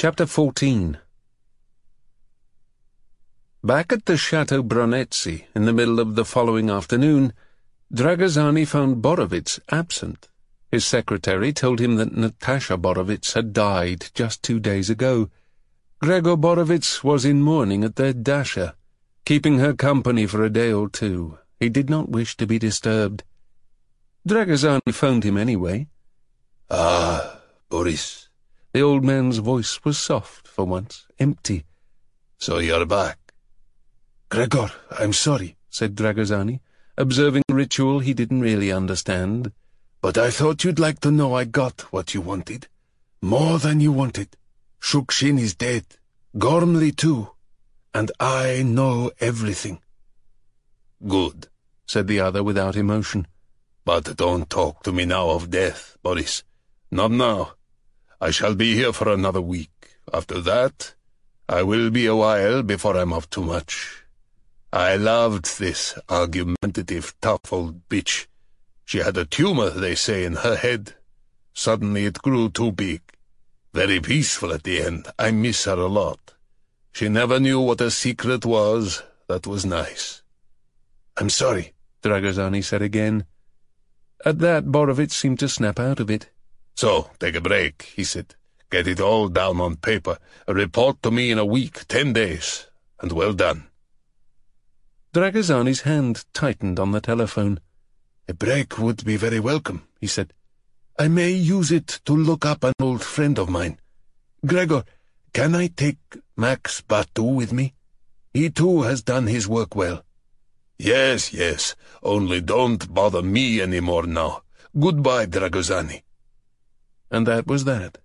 Chapter 14. Back at the Chateau Bronetzi, in the middle of the following afternoon, Dragozani found Borovitz absent. His secretary told him that Natasha Borovitz had died just 2 days ago. Gregor Borovitz was in mourning at their dacha, keeping her company for a day or two. He did not wish to be disturbed. Dragozani phoned him anyway. "Ah, Boris." The old man's voice was soft for once, empty. "So you're back." "Gregor, I'm sorry," said Dragozani, observing a ritual he didn't really understand. "But I thought you'd like to know I got what you wanted. More than you wanted. Shukshin is dead. Gormley too. And I know everything." "Good," said the other without emotion. "But don't talk to me now of death, Boris. Not now. I shall be here for another week. After that, I will be a while before I'm off too much. I loved this argumentative, tough old bitch. She had a tumor, they say, in her head. Suddenly it grew too big. Very peaceful at the end. I miss her a lot. She never knew what a secret was. That was nice." "I'm sorry," Dragozani said again. At that, Borovitz seemed to snap out of it. "So, take a break," he said. "Get it all down on paper. A report to me in a week, 10 days. And well done." Dragozani's hand tightened on the telephone. "A break would be very welcome," he said. "I may use it to look up an old friend of mine. Gregor, can I take Max Batu with me? He too has done his work well." Yes. Only don't bother me any more now. Goodbye, Dragozani." And that was that.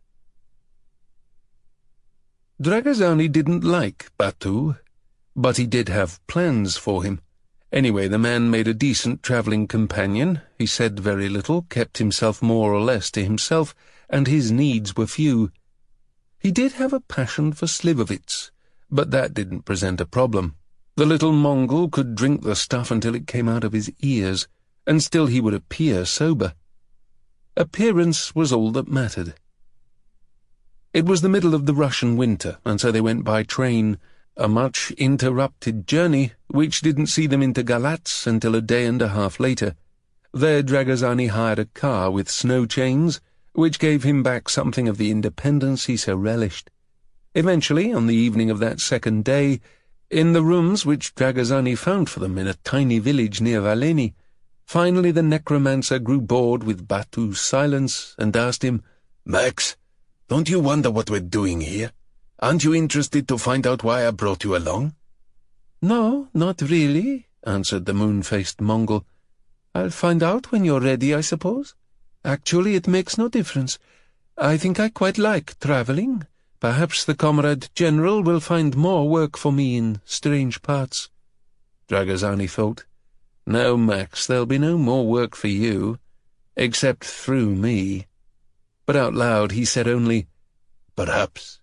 Dragozani didn't like Batu, but he did have plans for him. Anyway, the man made a decent travelling companion. He said very little, kept himself more or less to himself, and his needs were few. He did have a passion for Slivovitz, but that didn't present a problem. The little Mongol could drink the stuff until it came out of his ears, and still he would appear sober. Appearance was all that mattered. It was the middle of the Russian winter, and so they went by train, a much interrupted journey, which didn't see them into Galatz until a day and a half later. There Dragozani hired a car with snow chains, which gave him back something of the independence he so relished. Eventually, on the evening of that second day, in the rooms which Dragozani found for them in a tiny village near Valeni, finally the necromancer grew bored with Batu's silence and asked him, "Max, don't you wonder what we're doing here? Aren't you interested to find out why I brought you along?" "No, not really," answered the moon-faced Mongol. "I'll find out when you're ready, I suppose. Actually, it makes no difference. I think I quite like travelling. Perhaps the Comrade General will find more work for me in strange parts." Dragozani thought, "No, Max, there'll be no more work for you, except through me." But out loud he said only, "Perhaps."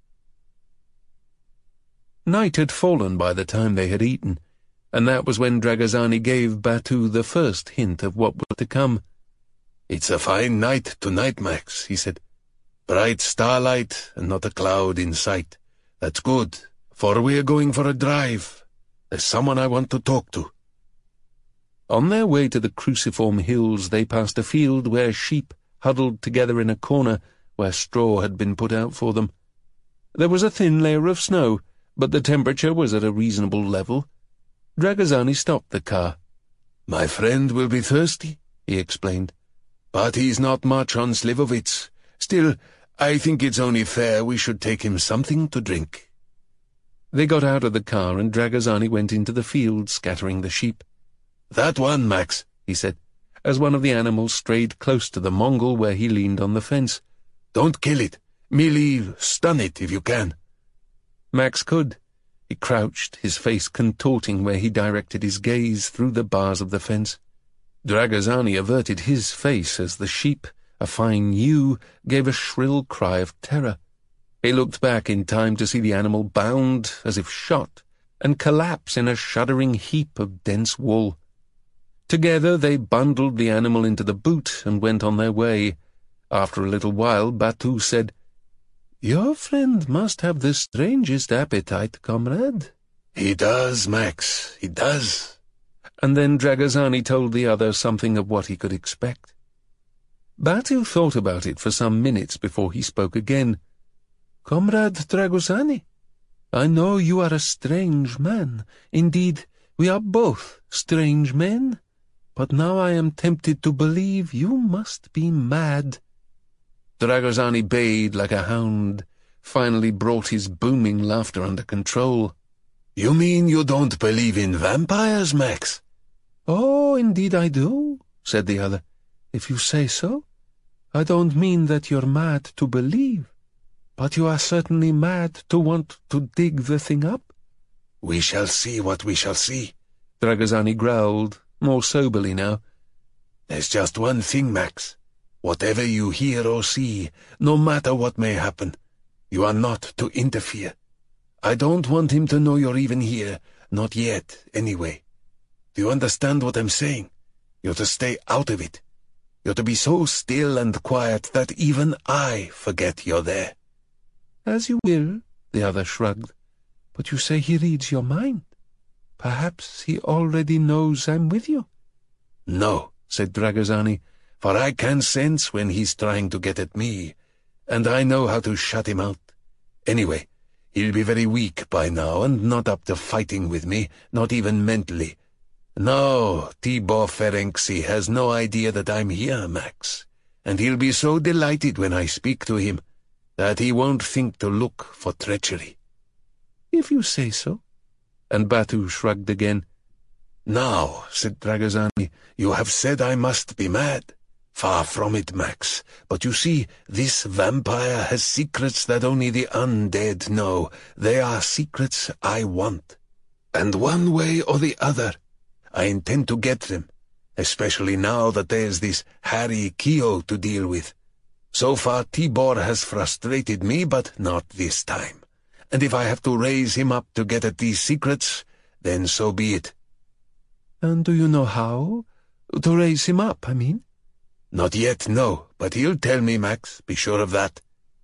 Night had fallen by the time they had eaten, and that was when Dragozani gave Batu the first hint of what was to come. "It's a fine night tonight, Max," he said. "Bright starlight and not a cloud in sight. That's good, for we're going for a drive. There's someone I want to talk to." On their way to the Cruciform Hills, they passed a field where sheep huddled together in a corner where straw had been put out for them. There was a thin layer of snow, but the temperature was at a reasonable level. Dragozani stopped the car. "My friend will be thirsty," he explained. "But he's not much on Slivovitz. Still, I think it's only fair we should take him something to drink." They got out of the car, and Dragozani went into the field, scattering the sheep. "That one, Max," he said, as one of the animals strayed close to the Mongol where he leaned on the fence. "Don't kill it. Merely stun it if you can." Max could. He crouched, his face contorting where he directed his gaze through the bars of the fence. Dragozani averted his face as the sheep, a fine ewe, gave a shrill cry of terror. He looked back in time to see the animal bound, as if shot, and collapse in a shuddering heap of dense wool. Together they bundled the animal into the boot and went on their way. After a little while, Batu said, Your friend must have the strangest appetite, comrade. He does, Max, he does. And then Dragosani told the other something of what he could expect. Batu thought about it for some minutes before he spoke again. Comrade Dragosani, I know you are a strange man. Indeed, we are both strange men. But now I am tempted to believe you must be mad. Dragosani bayed like a hound, finally brought his booming laughter under control. You mean you don't believe in vampires, Max? Oh, indeed I do, said the other. If you say so. I don't mean that you're mad to believe, but you are certainly mad to want to dig the thing up. We shall see what we shall see, Dragosani growled, more soberly now. There's just one thing, Max. Whatever you hear or see, no matter what may happen, you are not to interfere. I don't want him to know you're even here, not yet, anyway. Do you understand what I'm saying? You're to stay out of it. You're to be so still and quiet that even I forget you're there. As you will, the other shrugged. But you say he reads your mind. Perhaps he already knows I'm with you. No, said Dragosani, for I can sense when he's trying to get at me, and I know how to shut him out. Anyway, he'll be very weak by now and not up to fighting with me, not even mentally. No, Tibor Ferenczi has no idea that I'm here, Max, and he'll be so delighted when I speak to him that he won't think to look for treachery. If you say so. And Batu shrugged again. Now, said Dragosani, you have said I must be mad. Far from it, Max. But you see, this vampire has secrets that only the undead know. They are secrets I want. And one way or the other, I intend to get them, especially now that there's this Harry Keogh to deal with. So far, Tibor has frustrated me, but not this time. And if I have to raise him up to get at these secrets, then so be it. And do you know how? To raise him up, I mean? Not yet, no, but he'll tell me, Max, be sure of that.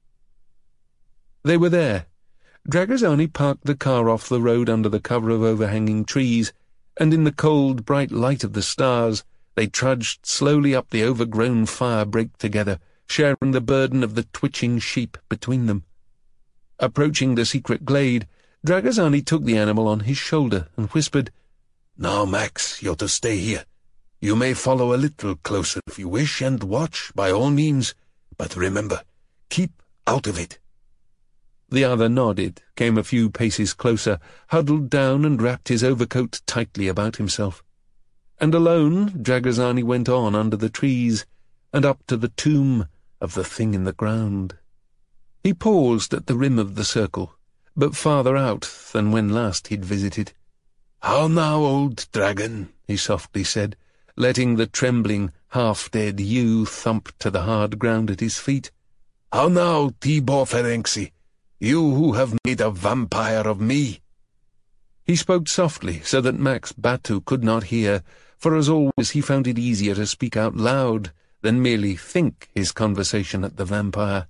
They were there. Dragosani parked the car off the road under the cover of overhanging trees, and in the cold, bright light of the stars, they trudged slowly up the overgrown fire break together, sharing the burden of the twitching sheep between them. Approaching the secret glade, Dragosani took the animal on his shoulder and whispered, Now, Max, you're to stay here. You may follow a little closer if you wish, and watch, by all means, but remember, keep out of it. The other nodded, came a few paces closer, huddled down and wrapped his overcoat tightly about himself. And alone, Dragosani went on under the trees, and up to the tomb of the thing in the ground. He paused at the rim of the circle, but farther out than when last he'd visited. How now, old dragon, he softly said, letting the trembling, half-dead ewe thump to the hard ground at his feet. How now, Tibor Ferenczi, you who have made a vampire of me? He spoke softly, so that Max Batu could not hear, for as always he found it easier to speak out loud than merely think his conversation at the vampire.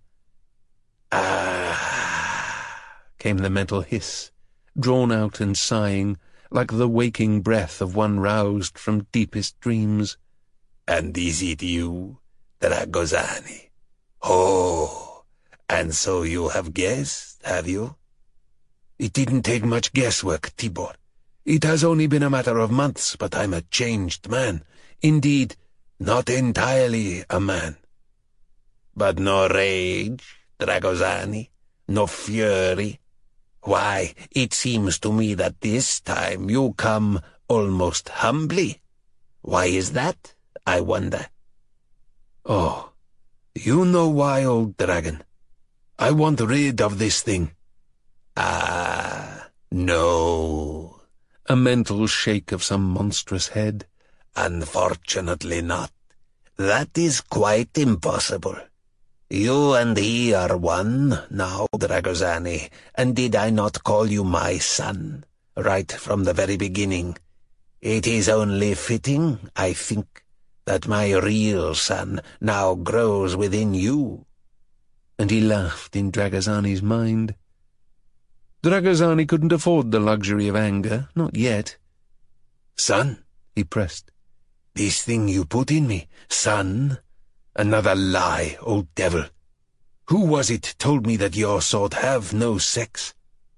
Ah, came the mental hiss, drawn out and sighing, like the waking breath of one roused from deepest dreams. And is it you, Dragosani? Oh, and so you have guessed, have you? It didn't take much guesswork, Tibor. It has only been a matter of months, but I'm a changed man. Indeed, not entirely a man. But no rage, Dragosani, no fury. Why, it seems to me that this time you come almost humbly. Why is that, I wonder? Oh, you know why, old dragon. I want rid of this thing. Ah, no. A mental shake of some monstrous head. Unfortunately not. That is quite impossible. You and he are one now, Dragosani, and did I not call you my son, right from the very beginning? It is only fitting, I think, that my real son now grows within you. and he laughed in Dragozani's mind. Dragozani couldn't afford the luxury of anger, not yet. "Son," he pressed, "this thing you put in me, son? Another lie, old devil. Who was it told me that your sort have no sex?"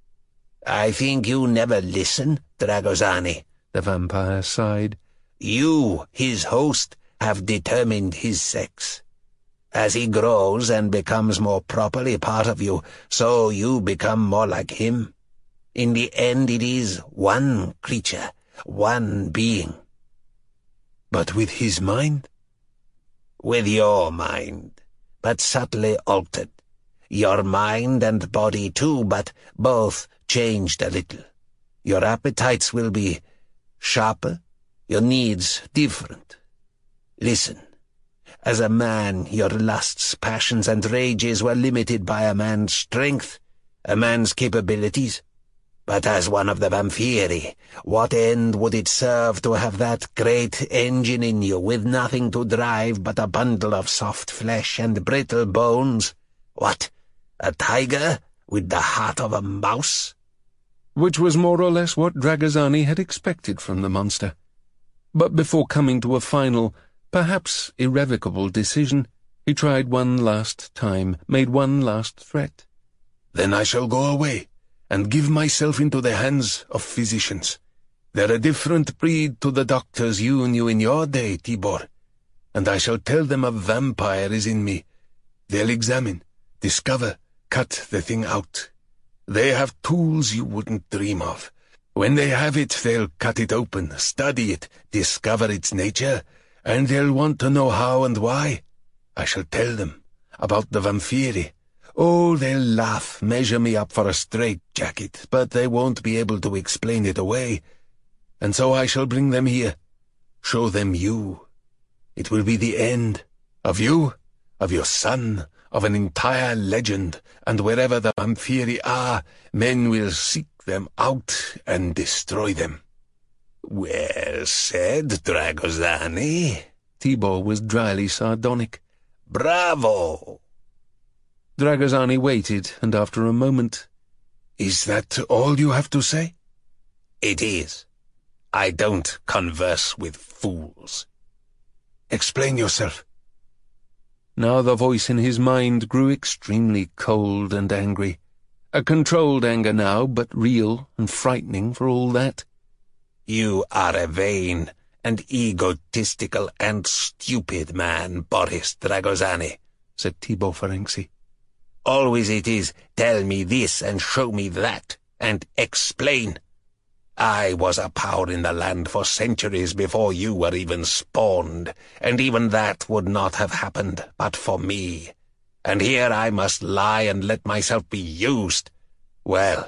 "I think you never listen, Dragozani," the vampire sighed. "You, his host, have determined his sex. As he grows and becomes more properly part of you, so you become more like him. In the end it is one creature, one being." "But with his mind?" "With your mind, but subtly altered. Your mind and body too, but both changed a little. Your appetites will be sharper, your needs different. Listen. As a man, your lusts, passions, and rages were limited by a man's strength, a man's capabilities. But as one of the Vampiri, what end would it serve to have that great engine in you with nothing to drive but a bundle of soft flesh and brittle bones? What, a tiger with the heart of a mouse?" Which was more or less what Dragozani had expected from the monster. But before coming to a final, perhaps irrevocable decision, he tried one last time, made one last threat. "Then I shall go away and give myself into the hands of physicians. They're a different breed to the doctors you knew in your day, Tibor. And I shall tell them a vampire is in me. They'll examine, discover, cut the thing out. They have tools you wouldn't dream of. When they have it, they'll cut it open, study it, discover its nature, and they'll want to know how and why. I shall tell them about the Vampiri. Oh, they'll laugh, measure me up for a straitjacket, but they won't be able to explain it away. And so I shall bring them here, show them you. It will be the end of you, of your son, of an entire legend, and wherever the Vampiri are, men will seek them out and destroy them." "Well said, Dragozani." Tibor was dryly sardonic. "Bravo!" Dragozani waited, and after a moment, "Is that all you have to say?" "It is. I don't converse with fools." "Explain yourself." Now the voice in his mind grew extremely cold and angry. A controlled anger now, but real and frightening for all that. "You are a vain and egotistical and stupid man, Boris Dragozani," said Tibor Ferenczi. "Always it is, tell me this and show me that, and explain. I was a power in the land for centuries before you were even spawned, and even that would not have happened but for me. And here I must lie and let myself be used. Well,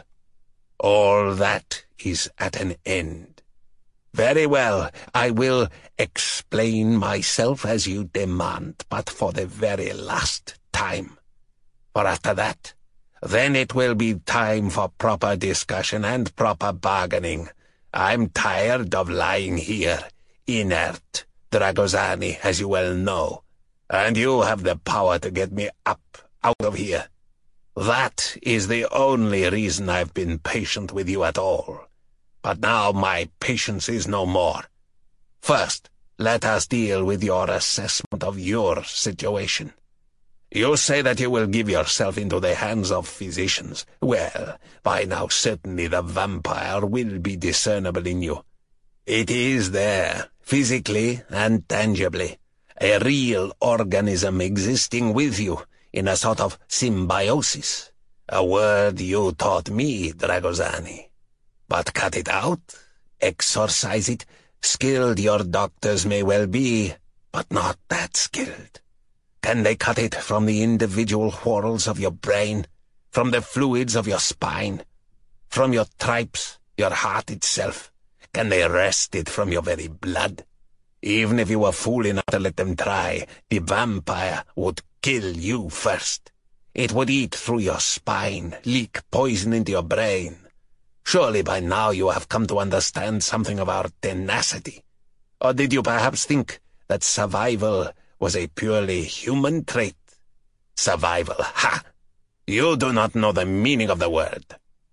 all that is at an end. Very well, I will explain myself as you demand, but for the very last time. For after that, then it will be time for proper discussion and proper bargaining. I'm tired of lying here, inert, Dragozani, as you well know, and you have the power to get me up, out of here. That is the only reason I've been patient with you at all. But now my patience is no more. First, let us deal with your assessment of your situation. You say that you will give yourself into the hands of physicians. Well, by now certainly the vampire will be discernible in you. It is there, physically and tangibly, a real organism existing with you in a sort of symbiosis, a word you taught me, Dragozani. But cut it out, exorcise it, skilled your doctors may well be, but not that skilled. Can they cut it from the individual whorls of your brain, from the fluids of your spine, from your tripes, your heart itself? Can they wrest it from your very blood? Even if you were fool enough to let them try, the vampire would kill you first. It would eat through your spine, leak poison into your brain. Surely by now you have come to understand something of our tenacity. Or did you perhaps think that survival was a purely human trait? Survival, ha! You do not know the meaning of the word.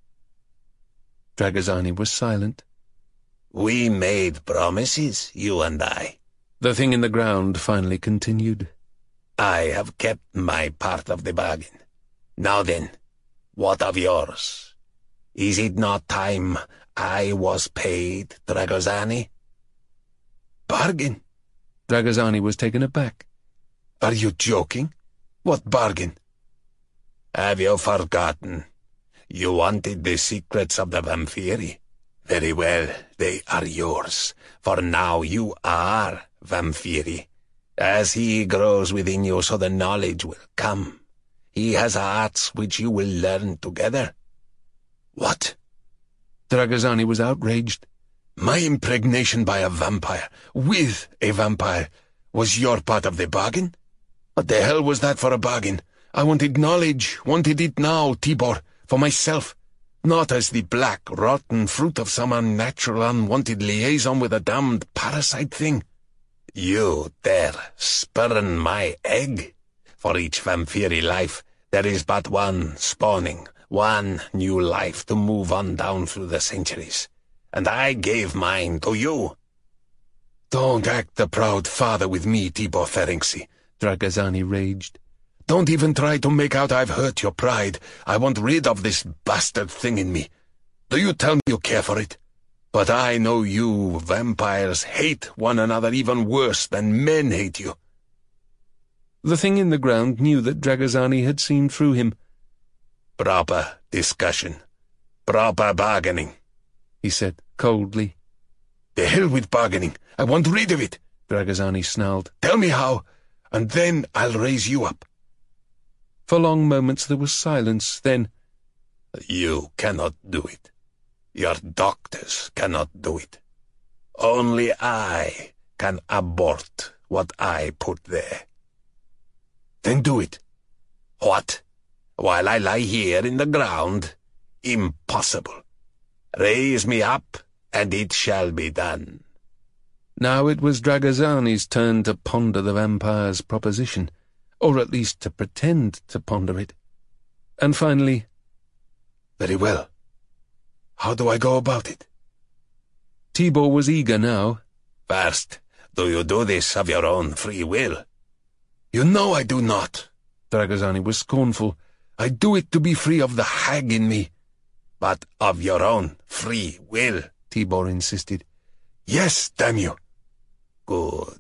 Dragozani was silent. We made promises, you and I. The thing in the ground finally continued. I have kept my part of the bargain. Now then, what of yours? Is it not time I was paid, Dragozani? Bargain? Dragozani was taken aback. Are you joking? What bargain? Have you forgotten? You wanted the secrets of the Vampiri. Very well, they are yours, for now you are Vampiri. As he grows within you, so the knowledge will come. He has arts which you will learn together. What? Dragozani was outraged. My impregnation by a vampire, with a vampire, was your part of the bargain? What the hell was that for a bargain? I wanted knowledge, wanted it now, Tibor, for myself. Not as the black, rotten fruit of some unnatural, unwanted liaison with a damned parasite thing. You dare spurn my egg? For each Vampiri life, there is but one spawning, one new life to move on down through the centuries. And I gave mine to you. Don't act the proud father with me, Tibor Ferenczi, Dragozani raged. Don't even try to make out I've hurt your pride. I want rid of this bastard thing in me. Do you tell me you care for it? But I know you vampires hate one another even worse than men hate you. The thing in the ground knew that Dragozani had seen through him. Proper discussion. Proper bargaining, he said coldly. The hell with bargaining. I want rid of it, Dragozani snarled. Tell me how, and then I'll raise you up. For long moments there was silence, then... You cannot do it. Your doctors cannot do it. Only I can abort what I put there. Then do it. What? While I lie here in the ground? Impossible. Raise me up, and it shall be done. Now it was Dragozani's turn to ponder the vampire's proposition, or at least to pretend to ponder it. And finally... Very well. How do I go about it? Tibor was eager now. First, do you do this of your own free will? You know I do not. Dragozani was scornful. I do it to be free of the hag in me. But of your own free will, Tibor insisted. Yes, damn you. Good.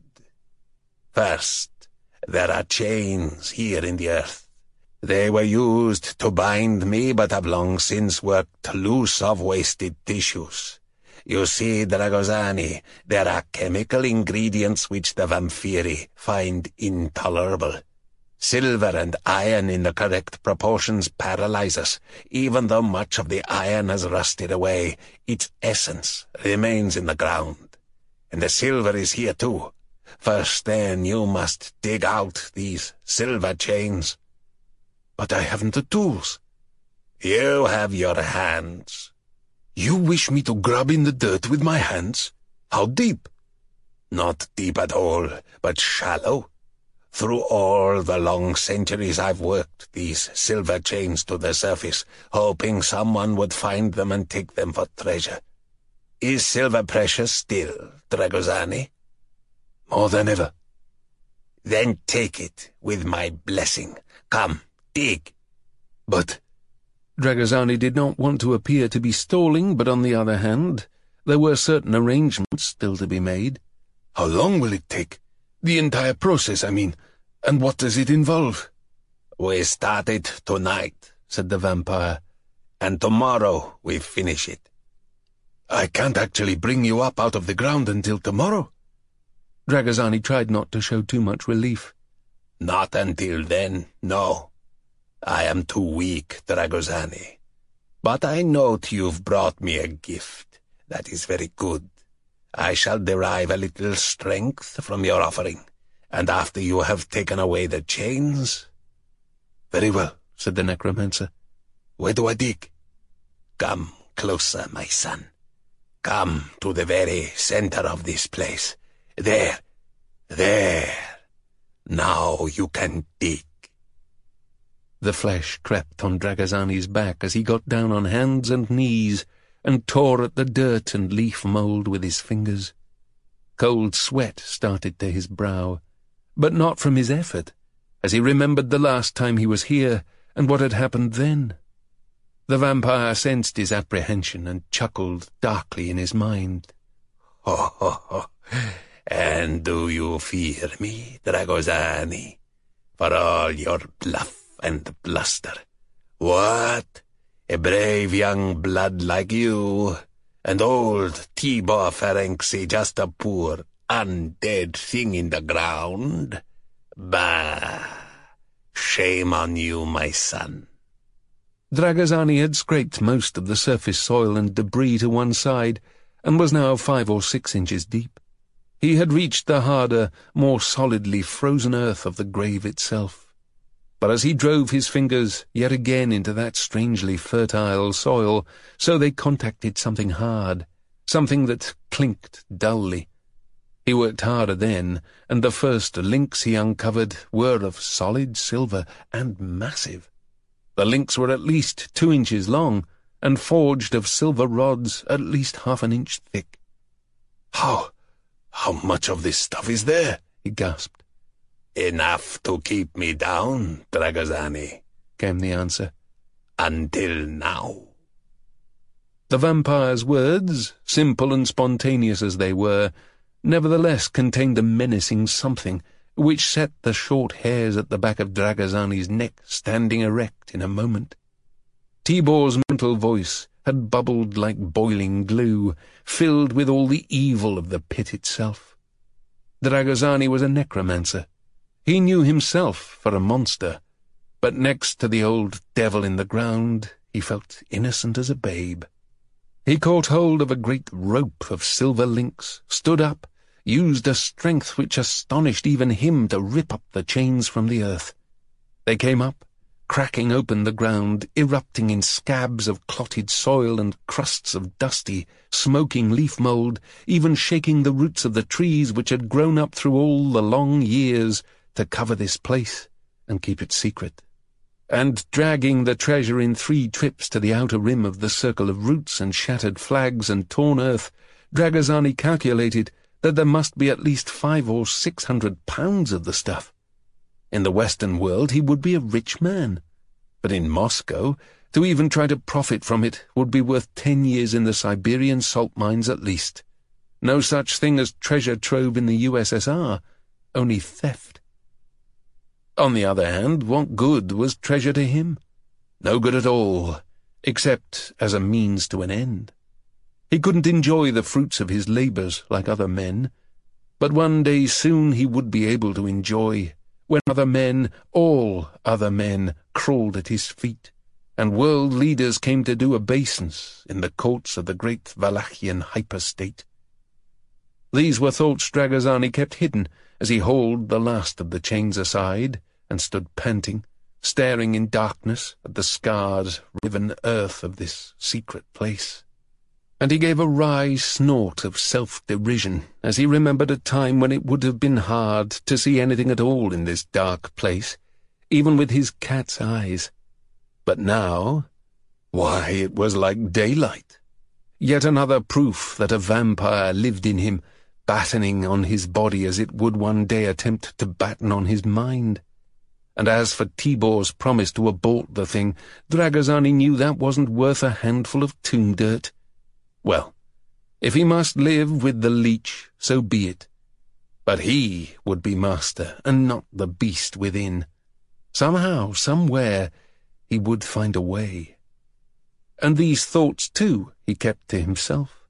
First, there are chains here in the earth. They were used to bind me, but have long since worked loose of wasted tissues. You see, Dragozani, there are chemical ingredients which the Vampiri find intolerable. Silver and iron in the correct proportions paralyze us. Even though much of the iron has rusted away, its essence remains in the ground. And the silver is here too. First then you must dig out these silver chains. But I haven't the tools. You have your hands. You wish me to grub in the dirt with my hands? How deep? Not deep at all, but shallow. Through all the long centuries I've worked these silver chains to the surface, hoping someone would find them and take them for treasure. Is silver precious still, Dragozani? More than ever. Then take it with my blessing. Come, dig. But... Dragozani did not want to appear to be stalling, but on the other hand, there were certain arrangements still to be made. How long will it take? The entire process, I mean. And what does it involve? We start it tonight, said the vampire, and tomorrow we finish it. I can't actually bring you up out of the ground until tomorrow. Dragozani tried not to show too much relief. Not until then, no. I am too weak, Dragozani. But I note you've brought me a gift. That is very good. I shall derive a little strength from your offering, and after you have taken away the chains... Very well, said the necromancer. Where do I dig? Come closer, my son. Come to the very center of this place. There. Now you can dig. The flesh crept on Dragazani's back as he got down on hands and knees and tore at the dirt and leaf mould with his fingers. Cold sweat started to his brow, but not from his effort, as he remembered the last time he was here and what had happened then. The vampire sensed his apprehension and chuckled darkly in his mind. Ho, ho, ho. And do you fear me, Dragozani, for all your bluff and bluster? What? A brave young blood like you, and old Tibor Ferenczi just a poor, undead thing in the ground? Bah! Shame on you, my son. Dragazani had scraped most of the surface soil and debris to one side, and was now 5 or 6 inches deep. He had reached the harder, more solidly frozen earth of the grave itself. But as he drove his fingers yet again into that strangely fertile soil, so they contacted something hard, something that clinked dully. He worked harder then, and the first links he uncovered were of solid silver and massive. The links were at least 2 inches long, and forged of silver rods at least 1/2 an inch thick. How much of this stuff is there? He gasped. Enough to keep me down, Dragozani, came the answer. Until now. The vampire's words, simple and spontaneous as they were, nevertheless contained a menacing something, which set the short hairs at the back of Dragozani's neck standing erect in a moment. Tibor's mental voice had bubbled like boiling glue, filled with all the evil of the pit itself. Dragozani was a necromancer. He knew himself for a monster, but next to the old devil in the ground, he felt innocent as a babe. He caught hold of a great rope of silver links, stood up, used a strength which astonished even him to rip up the chains from the earth. They came up, cracking open the ground, erupting in scabs of clotted soil and crusts of dusty, smoking leaf mould, even shaking the roots of the trees which had grown up through all the long years to cover this place and keep it secret. And dragging the treasure in 3 trips to the outer rim of the circle of roots and shattered flags and torn earth, Dragozani calculated that there must be at least 500 or 600 pounds of the stuff. In the Western world he would be a rich man, but in Moscow, to even try to profit from it would be worth 10 years in the Siberian salt mines at least. No such thing as treasure trove in the USSR, only theft. On the other hand, what good was treasure to him? No good at all, except as a means to an end. He couldn't enjoy the fruits of his labours like other men, but one day soon he would be able to enjoy, when other men, all other men, crawled at his feet, and world leaders came to do obeisance in the courts of the great Wallachian hyperstate. These were thoughts Dragozani kept hidden as he hauled the last of the chains aside and stood panting, staring in darkness at the scarred, riven earth of this secret place. And he gave a wry snort of self-derision as he remembered a time when it would have been hard to see anything at all in this dark place, even with his cat's eyes. But now, why, it was like daylight. Yet another proof that a vampire lived in him, battening on his body as it would one day attempt to batten on his mind. And as for Tibor's promise to abort the thing, Dragozani knew that wasn't worth a handful of tomb dirt. Well, if he must live with the leech, so be it. But he would be master, and not the beast within. Somehow, somewhere, he would find a way. And these thoughts, too, he kept to himself.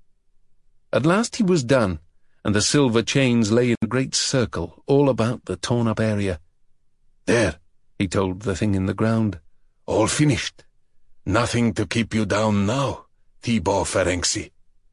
At last he was done, and the silver chains lay in a great circle all about the torn-up area. There, he told the thing in the ground. All finished. Nothing to keep you down now, Tibor Ferenczi.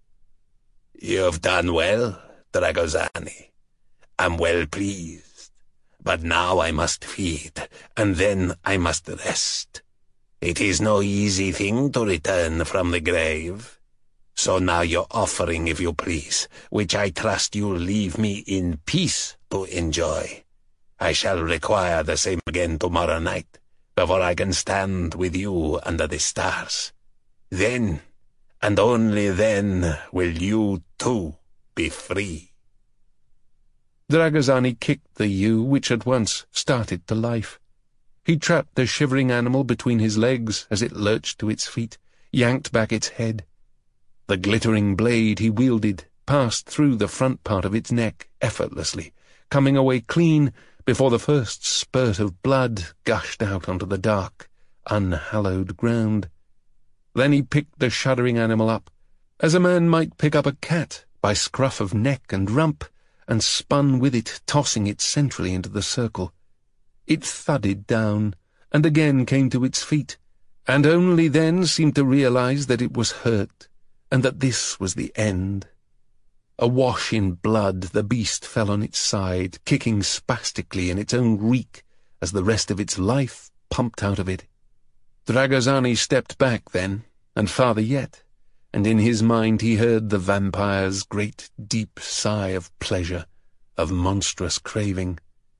You've done well, Dragozani. I'm well pleased. But now I must feed, and then I must rest. It is no easy thing to return from the grave. So now your offering, if you please, which I trust you'll leave me in peace to enjoy. I shall require the same again tomorrow night, before I can stand with you under the stars. Then, and only then, will you too be free." Dragozani kicked the ewe, which at once started to life. He trapped the shivering animal between his legs as it lurched to its feet, yanked back its head. The glittering blade he wielded passed through the front part of its neck effortlessly, coming away clean before the first spurt of blood gushed out onto the dark, unhallowed ground. Then he picked the shuddering animal up, as a man might pick up a cat by scruff of neck and rump, and spun with it, tossing it centrally into the circle. It thudded down, and again came to its feet, and only then seemed to realize that it was hurt, and that this was the end. Awash in blood, the beast fell on its side, kicking spastically in its own reek as the rest of its life pumped out of it. Dragozani stepped back then, and farther yet, and in his mind he heard the vampire's great deep sigh of pleasure, of monstrous craving.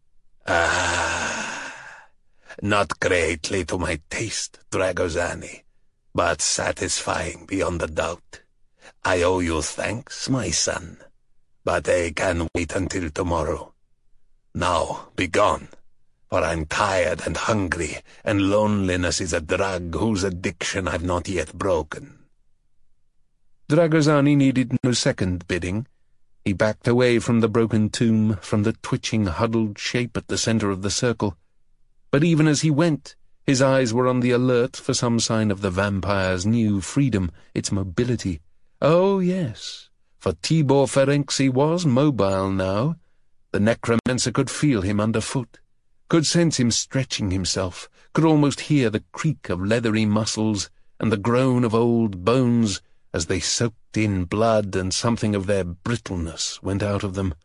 "Ah, not greatly to my taste, Dragozani, but satisfying beyond a doubt. I owe you thanks, my son, but I can wait until tomorrow. Now, be gone, for I'm tired and hungry, and loneliness is a drug whose addiction I've not yet broken." Dragozani needed no second bidding. He backed away from the broken tomb, from the twitching, huddled shape at the center of the circle. But even as he went, his eyes were on the alert for some sign of the vampire's new freedom, its mobility. Oh, yes, for Tibor Ferenczi was mobile now. The necromancer could feel him underfoot, could sense him stretching himself, could almost hear the creak of leathery muscles and the groan of old bones as they soaked in blood and something of their brittleness went out of them.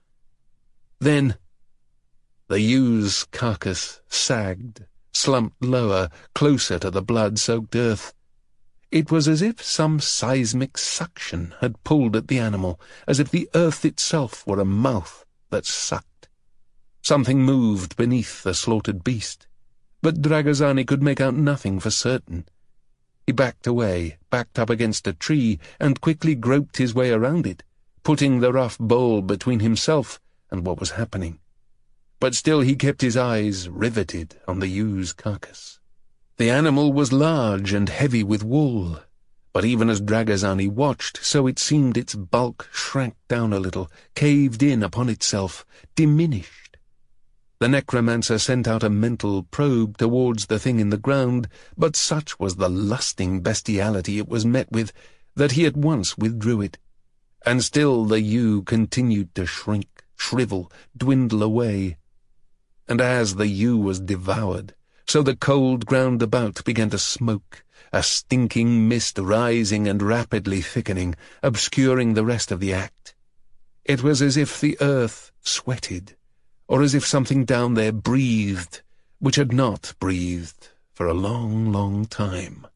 Then the ewe's carcass sagged, slumped lower, closer to the blood-soaked earth. It was as if some seismic suction had pulled at the animal, as if the earth itself were a mouth that sucked. Something moved beneath the slaughtered beast, but Dragozani could make out nothing for certain. He backed away, backed up against a tree, and quickly groped his way around it, putting the rough bowl between himself and what was happening. But still he kept his eyes riveted on the ewe's carcass. The animal was large and heavy with wool, but even as Dragozani watched, so it seemed its bulk shrank down a little, caved in upon itself, diminished. The necromancer sent out a mental probe towards the thing in the ground, but such was the lusting bestiality it was met with that he at once withdrew it. And still the ewe continued to shrink, shrivel, dwindle away. And as the ewe was devoured, so the cold ground about began to smoke, a stinking mist rising and rapidly thickening, obscuring the rest of the act. It was as if the earth sweated, or as if something down there breathed, which had not breathed for a long, long time.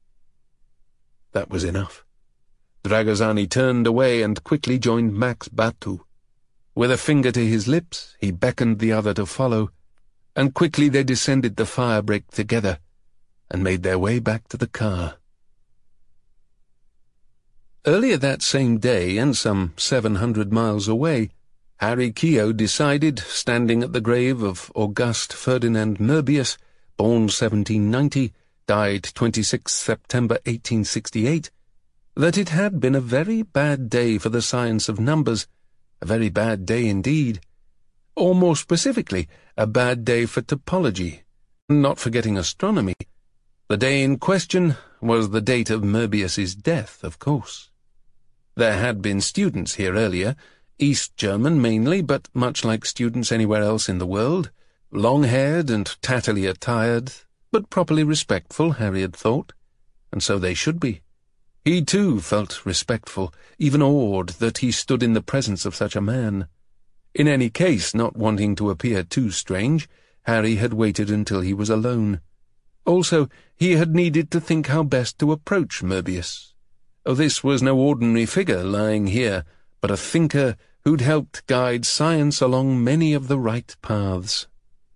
That was enough. Dragozani turned away and quickly joined Max Batu. With a finger to his lips, he beckoned the other to follow, and quickly they descended the firebreak together and made their way back to the car. Earlier that same day, and some 700 miles away, Harry Keogh decided, standing at the grave of August Ferdinand Möbius, born 1790, died 26 September 1868, that it had been a very bad day for the science of numbers, a very bad day indeed. Or more specifically, a bad day for topology, not forgetting astronomy. The day in question was the date of Möbius's death, of course. There had been students here earlier, East German mainly, but much like students anywhere else in the world, long-haired and tattily attired, but properly respectful, Harry had thought, and so they should be. He too felt respectful, even awed that he stood in the presence of such a man. In any case, not wanting to appear too strange, Harry had waited until he was alone. Also, he had needed to think how best to approach Möbius. Oh, this was no ordinary figure lying here, but a thinker who'd helped guide science along many of the right paths.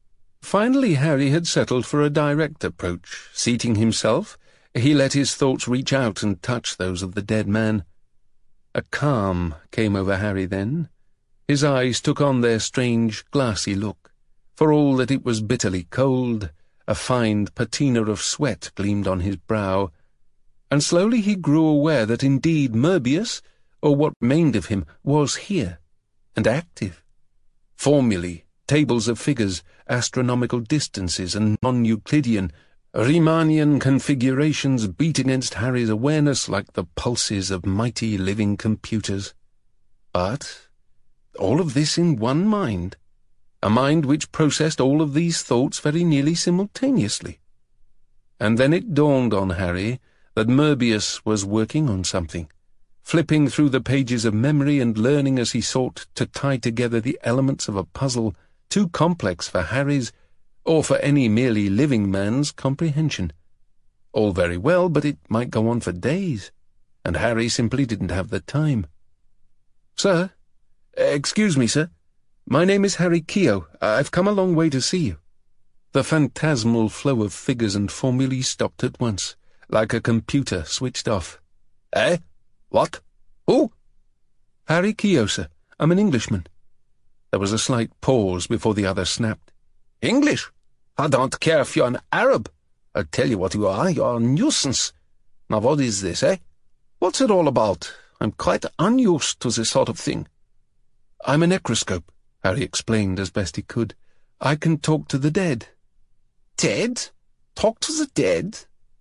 Finally, Harry had settled for a direct approach. Seating himself, he let his thoughts reach out and touch those of the dead man. A calm came over Harry then. His eyes took on their strange, glassy look. For all that it was bitterly cold, a fine patina of sweat gleamed on his brow, and slowly he grew aware that indeed Moebius, or what remained of him, was here, and active. Formulae, tables of figures, astronomical distances, and non-Euclidean, Riemannian configurations beat against Harry's awareness like the pulses of mighty living computers. But all of this in one mind, a mind which processed all of these thoughts very nearly simultaneously. And then it dawned on Harry that Moebius was working on something, flipping through the pages of memory and learning as he sought to tie together the elements of a puzzle too complex for Harry's, or for any merely living man's, comprehension. All very well, but it might go on for days, and Harry simply didn't have the time. "Sir? Excuse me, sir. My name is Harry Keogh. I've come a long way to see you." The phantasmal flow of figures and formulae stopped at once, like a computer switched off. "Eh? What? Who?" "Harry Keogh, sir. I'm an Englishman." There was a slight pause before the other snapped. "English? I don't care if you're an Arab. I'll tell you what you are. You're a nuisance. Now what is this, eh? What's it all about? I'm quite unused to this sort of thing." "I'm a necroscope," Harry explained as best he could. "I can talk to the dead." "Dead? Talk to the dead?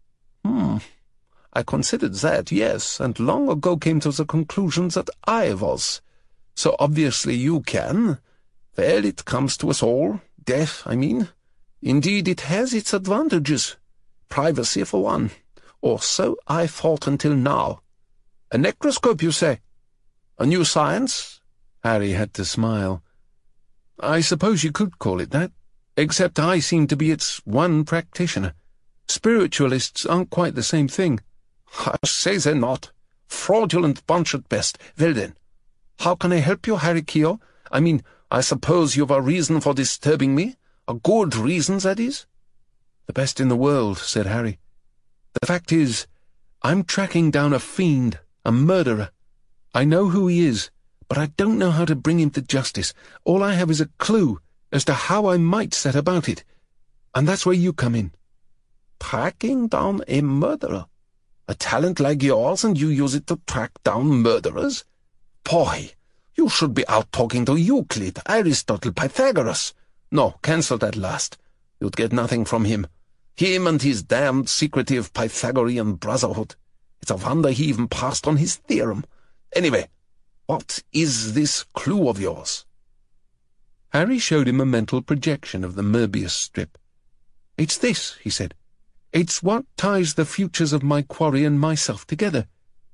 I considered that, yes, and long ago came to the conclusion that I was. So obviously you can. Well, it comes to us all. Death, I mean. Indeed, it has its advantages. Privacy, for one. Or so I thought until now. A necroscope, you say? A new science?" Harry had to smile. "I suppose you could call it that, except I seem to be its one practitioner. Spiritualists aren't quite the same thing." "I say they're not. Fraudulent bunch at best. Well then, how can I help you, Harry Keogh? I mean, I suppose you've a reason for disturbing me? A good reason, that is?" "The best in the world," said Harry. "The fact is, I'm tracking down a fiend, a murderer. I know who he is, but I don't know how to bring him to justice. All I have is a clue as to how I might set about it. And that's where you come in." "Tracking down a murderer? A talent like yours, and you use it to track down murderers? Boy, you should be out talking to Euclid, Aristotle, Pythagoras. No, cancel that last. You'd get nothing from him. Him and his damned secretive Pythagorean brotherhood. It's a wonder he even passed on his theorem. Anyway, what is this clue of yours?" Harry showed him a mental projection of the Moebius strip. "It's this," he said. "It's what ties the futures of my quarry and myself together."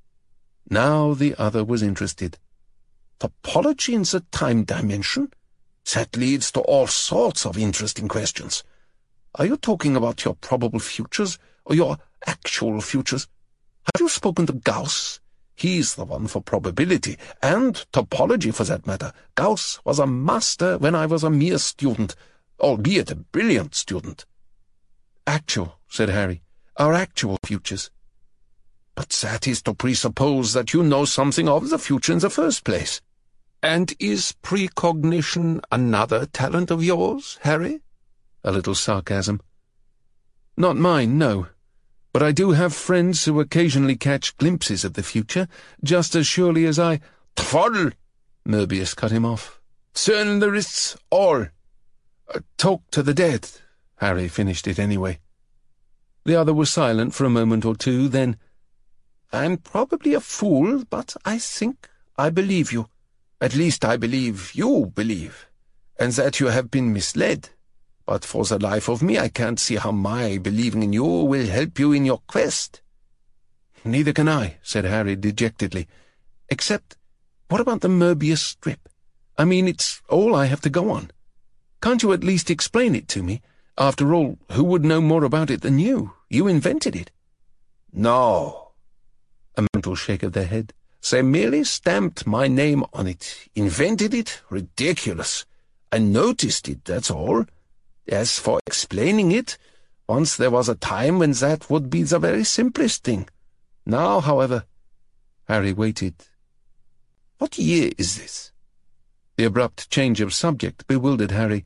Now the other was interested. "Topology in the time dimension? That leads to all sorts of interesting questions. Are you talking about your probable futures, or your actual futures? Have you spoken to Gauss? He's the one for probability, and topology for that matter. Gauss was a master when I was a mere student, albeit a brilliant student." "Actual," said Harry. "Our actual futures." "But that is to presuppose that you know something of the future in the first place. And is precognition another talent of yours, Harry?" A little sarcasm. "Not mine, no. But I do have friends who occasionally catch glimpses of the future, just as surely as I—" "Twaddle!" Moebius cut him off. "Journalists, all." "Talk to the dead." Harry finished it anyway. The other was silent for a moment or two, then— "I'm probably a fool, but I think I believe you. At least I believe you believe, and that you have been misled. But for the life of me, I can't see how my believing in you will help you in your quest." "Neither can I," said Harry dejectedly. "Except, what about the Moebius strip? I mean, it's all I have to go on. Can't you at least explain it to me? After all, who would know more about it than you? You invented it." "No." A mental shake of their head. "They merely stamped my name on it. Invented it? Ridiculous. I noticed it, that's all. As for explaining it, once there was a time when that would be the very simplest thing. Now, however—" Harry waited. "What year is this?" The abrupt change of subject bewildered Harry.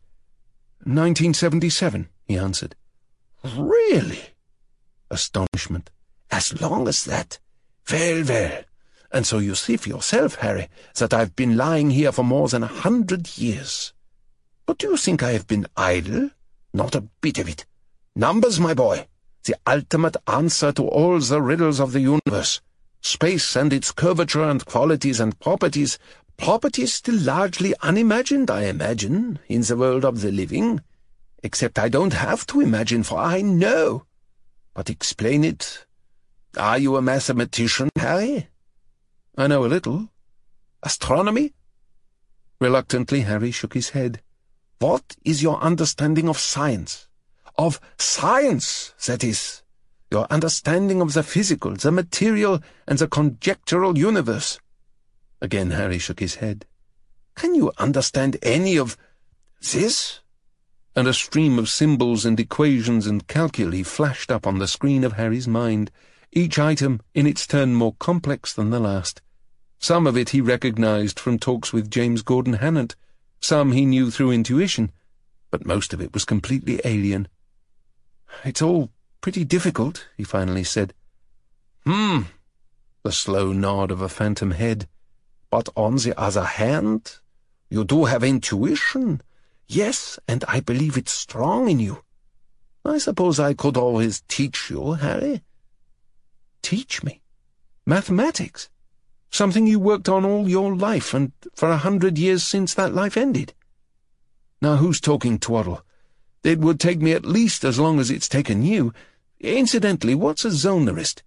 1977, he answered. "Really?" Astonishment. "As long as that? Well, well. And so you see for yourself, Harry, that I've been lying here for more than 100 years. But do you think I have been idle? Not a bit of it. Numbers, my boy, the ultimate answer to all the riddles of the universe. Space and its curvature and qualities and properties still largely unimagined, I imagine, in the world of the living. Except I don't have to imagine, for I know. But explain it. Are you a mathematician, Harry?" "I know a little." "Astronomy?" Reluctantly, Harry shook his head. "What is your understanding of science? Of science, that is. Your understanding of the physical, the material, and the conjectural universe?" Again Harry shook his head. "Can you understand any of this?" And a stream of symbols and equations and calculi flashed up on the screen of Harry's mind, each item in its turn more complex than the last. Some of it he recognized from talks with James Gordon Hannant, some he knew through intuition, but most of it was completely alien. "It's all pretty difficult," he finally said. The slow nod of a phantom head. "But on the other hand, you do have intuition. Yes, and I believe it's strong in you. I suppose I could always teach you, Harry." "Teach me? Mathematics? Something you worked on all your life, and for 100 years since that life ended? Now who's talking twaddle? It would take me at least as long as it's taken you. Incidentally, what's a Zollnerist?"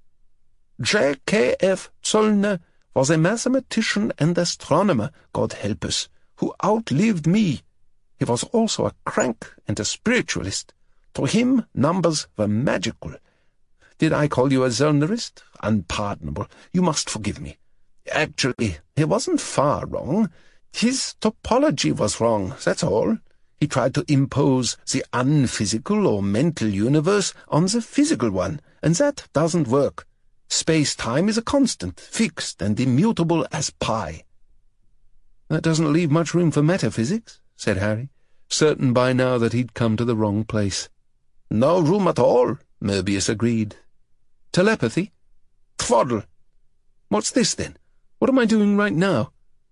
J.K.F. Zollner was a mathematician and astronomer, God help us, who outlived me. He was also a crank and a spiritualist. To him, numbers were magical. Did I call you a Zollnerist? Unpardonable. You must forgive me. Actually, he wasn't far wrong. His topology was wrong, that's all. He tried to impose the unphysical or mental universe on the physical one, and that doesn't work. Space-time is a constant, fixed and immutable as pi." "That doesn't leave much room for metaphysics," said Harry, certain by now that he'd come to the wrong place. "No room at all," Möbius agreed. "Telepathy?" "Twaddle." "What's this, then? What am I doing right now?"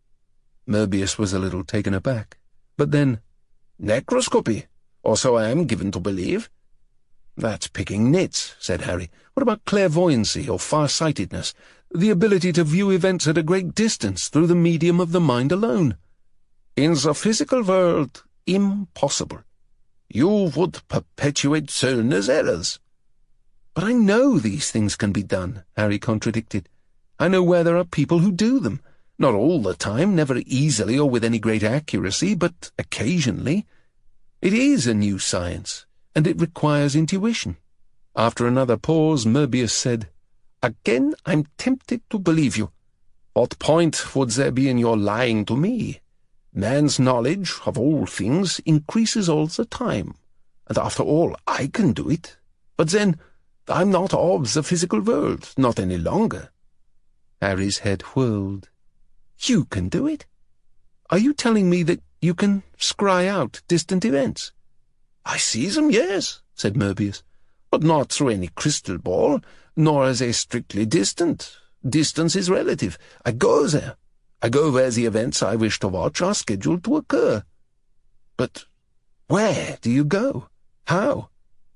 Möbius was a little taken aback, but then, "Necroscopy, or so I am given to believe." "That's picking nits," said Harry. "What about clairvoyancy or farsightedness? The ability to view events at a great distance through the medium of the mind alone?" "In the physical world, impossible. You would perpetuate Zollner's errors." "But I know these things can be done," Harry contradicted. "I know where there are people who do them. Not all the time, never easily or with any great accuracy, but occasionally. It is a new science, and it requires intuition." After another pause, Möbius said, "Again, I'm tempted to believe you. What point would there be in your lying to me? Man's knowledge of all things increases all the time, and after all, I can do it. But then, I'm not of the physical world, not any longer." Harry's head whirled. "You can do it? Are you telling me that you can scry out distant events?" "I see them, yes," said Möbius, "but not through any crystal ball, nor as a strictly distant. Distance is relative. I go there. I go where the events I wish to watch are scheduled to occur." "But where do you go? How?"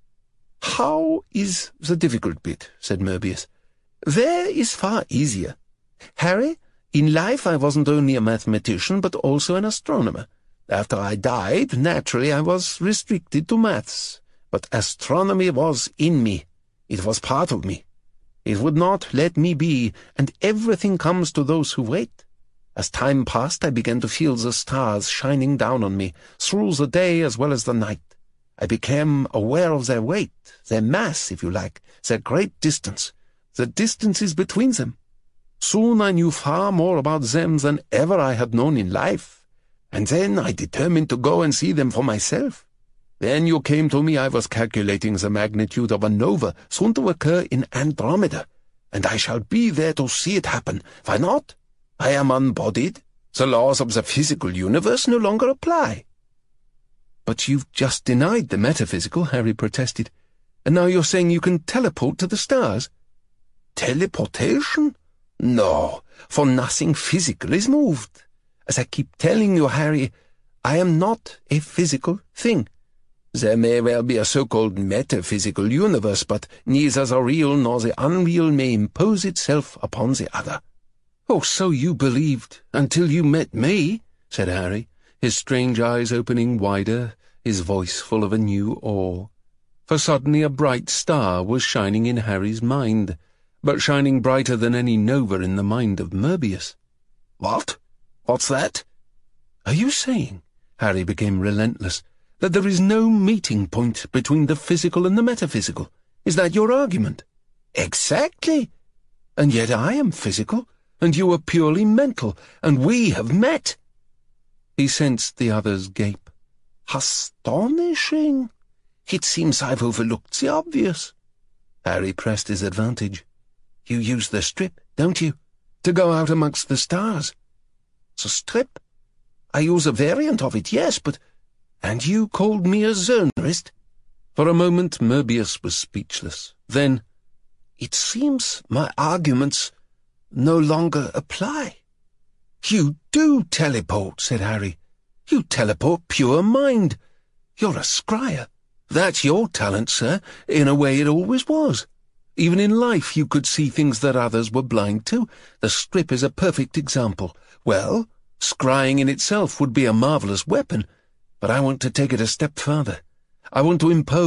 "How is the difficult bit," said Möbius. "There is far easier. Harry, in life I wasn't only a mathematician, but also an astronomer. After I died, naturally I was restricted to maths. But astronomy was in me. It was part of me. It would not let me be, and everything comes to those who wait. As time passed, I began to feel the stars shining down on me, through the day as well as the night. I became aware of their weight, their mass, if you like, their great distance, the distances between them. Soon I knew far more about them than ever I had known in life, and then I determined to go and see them for myself. Then you came to me. I was calculating the magnitude of a nova soon to occur in Andromeda, and I shall be there to see it happen. Why not? I am unbodied. The laws of the physical universe no longer apply." "But you've just denied the metaphysical," Harry protested. "And now you're saying you can teleport to the stars?" "Teleportation? No, for nothing physical is moved. As I keep telling you, Harry, I am not a physical thing. There may well be a so-called metaphysical universe, but neither the real nor the unreal may impose itself upon the other." "Oh, so you believed until you met me," said Harry, his strange eyes opening wider, his voice full of a new awe. For suddenly a bright star was shining in Harry's mind, but shining brighter than any nova in the mind of Möbius. "What? What's that?" "Are you saying," Harry became relentless, "that there is no meeting point between the physical and the metaphysical? Is that your argument?" "Exactly." "And yet I am physical, and you are purely mental, and we have met." He sensed the other's gape. "Astonishing. It seems I've overlooked the obvious." Harry pressed his advantage. "You use the strip, don't you? To go out amongst the stars." "The strip? I use a variant of it, yes, but—" "And you called me a Zonerist?" For a moment Möbius was speechless. Then, "It seems my arguments no longer apply." "You do teleport," said Harry. "You teleport pure mind. You're a scryer. That's your talent, sir. In a way it always was. Even in life you could see things that others were blind to. The strip is a perfect example. Well, scrying in itself would be a marvelous weapon, but I want to take it a step further. I want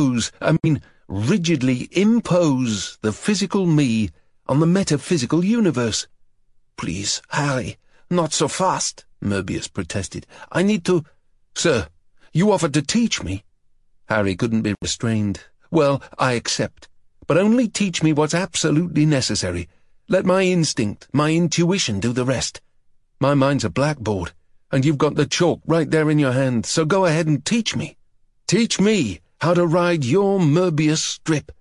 to rigidly impose the physical me on the metaphysical universe." "Please, Harry, not so fast," Möbius protested. "I need to—" "Sir, you offered to teach me." Harry couldn't be restrained. "Well, I accept. But only teach me what's absolutely necessary. Let my instinct, my intuition do the rest. My mind's a blackboard, and you've got the chalk right there in your hand, so go ahead and teach me. Teach me how to ride your Möbius strip."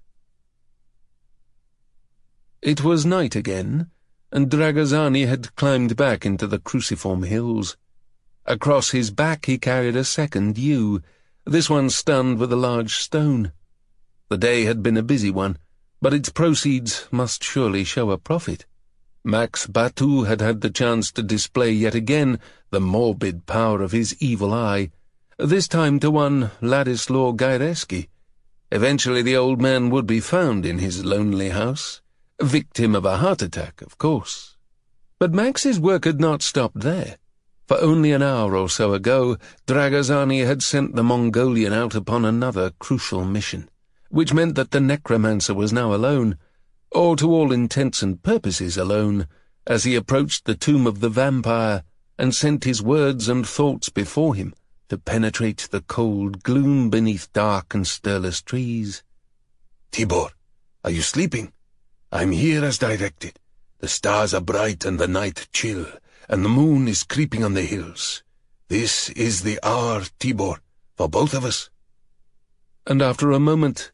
It was night again, and Dragosani had climbed back into the Cruciform Hills. Across his back he carried a second yew, this one stunned with a large stone. The day had been a busy one, but its proceeds must surely show a profit. Max Batou had had the chance to display yet again the morbid power of his evil eye, this time to one Ladislaw Gaireski. Eventually the old man would be found in his lonely house, a victim of a heart attack, of course. But Max's work had not stopped there. For only an hour or so ago, Dragosani had sent the Mongolian out upon another crucial mission, which meant that the necromancer was now alone, or to all intents and purposes alone, as he approached the tomb of the vampire and sent his words and thoughts before him to penetrate the cold gloom beneath dark and stirless trees. "Tibor, are you sleeping? I'm here as directed. The stars are bright and the night chill, and the moon is creeping on the hills. This is the hour, Tibor, for both of us." And after a moment,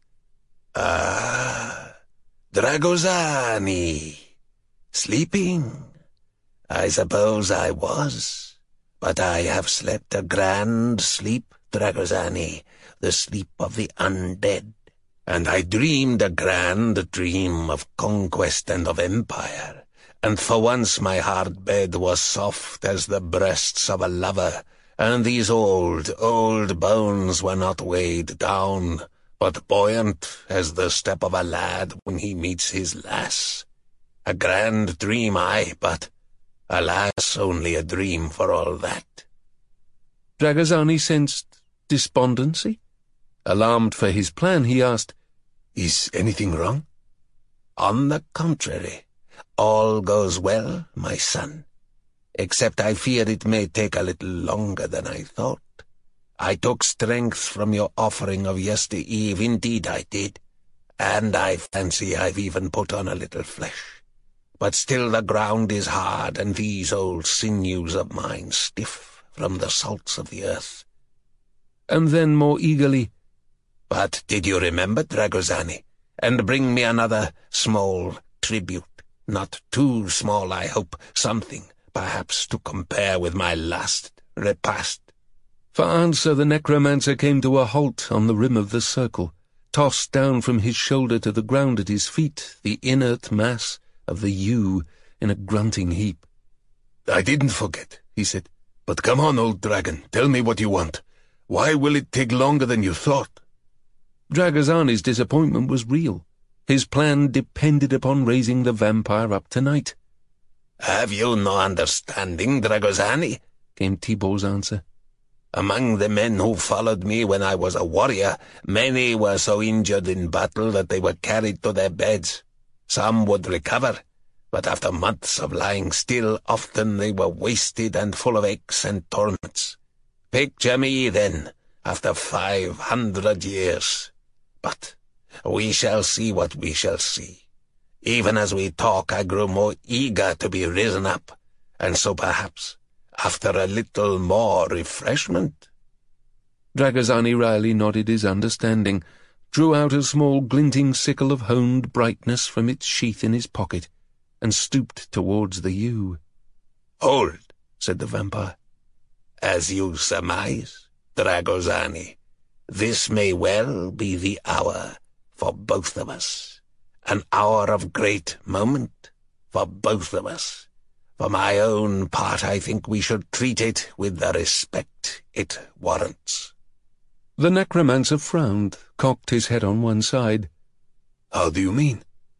Dragosani. Sleeping? I suppose I was, but I have slept a grand sleep, Dragosani, the sleep of the undead, and I dreamed a grand dream of conquest and of empire, and for once my hard bed was soft as the breasts of a lover, and these old, old bones were not weighed down, but buoyant as the step of a lad when he meets his lass. A grand dream, aye, but, alas, only a dream for all that. Dragosani sensed despondency. Alarmed for his plan, he asked, "Is anything wrong?" On the contrary, all goes well, my son, except I fear it may take a little longer than I thought. I took strength from your offering of yestereve, indeed I did, and I fancy I've even put on a little flesh. But still the ground is hard, and these old sinews of mine stiff from the salts of the earth." And then more eagerly, But did you remember, Dragozani? And bring me another small tribute. Not too small, I hope. Something, perhaps, to compare with my last repast." For answer, the necromancer came to a halt on the rim of the circle, tossed down from his shoulder to the ground at his feet the inert mass of the yew in a grunting heap. "I didn't forget," he said. "But come on, old dragon, tell me what you want. Why will it take longer than you thought?" Dragozani's disappointment was real. His plan depended upon raising the vampire up tonight. "Have you no understanding, Dragozani?" came Tibor's answer. "Among the men who followed me when I was a warrior, many were so injured in battle that they were carried to their beds. Some would recover, but after months of lying still, often they were wasted and full of aches and torments. Picture me, then, after 500 years. But we shall see what we shall see. Even as we talk, I grow more eager to be risen up, and so perhaps, after a little more refreshment—" Dragozani wryly nodded his understanding, drew out a small glinting sickle of honed brightness from its sheath in his pocket, and stooped towards the yew. "Hold," said the vampire. "As you surmise, Dragozani, this may well be the hour for both of us. An hour of great moment for both of us. For my own part, I think we should treat it with the respect it warrants." The necromancer frowned, cocked his head on one side. "How do you mean?"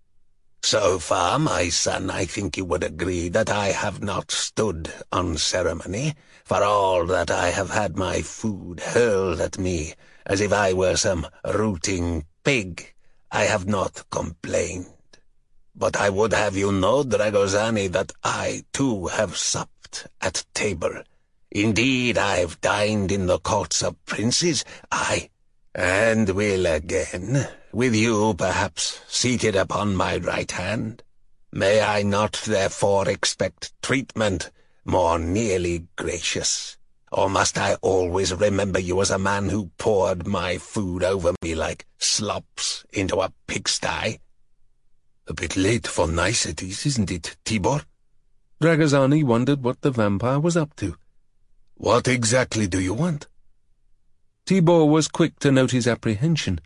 "So far, my son, I think you would agree that I have not stood on ceremony, for all that I have had my food hurled at me as if I were some rooting pig. I have not complained. But I would have you know, Dragozani, that I, too, have supped at table. Indeed, I've dined in the courts of princes, aye, and will again, with you, perhaps, seated upon my right hand. May I not, therefore, expect treatment more nearly gracious? Or must I always remember you as a man who poured my food over me like slops into a pigsty?" "A bit late for niceties, isn't it, Tibor?" Dragozani wondered what the vampire was up to. "What exactly do you want?" Tibor was quick to note his apprehension.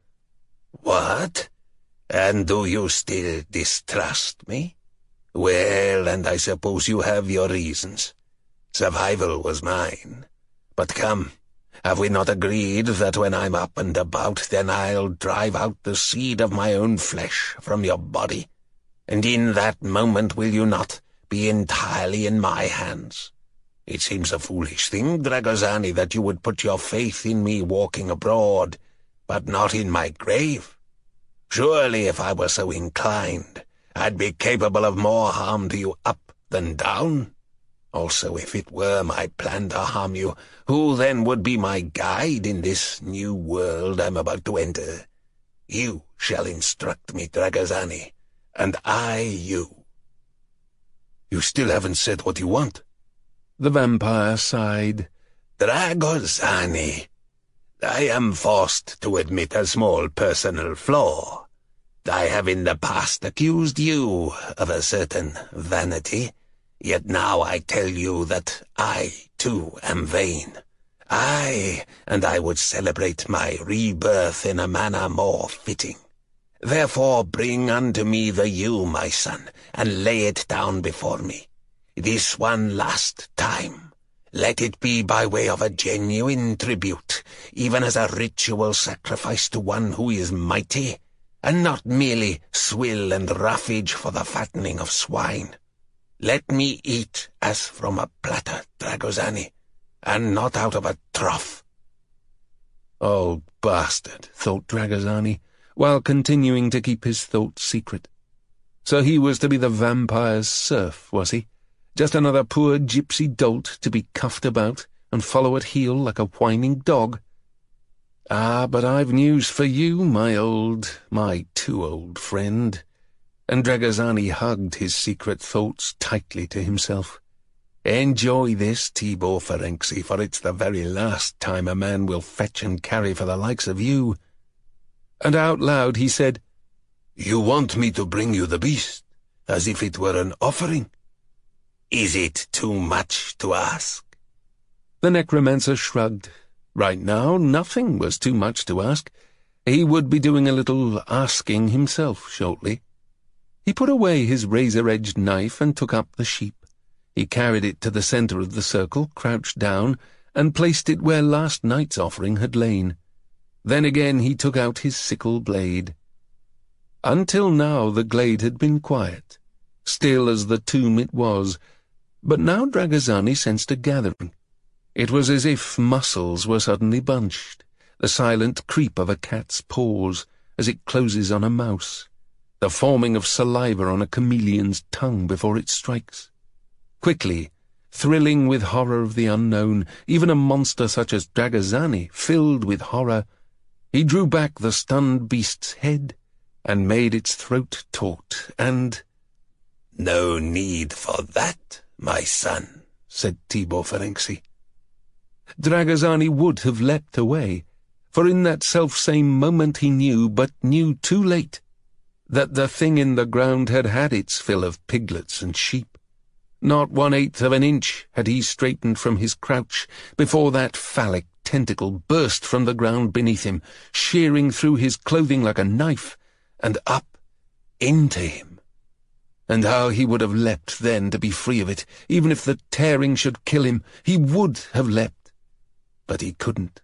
"What? And do you still distrust me? Well, and I suppose you have your reasons. Survival was mine. But come, have we not agreed that when I'm up and about, then I'll drive out the seed of my own flesh from your body? And in that moment will you not be entirely in my hands? It seems a foolish thing, Dragozani, that you would put your faith in me walking abroad, but not in my grave. Surely, if I were so inclined, I'd be capable of more harm to you up than down. Also, if it were my plan to harm you, who then would be my guide in this new world I'm about to enter? You shall instruct me, Dragozani, and I you." "You still haven't said what you want." The vampire sighed. "Dragozani, I am forced to admit a small personal flaw. I have in the past accused you of a certain vanity. Yet now I tell you that I, too, am vain. Aye, and I would celebrate my rebirth in a manner more fitting. Therefore bring unto me the yew, my son, and lay it down before me. This one last time. Let it be by way of a genuine tribute, even as a ritual sacrifice to one who is mighty, and not merely swill and roughage for the fattening of swine. Let me eat as from a platter, Dragozani, and not out of a trough." "Old bastard," thought Dragozani, while continuing to keep his thoughts secret. So he was to be the vampire's serf, was he? Just another poor gypsy dolt to be cuffed about and follow at heel like a whining dog? "Ah, but I've news for you, my too old friend." And Dragozani hugged his secret thoughts tightly to himself. "Enjoy this, Tibor Ferenczi, for it's the very last time a man will fetch and carry for the likes of you. and out loud he said, "You want me to bring you the beast, as if it were an offering?" Is it too much to ask? The necromancer shrugged. Right now, nothing was too much to ask. He would be doing a little asking himself shortly. He put away his razor-edged knife and took up the sheep. He carried it to the center of the circle, crouched down, and placed it where last night's offering had lain. Then again he took out his sickle blade. Until now the glade had been quiet, still as the tomb it was, but now Dragazani sensed a gathering. It was as if muscles were suddenly bunched, the silent creep of a cat's paws as it closes on a mouse, the forming of saliva on a chameleon's tongue before it strikes. Quickly, thrilling with horror of the unknown, even a monster such as Dragazani, filled with horror, he drew back the stunned beast's head and made its throat taut, and— "No need for that, my son," said Tibor Ferenczi. Dragazani would have leapt away, for in that self-same moment he knew, but knew too late, that the thing in the ground had had its fill of piglets and sheep. Not 1/8 of an inch had he straightened from his crouch before that phallic tentacle burst from the ground beneath him, shearing through his clothing like a knife, and up into him. And how he would have leapt then to be free of it, even if the tearing should kill him. He would have leapt, but he couldn't.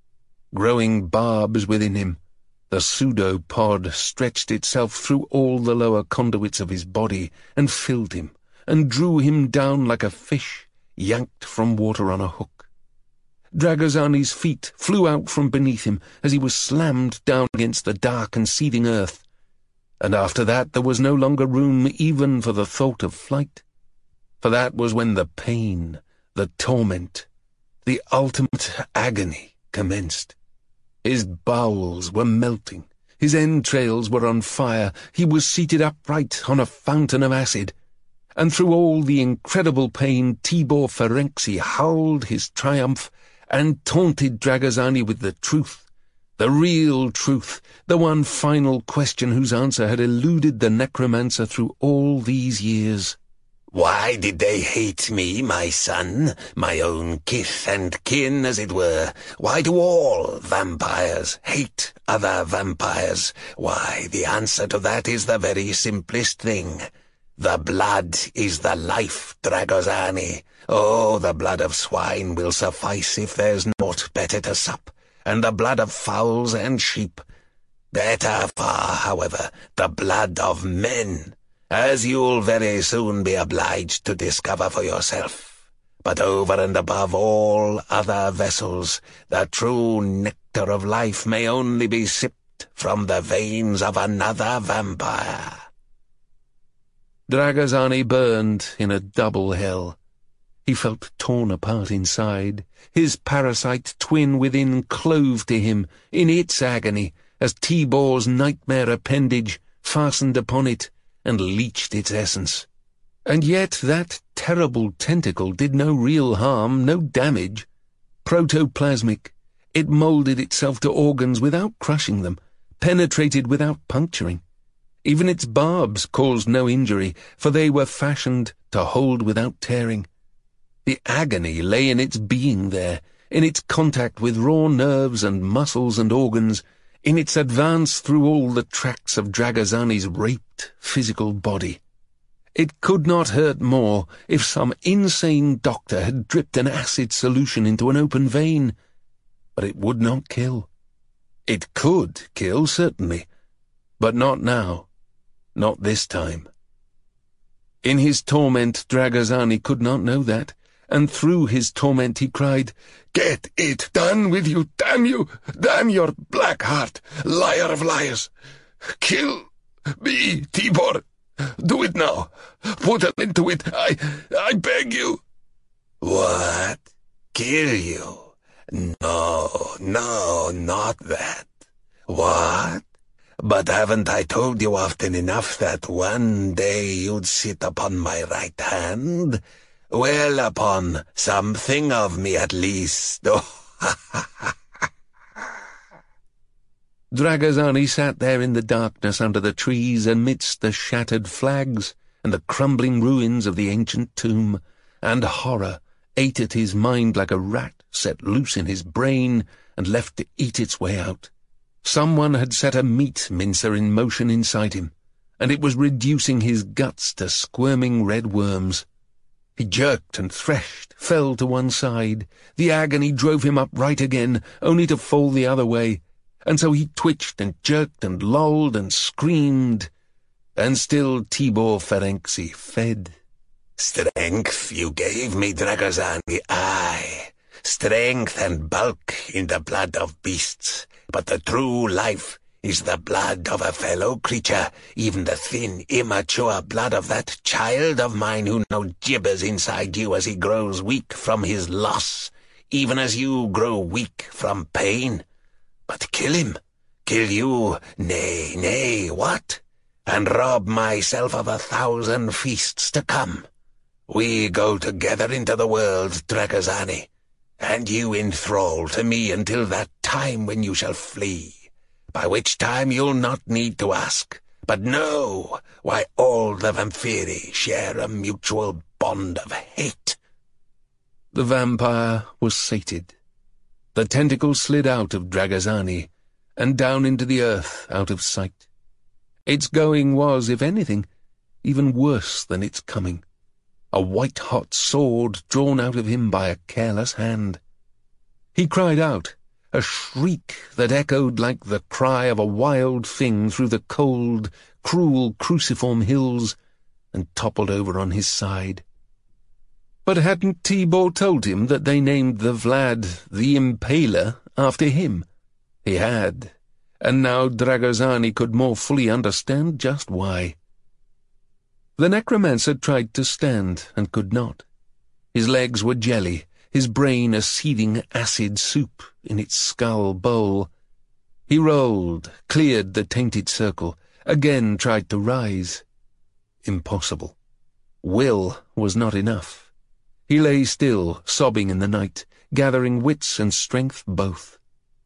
Growing barbs within him, the pseudopod stretched itself through all the lower conduits of his body and filled him, and drew him down like a fish yanked from water on a hook. Dragazani's feet flew out from beneath him as he was slammed down against the dark and seething earth, and after that there was no longer room even for the thought of flight, for that was when the pain, the torment, the ultimate agony commenced. His bowels were melting, his entrails were on fire, he was seated upright on a fountain of acid, and through all the incredible pain Tibor Ferenczi howled his triumph and taunted Dragazani with the truth, the real truth, the one final question whose answer had eluded the necromancer through all these years. Why did they hate me, my son, my own kith and kin, as it were? Why do all vampires hate other vampires? Why, the answer to that is the very simplest thing. The blood is the life, Dragozani. Oh, the blood of swine will suffice if there's naught better to sup, and the blood of fowls and sheep. Better far, however, the blood of men, as you'll very soon be obliged to discover for yourself. But over and above all other vessels, the true nectar of life may only be sipped from the veins of another vampire." Dragazani burned in a double hell. He felt torn apart inside. His parasite twin within clove to him in its agony as Tibor's nightmare appendage fastened upon it and leached its essence. And yet that terrible tentacle did no real harm, no damage. Protoplasmic, it moulded itself to organs without crushing them, penetrated without puncturing. Even its barbs caused no injury, for they were fashioned to hold without tearing. The agony lay in its being there, in its contact with raw nerves and muscles and organs, in its advance through all the tracts of Dragazani's raped physical body. It could not hurt more if some insane doctor had dripped an acid solution into an open vein, but it would not kill. It could kill, certainly, but not now. Not this time. In his torment, Dragazani could not know that, and through his torment he cried, "Get it done with you, damn you! Damn your black heart, liar of liars! Kill me, Tibor! Do it now! Put an end to it, I beg you!" "What? Kill you? No, not that. What? But haven't I told you often enough that one day you'd sit upon my right hand? Well, upon something of me at least. Oh, Dragazani sat there in the darkness under the trees amidst the shattered flags and the crumbling ruins of the ancient tomb, and horror ate at his mind like a rat set loose in his brain and left to eat its way out. Someone had set a meat mincer in motion inside him, and it was reducing his guts to squirming red worms. He jerked and threshed, fell to one side. The agony drove him upright again, only to fall the other way, and so he twitched and jerked and lolled and screamed, and still Tibor Ferenczi fed. Strength you gave me, Dragazani, aye. Strength and bulk in the blood of beasts, but the true life is the blood of a fellow creature, even the thin, immature blood of that child of mine who now gibbers inside you as he grows weak from his loss, even as you grow weak from pain. But kill him, kill you, nay, what? And rob myself of 1,000 feasts to come. We go together into the world, Dragazani, and you enthrall to me until that time when you shall flee, by which time you'll not need to ask, but know why all the Vampiri share a mutual bond of hate. The vampire was sated. The tentacle slid out of Dragazani and down into the earth out of sight. Its going was, if anything, even worse than its coming. A white-hot sword drawn out of him by a careless hand. He cried out, a shriek that echoed like the cry of a wild thing through the cold, cruel cruciform hills, and toppled over on his side. But hadn't Tibor told him that they named the Vlad the Impaler after him? He had, and now Dragazani could more fully understand just why. The necromancer tried to stand and could not. His legs were jelly, his brain a seething acid soup in its skull bowl. He rolled, cleared the tainted circle, again tried to rise. Impossible. Will was not enough. He lay still, sobbing in the night, gathering wits and strength both.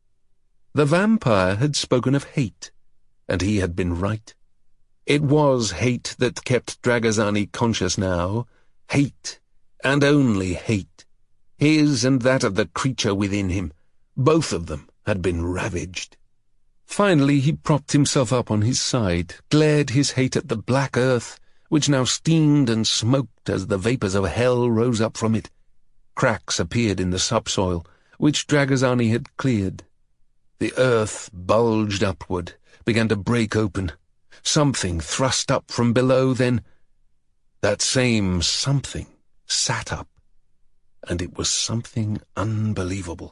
The vampire had spoken of hate, and he had been right. It was hate that kept Dragazani conscious now. Hate, and only hate. His and that of the creature within him. Both of them had been ravaged. Finally he propped himself up on his side, glared his hate at the black earth, which now steamed and smoked as the vapours of hell rose up from it. Cracks appeared in the subsoil, which Dragazani had cleared. The earth bulged upward, began to break open. Something thrust up from below, then that same something sat up, and it was something unbelievable.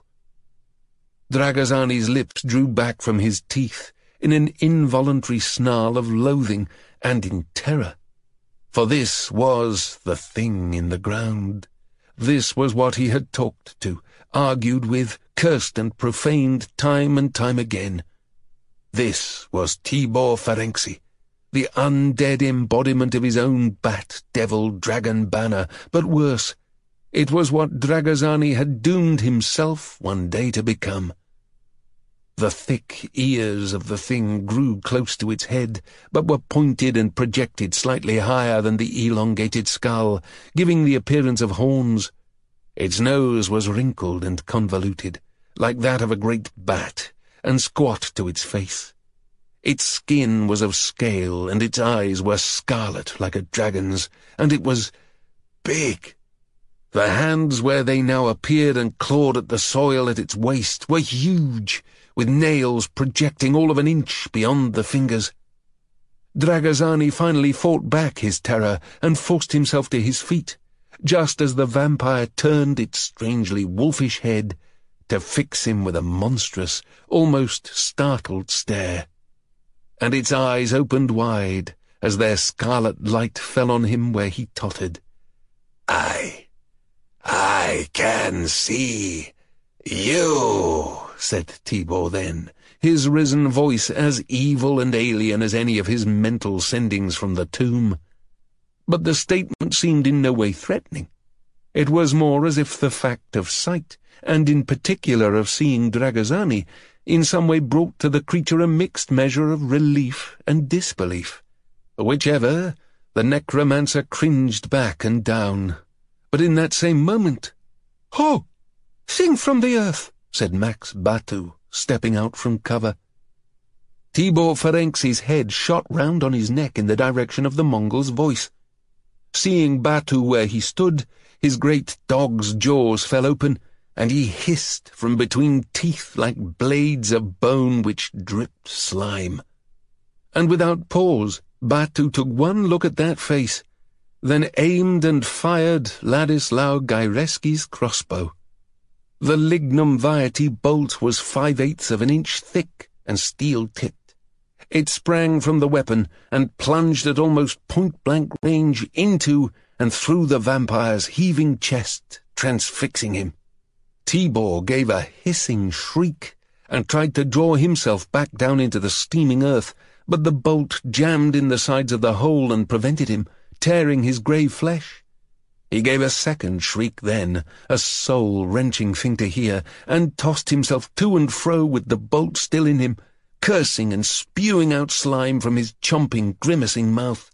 Dragazani's lips drew back from his teeth in an involuntary snarl of loathing and in terror. For this was the thing in the ground. This was what he had talked to, argued with, cursed and profaned time and time again. This was Tibor Ferenczi, the undead embodiment of his own bat, devil, dragon banner, but worse, it was what Dragazani had doomed himself one day to become. The thick ears of the thing grew close to its head, but were pointed and projected slightly higher than the elongated skull, giving the appearance of horns. Its nose was wrinkled and convoluted, like that of a great bat, and squat to its face. Its skin was of scale, and its eyes were scarlet like a dragon's, and it was big. The hands where they now appeared and clawed at the soil at its waist were huge, with nails projecting all of an inch beyond the fingers. Dragazani finally fought back his terror and forced himself to his feet, just as the vampire turned its strangely wolfish head to fix him with a monstrous, almost startled stare. And its eyes opened wide as their scarlet light fell on him where he tottered. I can see you, said Tibor then, his risen voice as evil and alien as any of his mental sendings from the tomb. But the statement seemed in no way threatening. It was more as if the fact of sight, and in particular of seeing Dragazani, in some way brought to the creature a mixed measure of relief and disbelief. Whichever, the necromancer cringed back and down. But in that same moment, "Ho! Sing from the earth," said Max Batou, stepping out from cover. Tibor Ferenczi's head shot round on his neck in the direction of the Mongol's voice. Seeing Batou where he stood, his great dog's jaws fell open, and he hissed from between teeth like blades of bone which dripped slime. And without pause, Batou took one look at that face, then aimed and fired Ladislao Gaireski's crossbow. The lignum vitae bolt was 5/8 of an inch thick and steel-tipped. It sprang from the weapon and plunged at almost point-blank range into and through the vampire's heaving chest, transfixing him. Tibor gave a hissing shriek and tried to draw himself back down into the steaming earth, but the bolt jammed in the sides of the hole and prevented him, tearing his grey flesh. He gave a second shriek then, a soul-wrenching thing to hear, and tossed himself to and fro with the bolt still in him, cursing and spewing out slime from his chomping, grimacing mouth.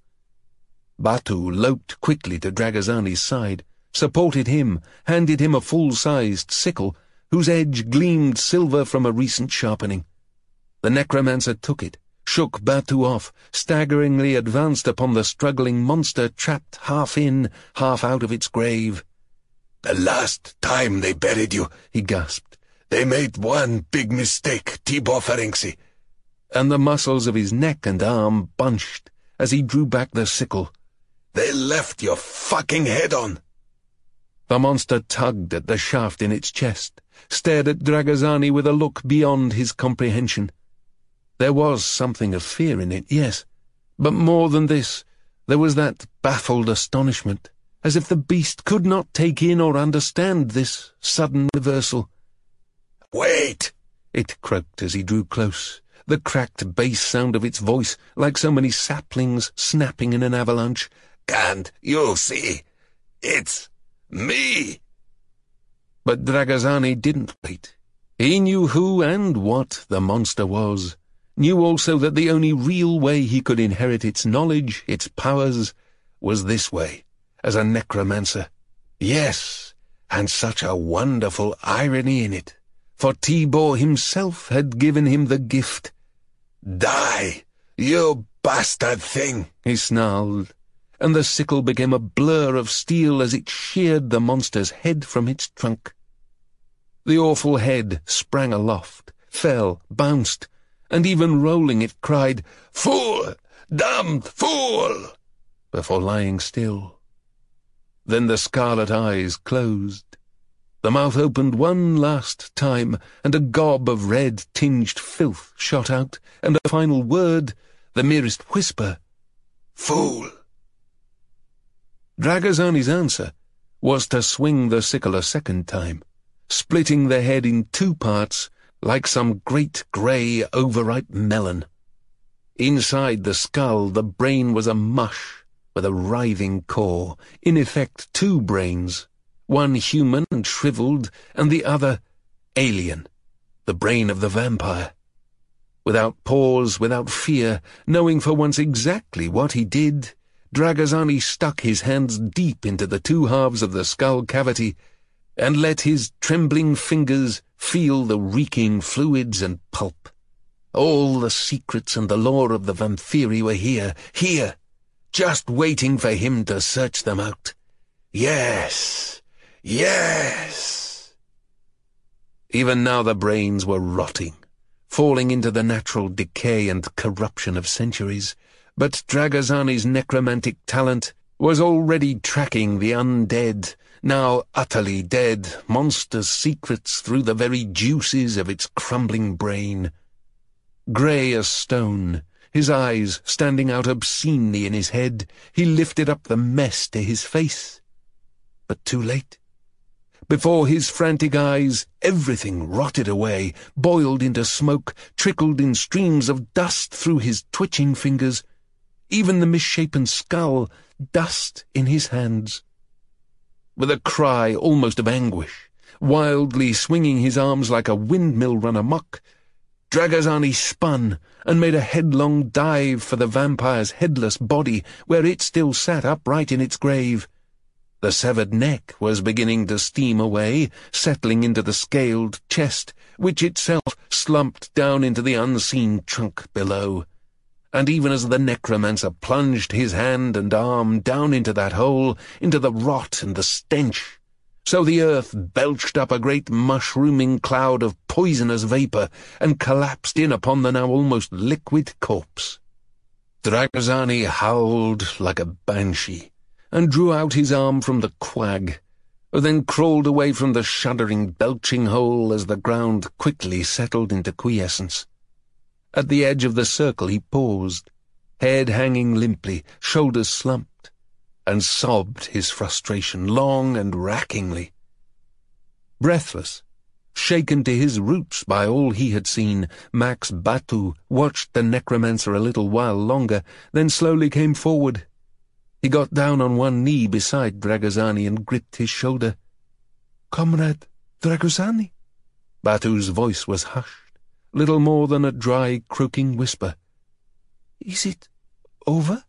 Batou loped quickly to Dragazani's side, supported him, handed him a full-sized sickle, whose edge gleamed silver from a recent sharpening. The necromancer took it, shook Batou off, staggeringly advanced upon the struggling monster trapped half in, half out of its grave. "The last time they buried you," he gasped, "they made one big mistake, Tibor Ferenczi." And the muscles of his neck and arm bunched as he drew back the sickle. "They left your fucking head on." The monster tugged at the shaft in its chest, stared at Dragazani with a look beyond his comprehension. There was something of fear in it, yes, but more than this, there was that baffled astonishment, as if the beast could not take in or understand this sudden reversal. "Wait!" it croaked as he drew close, the cracked bass sound of its voice like so many saplings snapping in an avalanche. "Can't you see? It's me!" But Dragazani didn't wait. He knew who and what the monster was, knew also that the only real way he could inherit its knowledge, its powers, was this way, as a necromancer. Yes, and such a wonderful irony in it, for Tibor himself had given him the gift. "Die, you bastard thing!" he snarled, and the sickle became a blur of steel as it sheared the monster's head from its trunk. The awful head sprang aloft, fell, bounced, and even rolling it cried, "Fool! Damned fool!" before lying still. Then the scarlet eyes closed. The mouth opened one last time, and a gob of red-tinged filth shot out, and a final word, the merest whisper, "Fool!" Dragazani's answer was to swing the sickle a second time, splitting the head in two parts like some great grey overripe melon. Inside the skull the brain was a mush with a writhing core, in effect two brains, one human and shriveled, and the other alien, the brain of the vampire. Without pause, without fear, knowing for once exactly what he did, Dragazani stuck his hands deep into the two halves of the skull cavity and let his trembling fingers feel the reeking fluids and pulp. All the secrets and the lore of the Vampiri were here, just waiting for him to search them out. Yes, yes. Even now the brains were rotting, falling into the natural decay and corruption of centuries, but Dragazani's necromantic talent was already tracking the undead, now utterly dead, monster's secrets through the very juices of its crumbling brain. Grey as stone, his eyes standing out obscenely in his head, he lifted up the mess to his face. But too late. Before his frantic eyes, everything rotted away, boiled into smoke, trickled in streams of dust through his twitching fingers. Even the misshapen skull, dust in his hands. With a cry almost of anguish, wildly swinging his arms like a windmill run amok, Dragazani spun and made a headlong dive for the vampire's headless body, where it still sat upright in its grave. The severed neck was beginning to steam away, settling into the scaled chest, which itself slumped down into the unseen trunk below. And even as the necromancer plunged his hand and arm down into that hole, into the rot and the stench, so the earth belched up a great mushrooming cloud of poisonous vapour and collapsed in upon the now almost liquid corpse. Dragazani howled like a banshee and drew out his arm from the quag, then crawled away from the shuddering, belching hole as the ground quickly settled into quiescence. At the edge of the circle he paused, head hanging limply, shoulders slumped, and sobbed his frustration long and rackingly. Breathless, shaken to his roots by all he had seen, Max Batu watched the necromancer a little while longer, then slowly came forward. He got down on one knee beside Dragazani and gripped his shoulder. "Comrade Dragazani?" Batu's voice was hushed, little more than a dry, croaking whisper. "Is it over?"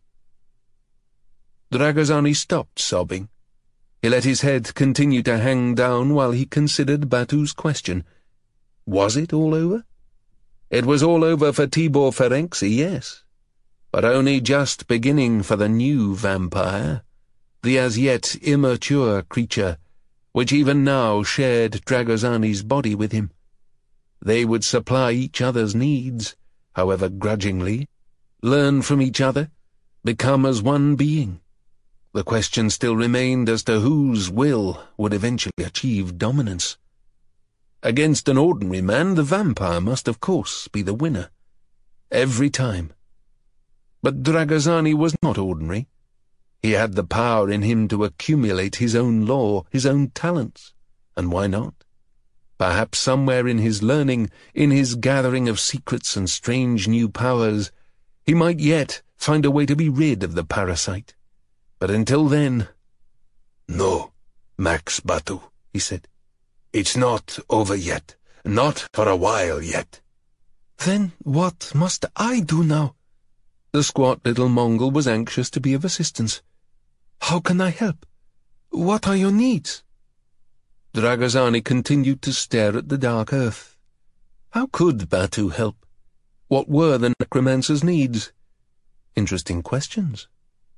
Dragazani stopped sobbing. He let his head continue to hang down while he considered Batu's question. Was it all over? It was all over for Tibor Ferenczi, yes, but only just beginning for the new vampire, the as yet immature creature, which even now shared Dragazani's body with him. They would supply each other's needs, however grudgingly, learn from each other, become as one being. The question still remained as to whose will would eventually achieve dominance. Against an ordinary man, the vampire must, of course, be the winner. Every time. But Dragazani was not ordinary. He had the power in him to accumulate his own lore, his own talents. And why not? Perhaps somewhere in his learning, in his gathering of secrets and strange new powers, he might yet find a way to be rid of the parasite. But until then— "No, Max Batu," he said. "It's not over yet. Not for a while yet." "Then what must I do now?" The squat little Mongol was anxious to be of assistance. "How can I help? What are your needs?" Dragazani continued to stare at the dark earth. How could Batu help? What were the necromancer's needs? Interesting questions.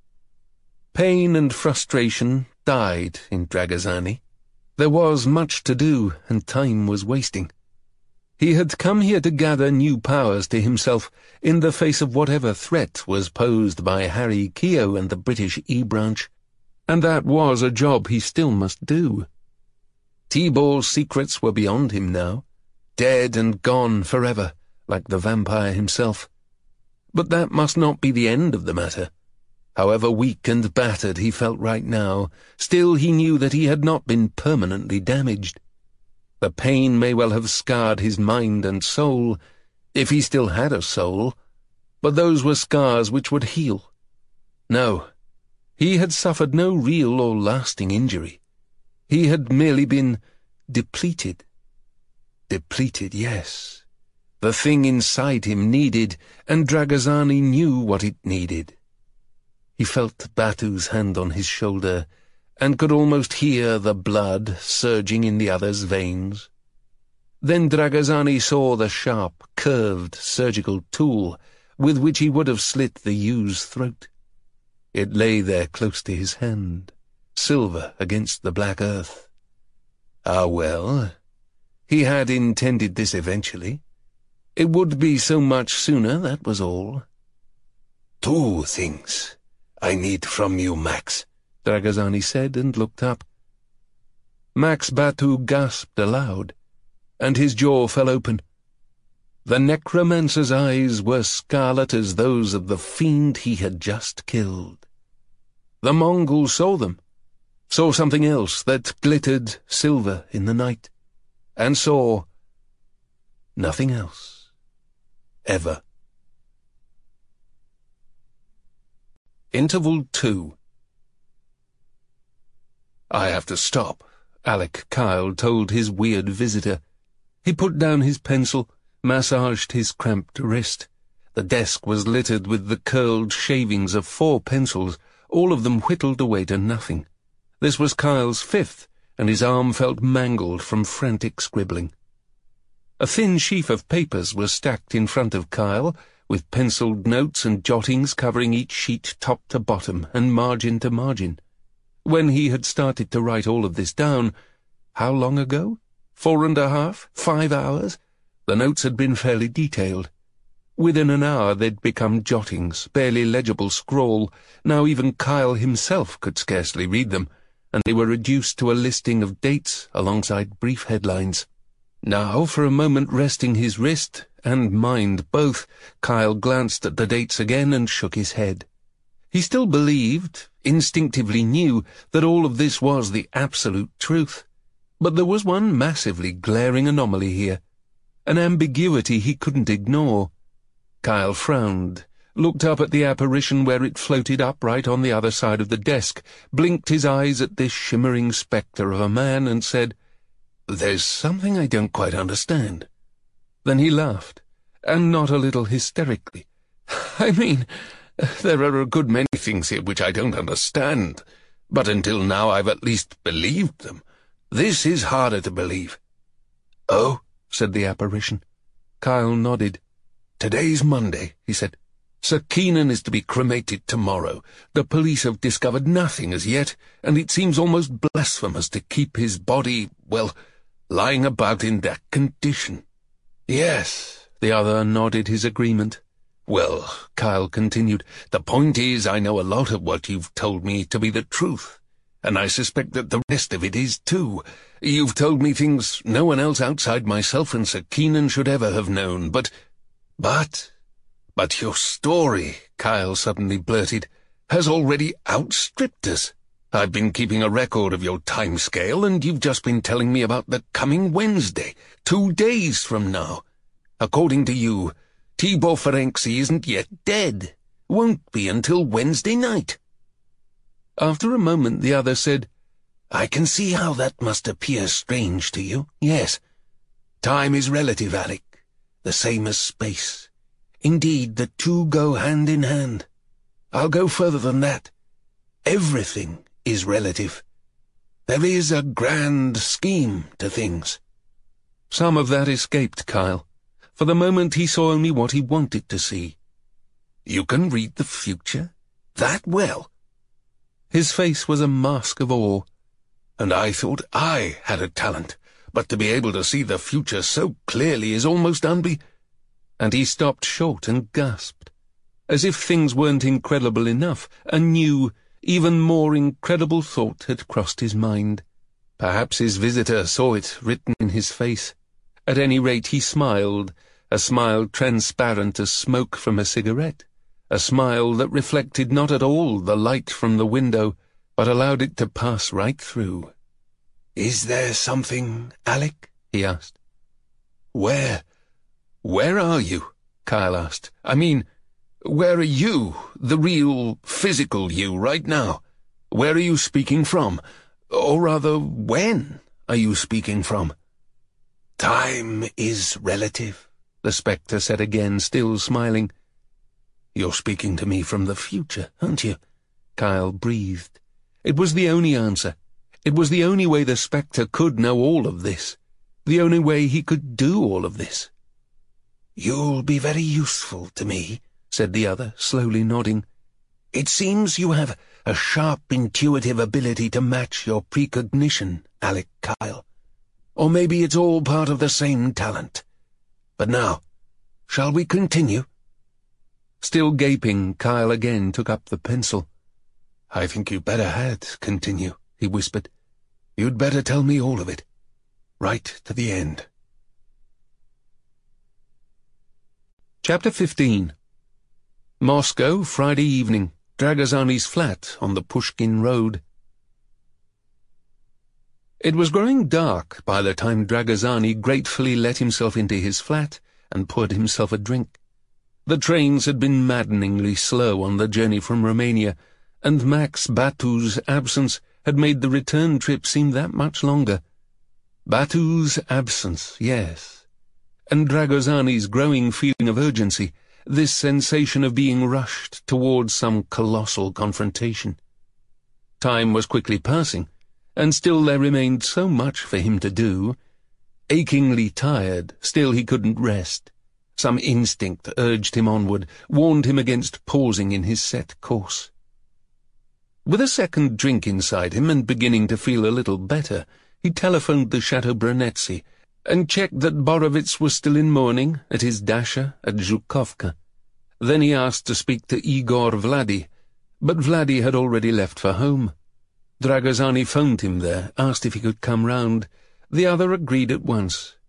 Pain and frustration died in Dragazani. There was much to do, and time was wasting. He had come here to gather new powers to himself in the face of whatever threat was posed by Harry Keogh and the British E-Branch, and that was a job he still must do. Tibor's secrets were beyond him now, dead and gone forever, like the vampire himself. But that must not be the end of the matter. However weak and battered he felt right now, still he knew that he had not been permanently damaged. The pain may well have scarred his mind and soul, if he still had a soul, but those were scars which would heal. No, he had suffered no real or lasting injury. He had merely been depleted. Depleted, yes. The thing inside him needed, and Dragazani knew what it needed. He felt Batu's hand on his shoulder, and could almost hear the blood surging in the other's veins. Then Dragazani saw the sharp, curved surgical tool with which he would have slit the ew's throat. It lay there close to his hand, silver against the black earth. Ah, well, he had intended this eventually. It would be so much sooner, that was all. "Two things I need from you, Max," Dragazani said, and looked up. Max Batu gasped aloud, and his jaw fell open. The necromancer's eyes were scarlet as those of the fiend he had just killed. The Mongol saw them, saw something else that glittered silver in the night, and saw nothing else, ever. Interval 2. "I have to stop," Alec Kyle told his weird visitor. He put down his pencil, massaged his cramped wrist. The desk was littered with the curled shavings of 4 pencils, all of them whittled away to nothing. This was Kyle's 5th, and his arm felt mangled from frantic scribbling. A thin sheaf of papers was stacked in front of Kyle, with penciled notes and jottings covering each sheet top to bottom and margin to margin. When he had started to write all of this down, how long ago? 4.5, 5 hours? The notes had been fairly detailed. Within an hour they'd become jottings, barely legible scrawl. Now even Kyle himself could scarcely read them, and they were reduced to a listing of dates alongside brief headlines. Now, for a moment resting his wrist and mind both, Kyle glanced at the dates again and shook his head. He still believed, instinctively knew, that all of this was the absolute truth. But there was one massively glaring anomaly here, an ambiguity he couldn't ignore. Kyle frowned, looked up at the apparition where it floated upright on the other side of the desk, blinked his eyes at this shimmering spectre of a man, and said, "There's something I don't quite understand." Then he laughed, and not a little hysterically. "I mean, there are a good many things here which I don't understand, but until now I've at least believed them. This is harder to believe." "Oh?" said the apparition. Kyle nodded. "Today's Monday," he said. "Sir Keenan is to be cremated tomorrow. The police have discovered nothing as yet, and it seems almost blasphemous to keep his body, well, lying about in that condition." "Yes," the other nodded his agreement. "Well," Kyle continued, "the point is I know a lot of what you've told me to be the truth, and I suspect that the rest of it is too. You've told me things no one else outside myself and Sir Keenan should ever have known, But your story," Kyle suddenly blurted, "has already outstripped us. I've been keeping a record of your time scale, and you've just been telling me about the coming Wednesday, 2 days from now. According to you, Tibor Ferenczi isn't yet dead. Won't be until Wednesday night." After a moment the other said, "I can see how that must appear strange to you, yes. Time is relative, Alec, the same as space. Indeed, the two go hand in hand. I'll go further than that. Everything is relative. There is a grand scheme to things." Some of that escaped Kyle. For the moment he saw only what he wanted to see. "You can read the future? That well?" His face was a mask of awe. "And I thought I had a talent, but to be able to see the future so clearly is almost And he stopped short and gasped. As if things weren't incredible enough, a new, even more incredible thought had crossed his mind. Perhaps his visitor saw it written in his face. At any rate he smiled, a smile transparent as smoke from a cigarette, a smile that reflected not at all the light from the window, but allowed it to pass right through. "Is there something, Alec?" he asked. Where are you?" Kyle asked. "I mean, where are you, the real, physical you, right now? Where are you speaking from? Or rather, when are you speaking from?" "Time is relative," the spectre said again, still smiling. "You're speaking to me from the future, aren't you?" Kyle breathed. It was the only answer. It was the only way the spectre could know all of this. The only way he could do all of this. "You'll be very useful to me," said the other, slowly nodding. "It seems you have a sharp intuitive ability to match your precognition, Alec Kyle. Or maybe it's all part of the same talent. But now, shall we continue?" Still gaping, Kyle again took up the pencil. "I think you better continue," he whispered. "You'd better tell me all of it. Right to the end." Chapter 15. Moscow, Friday evening. Dragozani's flat on the Pushkin Road. It was growing dark by the time Dragozani gratefully let himself into his flat and poured himself a drink. The trains had been maddeningly slow on the journey from Romania, and Max Batu's absence had made the return trip seem that much longer. Batu's absence, yes. and Dragozani's growing feeling of urgency, this sensation of being rushed towards some colossal confrontation. Time was quickly passing, and still there remained so much for him to do. Achingly tired, still he couldn't rest. Some instinct urged him onward, warned him against pausing in his set course. With a second drink inside him and beginning to feel a little better, he telephoned the Chateau Brunetzi and checked that Borovitz was still in mourning at his dacha at Zhukovka. Then he asked to speak to Igor Vladi, but Vladi had already left for home. Dragozani phoned him there, asked if he could come round. The other agreed at once.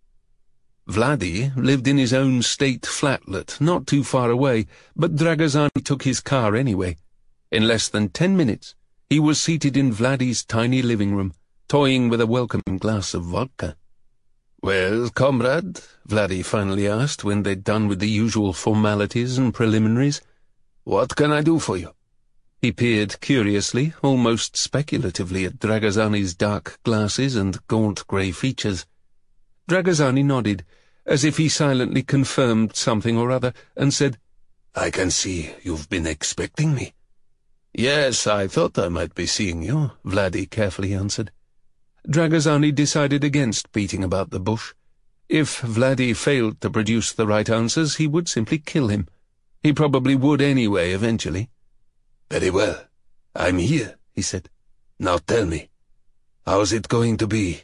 Vladi lived in his own state flatlet, not too far away, but Dragozani took his car anyway. In less than 10 minutes, he was seated in Vladi's tiny living room, toying with a welcoming glass of vodka. "Well, comrade," Vladi finally asked when they'd done with the usual formalities and preliminaries, "what can I do for you?" He peered curiously, almost speculatively, at Dragozani's dark glasses and gaunt grey features. Dragozani nodded, as if he silently confirmed something or other, and said, "I can see you've been expecting me." "Yes, I thought I might be seeing you," Vladi carefully answered. Dragozani decided against beating about the bush. If Vladi failed to produce the right answers, he would simply kill him. He probably would anyway, eventually. "Very well. I'm here," he said. "Now tell me, how's it going to be?"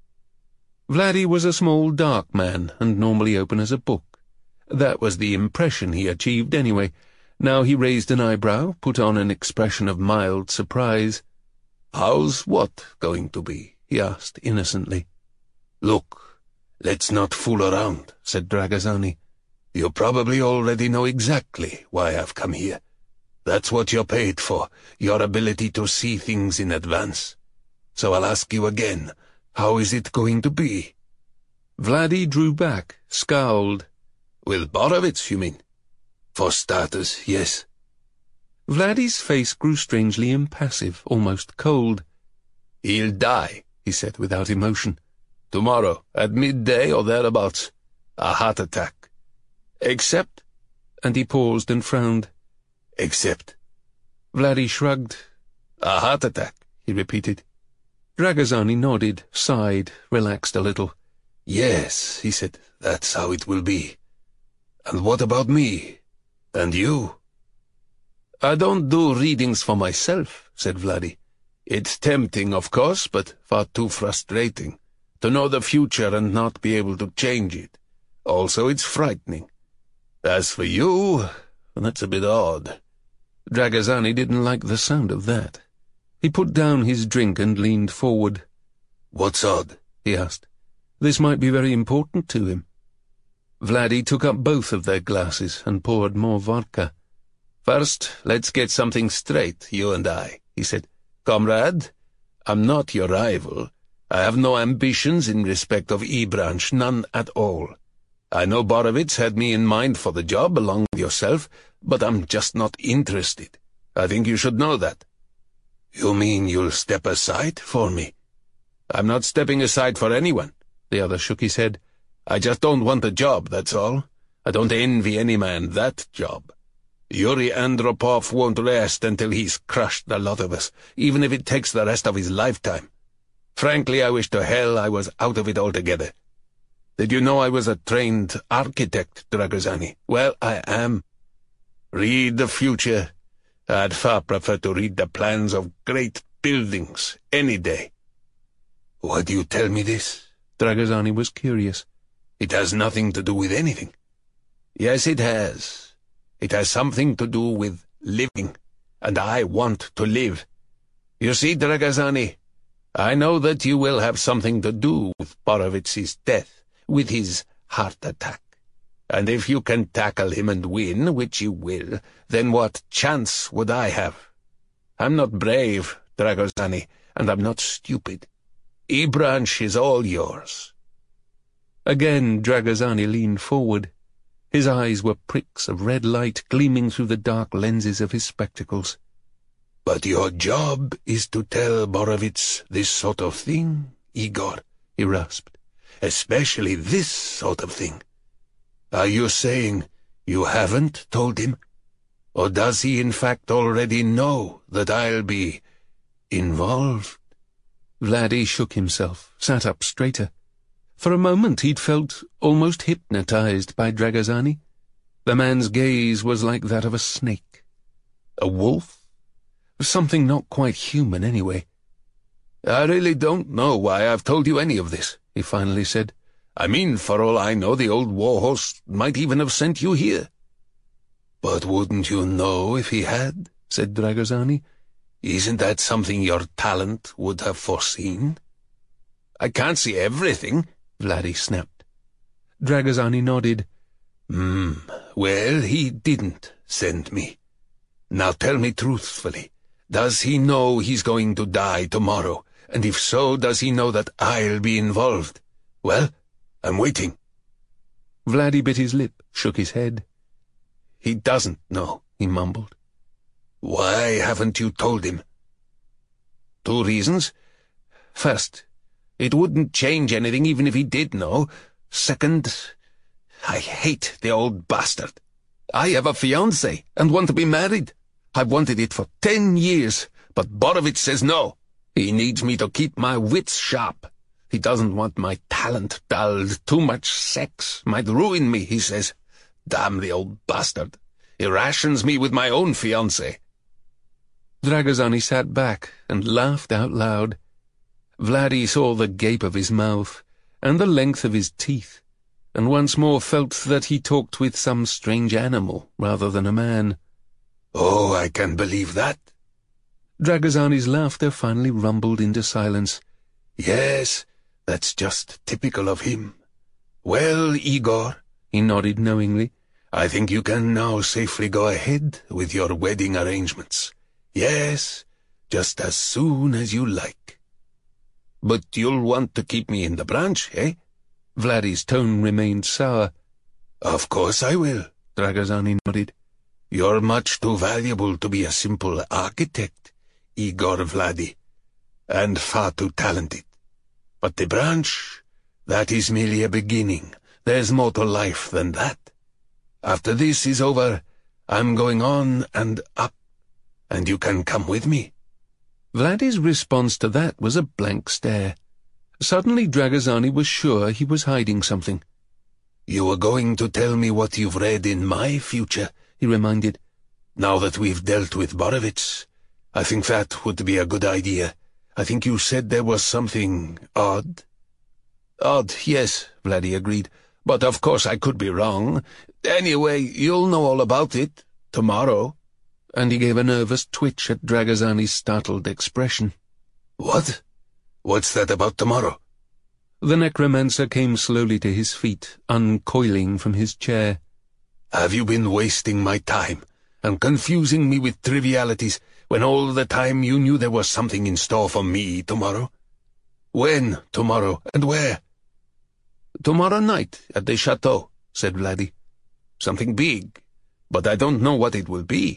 Vladi was a small, dark man, and normally open as a book. That was the impression he achieved anyway. Now he raised an eyebrow, put on an expression of mild surprise. "How's what going to be?" he asked innocently. "Look, let's not fool around," said Dragozani. "You probably already know exactly why I've come here. That's what you're paid for, your ability to see things in advance. So I'll ask you again, how is it going to be?" Vladi drew back, scowled. "With Borovitz, you mean?" "For starters, yes." Vladi's face grew strangely impassive, almost cold. "He'll die," he said without emotion. "Tomorrow, at midday or thereabouts. A heart attack. Except—" and he paused and frowned. "Except—" Vladi shrugged. "A heart attack," he repeated. Dragozani nodded, sighed, relaxed a little. "Yes," he said, "that's how it will be. And what about me? And you?" "I don't do readings for myself," said Vladi. "It's tempting, of course, but far too frustrating. To know the future and not be able to change it. Also, it's frightening. As for you, that's a bit odd." Dragozani didn't like the sound of that. He put down his drink and leaned forward. "What's odd?" he asked. This might be very important to him. Vladi took up both of their glasses and poured more vodka. "First, let's get something straight, you and I," he said. "Comrade, I'm not your rival. I have no ambitions in respect of E-Branch, none at all. I know Borovitz had me in mind for the job, along with yourself, but I'm just not interested. I think you should know that." "You mean you'll step aside for me?" "I'm not stepping aside for anyone." The other shook his head. "I just don't want the job, that's all. I don't envy any man that job. Yuri Andropov won't rest until he's crushed the lot of us, even if it takes the rest of his lifetime. Frankly, I wish to hell I was out of it altogether. Did you know I was a trained architect, Dragozani? Well, I am. Read the future. I'd far prefer to read the plans of great buildings any day." "Why do you tell me this?" Dragozani was curious. "It has nothing to do with anything." "Yes, it has. It has something to do with living, and I want to live. You see, Dragozani, I know that you will have something to do with Borovitz's death, with his heart attack. And if you can tackle him and win, which you will, then what chance would I have? I'm not brave, Dragozani, and I'm not stupid. E-Branch is all yours." Again Dragozani leaned forward. His eyes were pricks of red light gleaming through the dark lenses of his spectacles. "But your job is to tell Borovitz this sort of thing, Igor," he rasped. "Especially this sort of thing. Are you saying you haven't told him? Or does he in fact already know that I'll be involved? Vladdy shook himself, sat up straighter. For a moment he'd felt almost hypnotized by Dragozani. The man's gaze was like that of a snake. A wolf? Something not quite human, anyway. I really don't know why I've told you any of this, he finally said. I mean, for all I know, the old warhorse might even have sent you here. But wouldn't you know if he had? Said Dragozani. Isn't that something your talent would have foreseen? I can't see everything, Vladdy snapped. Dragozani nodded. Well, he didn't send me. Now tell me truthfully, does he know he's going to die tomorrow? And if so, does he know that I'll be involved? Well, I'm waiting. Vladdy bit his lip, shook his head. He doesn't know, he mumbled. Why haven't you told him? 2 reasons. First, it wouldn't change anything even if he did know. Second, I hate the old bastard. I have a fiancé and want to be married. I've wanted it for 10 years, but Borovitz says no. He needs me to keep my wits sharp. He doesn't want my talent dulled. Too much sex might ruin me, he says. Damn the old bastard. He rations me with my own fiancé. Dragozani sat back and laughed out loud. Vladdy saw the gape of his mouth and the length of his teeth, and once more felt that he talked with some strange animal rather than a man. Oh, I can believe that. Dragozani's laughter finally rumbled into silence. Yes, that's just typical of him. Well, Igor, he nodded knowingly, I think you can now safely go ahead with your wedding arrangements. Yes, just as soon as you like. But you'll want to keep me in the branch, eh? Vladdy's tone remained sour. Of course I will, Dragozani nodded. You're much too valuable to be a simple architect, Igor Vladdy, and far too talented. But the branch, that is merely a beginning. There's more to life than that. After this is over, I'm going on and up, and you can come with me. Vladdy's response to that was a blank stare. Suddenly Dragozani was sure he was hiding something. You were going to tell me what you've read in my future, he reminded. Now that we've dealt with Borovitz, I think that would be a good idea. I think you said there was something odd. Odd, yes, Vladdy agreed. But of course I could be wrong. Anyway, you'll know all about it tomorrow. And he gave a nervous twitch at Dragozani's startled expression. What? What's that about tomorrow? The necromancer came slowly to his feet, uncoiling from his chair. Have you been wasting my time and confusing me with trivialities when all the time you knew there was something in store for me tomorrow? When tomorrow, and where? Tomorrow night at the chateau, said Vladdy. Something big, but I don't know what it will be.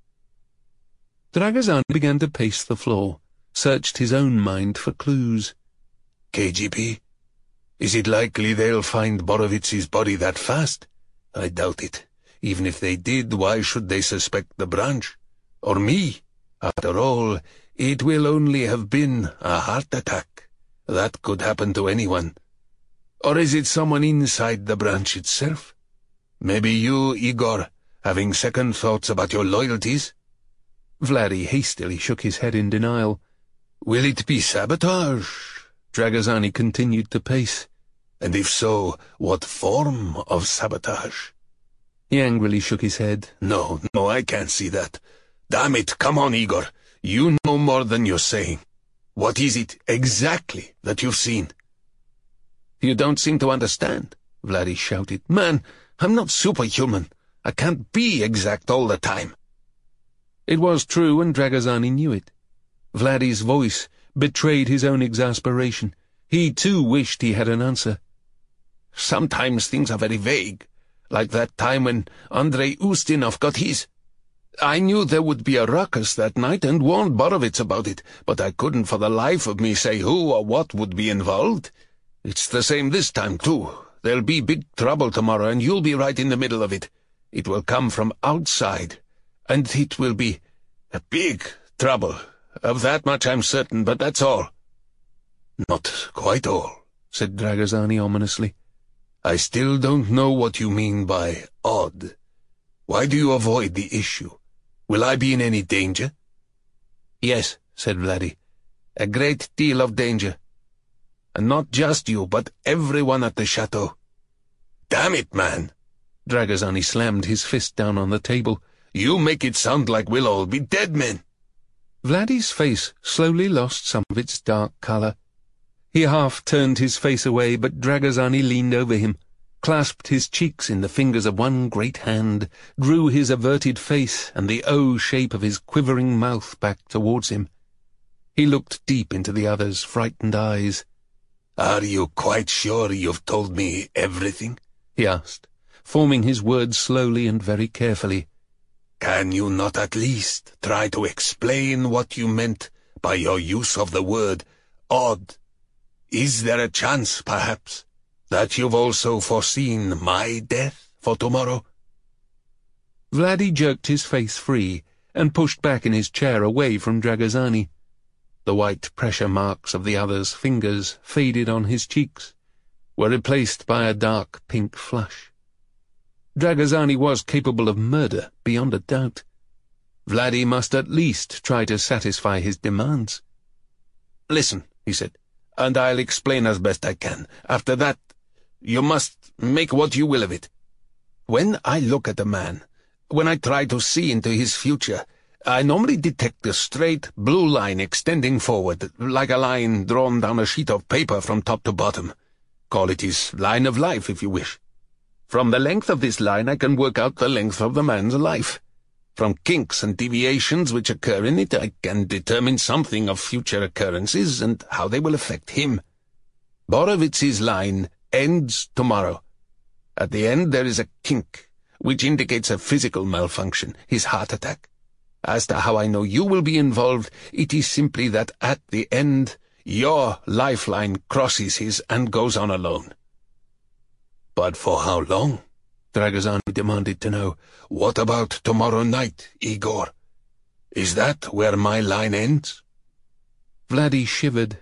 Dragozani began to pace the floor, searched his own mind for clues. KGB? Is it likely they'll find Borovitz's body that fast? I doubt it. Even if they did, why should they suspect the branch? Or me? After all, it will only have been a heart attack. That could happen to anyone. Or is it someone inside the branch itself? Maybe you, Igor, having second thoughts about your loyalties? Vladdy hastily shook his head in denial. Will it be sabotage? Dragozani continued to pace. And if so, what form of sabotage? He angrily shook his head. No, I can't see that. Damn it, come on, Igor. You know more than you're saying. What is it exactly that you've seen? You don't seem to understand, Vladdy shouted. Man, I'm not superhuman. I can't be exact all the time. It was true, and Dragozani knew it. Vladdy's voice betrayed his own exasperation. He, too, wished he had an answer. Sometimes things are very vague, like that time when Andrei Ustinov got his. I knew there would be a ruckus that night and warned Borovitz about it, but I couldn't for the life of me say who or what would be involved. It's the same this time, too. There'll be big trouble tomorrow, and you'll be right in the middle of it. It will come from outside, and it will be a big trouble. Of that much I'm certain, but that's all." "Not quite all," said Dragazani ominously. "I still don't know what you mean by odd. Why do you avoid the issue? Will I be in any danger?" "Yes," said Vladdy. "A great deal of danger. And not just you, but everyone at the chateau." "Damn it, man!" Dragazani slammed his fist down on the table. "You make it sound like we'll all be dead men." Vladdy's face slowly lost some of its dark colour. He half turned his face away, but Dragazani leaned over him, clasped his cheeks in the fingers of one great hand, drew his averted face and the O shape of his quivering mouth back towards him. He looked deep into the other's frightened eyes. "Are you quite sure you've told me everything?" he asked, forming his words slowly and very carefully. "Can you not at least try to explain what you meant by your use of the word odd? Is there a chance, perhaps, that you've also foreseen my death for tomorrow?" Vladdy jerked his face free and pushed back in his chair away from Dragazani. The white pressure marks of the other's fingers faded on his cheeks, were replaced by a dark pink flush. Dragazani was capable of murder, beyond a doubt. Vladdy must at least try to satisfy his demands. "Listen," he said, "and I'll explain as best I can. After that, you must make what you will of it. When I look at a man, when I try to see into his future, I normally detect a straight blue line extending forward, like a line drawn down a sheet of paper from top to bottom. Call it his line of life, if you wish. From the length of this line I can work out the length of the man's life. From kinks and deviations which occur in it I can determine something of future occurrences and how they will affect him. Borowitz's line ends tomorrow. At the end there is a kink, which indicates a physical malfunction, his heart attack. As to how I know you will be involved, it is simply that at the end your lifeline crosses his and goes on alone." "But for how long?" Dragazani demanded to know. "What about tomorrow night, Igor? Is that where my line ends?" Vladdy shivered.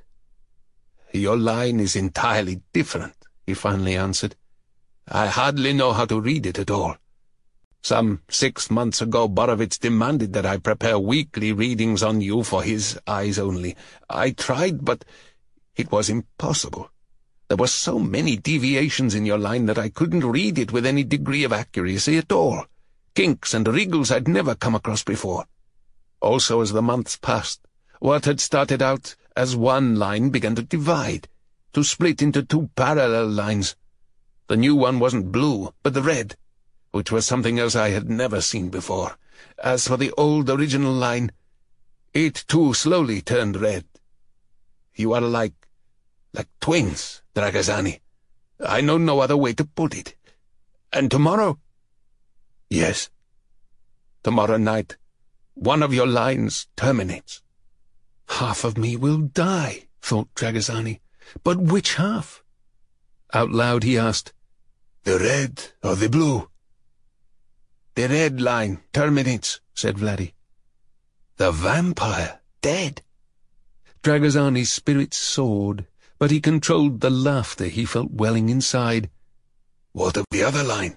"Your line is entirely different," he finally answered. "I hardly know how to read it at all. Some 6 months ago, Borowitz demanded that I prepare weekly readings on you for his eyes only. I tried, but it was impossible. There were so many deviations in your line that I couldn't read it with any degree of accuracy at all. Kinks and wriggles I'd never come across before. Also, as the months passed, what had started out as one line began to divide, to split into 2 parallel lines. The new one wasn't blue, but red, which was something else I had never seen before. As for the old original line, it too slowly turned red. You are like twins, Dragazani. I know no other way to put it. And tomorrow?" "Yes." "Tomorrow night, one of your lines terminates." "Half of me will die," thought Dragazani. "But which half?" Out loud he asked, "The red or the blue?" "The red line terminates," said Vladdy. "The vampire dead?" Dragazani's spirits soared, but he controlled the laughter he felt welling inside. "What of the other line?"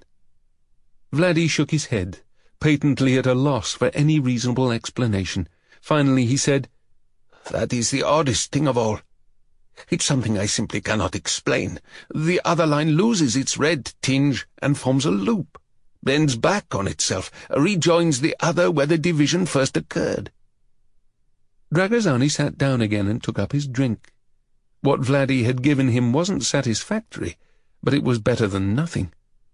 Vladdy shook his head, patently at a loss for any reasonable explanation. Finally he said, "That is the oddest thing of all. It's something I simply cannot explain. The other line loses its red tinge and forms a loop, bends back on itself, rejoins the other where the division first occurred." Dragazani sat down again and took up his drink. What Vladdy had given him wasn't satisfactory, but it was better than nothing.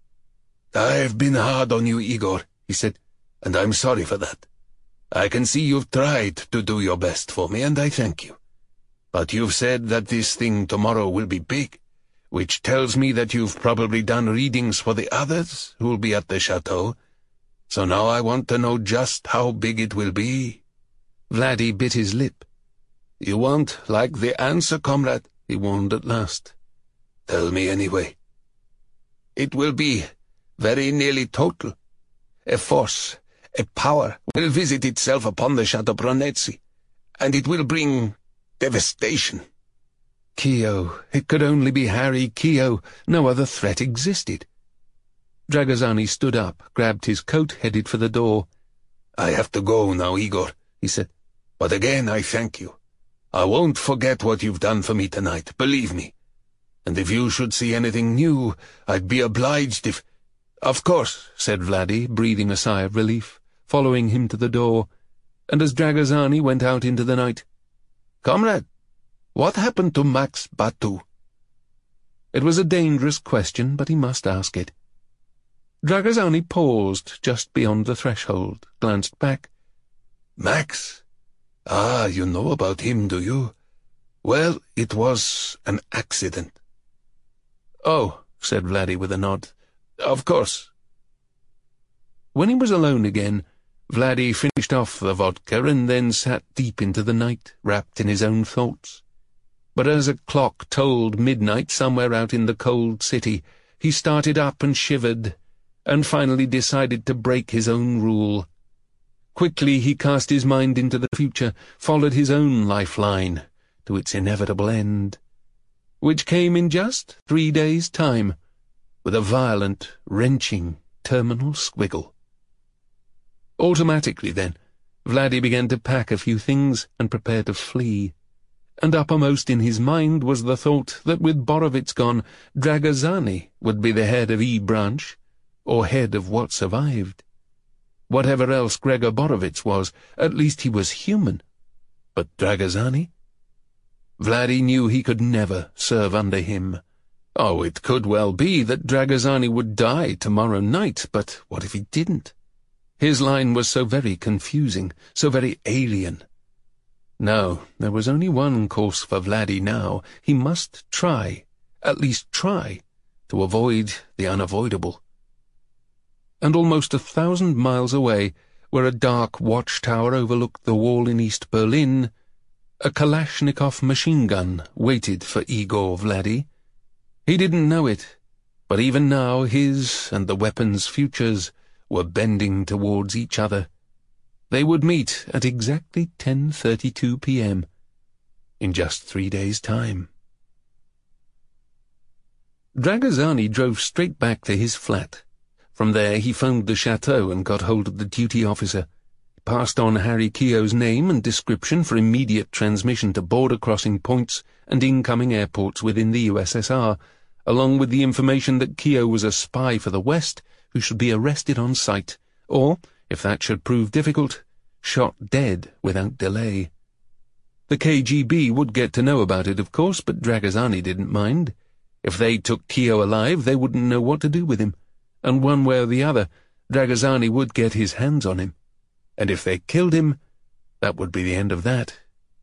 "I've been hard on you, Igor," he said, "and I'm sorry for that. I can see you've tried to do your best for me, and I thank you. But you've said that this thing tomorrow will be big, which tells me that you've probably done readings for the others who'll be at the chateau. So now I want to know just how big it will be." Vladdy bit his lip. "You won't like the answer, comrade," he warned at last. "Tell me anyway." It will be very nearly total. A force, a power, will visit itself upon the Chateau Brunetzi, and it will bring devastation. Keogh. It could only be Harry Keogh. No other threat existed. Dragozani stood up, grabbed his coat, headed for the door. "I have to go now, Igor," he said. "But again, I thank you. I won't forget what you've done for me tonight, believe me. And if you should see anything new, I'd be obliged if—" "Of course," said Vladdy, breathing a sigh of relief, following him to the door, and as Dragozani went out into the night, "Comrade, what happened to Max Batou?" It was a dangerous question, but he must ask it. Dragozani paused just beyond the threshold, glanced back. "Max? Ah, you know about him, do you? Well, it was an accident." "Oh," said Vladdy with a nod. "Of course." When he was alone again, Vladdy finished off the vodka and then sat deep into the night, wrapped in his own thoughts. But as a clock tolled midnight somewhere out in the cold city, he started up and shivered, and finally decided to break his own rule. Quickly he cast his mind into the future, followed his own lifeline to its inevitable end, which came in just 3 days' time, with a violent, wrenching, terminal squiggle. Automatically, then, Vladdy began to pack a few things and prepare to flee, and uppermost in his mind was the thought that with Borovitz gone, Dragozani would be the head of E Branch, or head of what survived. Whatever else Gregor Borovitz was, at least he was human. But Dragozani? Vladdy knew he could never serve under him. Oh, it could well be that Dragozani would die tomorrow night, but what if he didn't? His line was so very confusing, so very alien. No, there was only one course for Vladdy now. He must try, at least try, to avoid the unavoidable. And almost 1,000 miles away, where a dark watchtower overlooked the wall in East Berlin, a Kalashnikov machine gun waited for Igor Vladdy. He didn't know it, but even now his and the weapon's futures were bending towards each other. They would meet at exactly 10:32 p.m. in just 3 days' time. Dragozani drove straight back to his flat. From there he phoned the chateau and got hold of the duty officer. He passed on Harry Keogh's name and description for immediate transmission to border crossing points and incoming airports within the USSR, along with the information that Keogh was a spy for the West who should be arrested on sight, or, if that should prove difficult, shot dead without delay. The KGB would get to know about it, of course, but Dragozani didn't mind. If they took Keogh alive, they wouldn't know what to do with him, and one way or the other, Dragozani would get his hands on him. And if they killed him, that would be the end of that.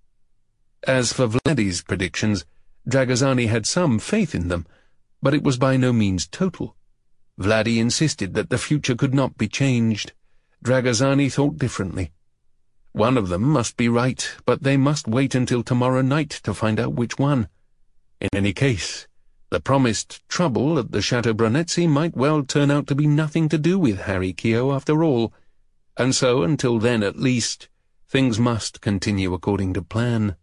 As for Vladdy's predictions, Dragozani had some faith in them, but it was by no means total. Vladdy insisted that the future could not be changed. Dragozani thought differently. One of them must be right, but they must wait until tomorrow night to find out which one. In any case, the promised trouble at the Chateau Brunetzi might well turn out to be nothing to do with Harry Keogh after all, and so, until then at least, things must continue according to plan.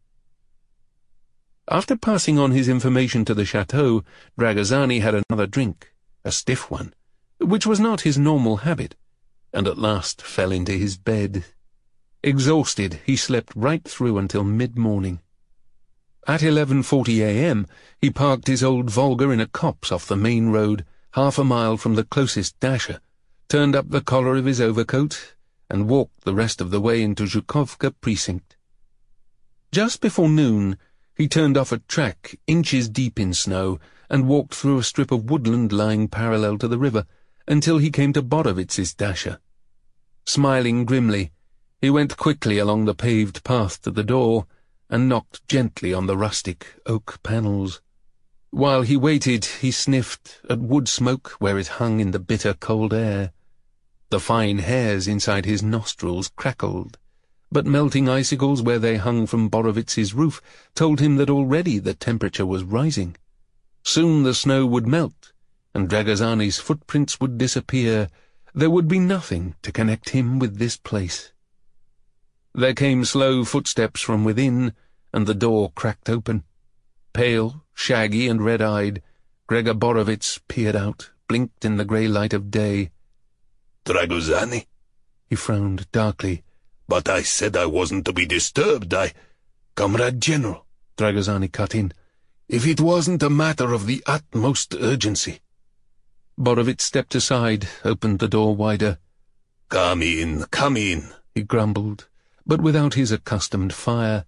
After passing on his information to the chateau, Dragozani had another drink, a stiff one, which was not his normal habit, and at last fell into his bed. Exhausted, he slept right through until mid-morning. At 11:40 a.m., he parked his old Volga in a copse off the main road, half a mile from the closest dasher, turned up the collar of his overcoat, and walked the rest of the way into Zhukovka precinct. Just before noon, he turned off a track inches deep in snow and walked through a strip of woodland lying parallel to the river until he came to Borovitz's dasher. Smiling grimly, he went quickly along the paved path to the door and knocked gently on the rustic oak panels. While he waited, he sniffed at wood smoke where it hung in the bitter cold air. The fine hairs inside his nostrils crackled, but melting icicles where they hung from Borovitz's roof told him that already the temperature was rising. Soon the snow would melt, and Dragozani's footprints would disappear. There would be nothing to connect him with this place. There came slow footsteps from within, and the door cracked open. Pale, shaggy, and red-eyed, Gregor Borovitz peered out, blinked in the grey light of day. "Dragozani?" He frowned darkly. "But I said I wasn't to be disturbed. Comrade General," Dragozani cut in, "if it wasn't a matter of the utmost urgency." Borovitz stepped aside, opened the door wider. Come in, he grumbled, but without his accustomed fire.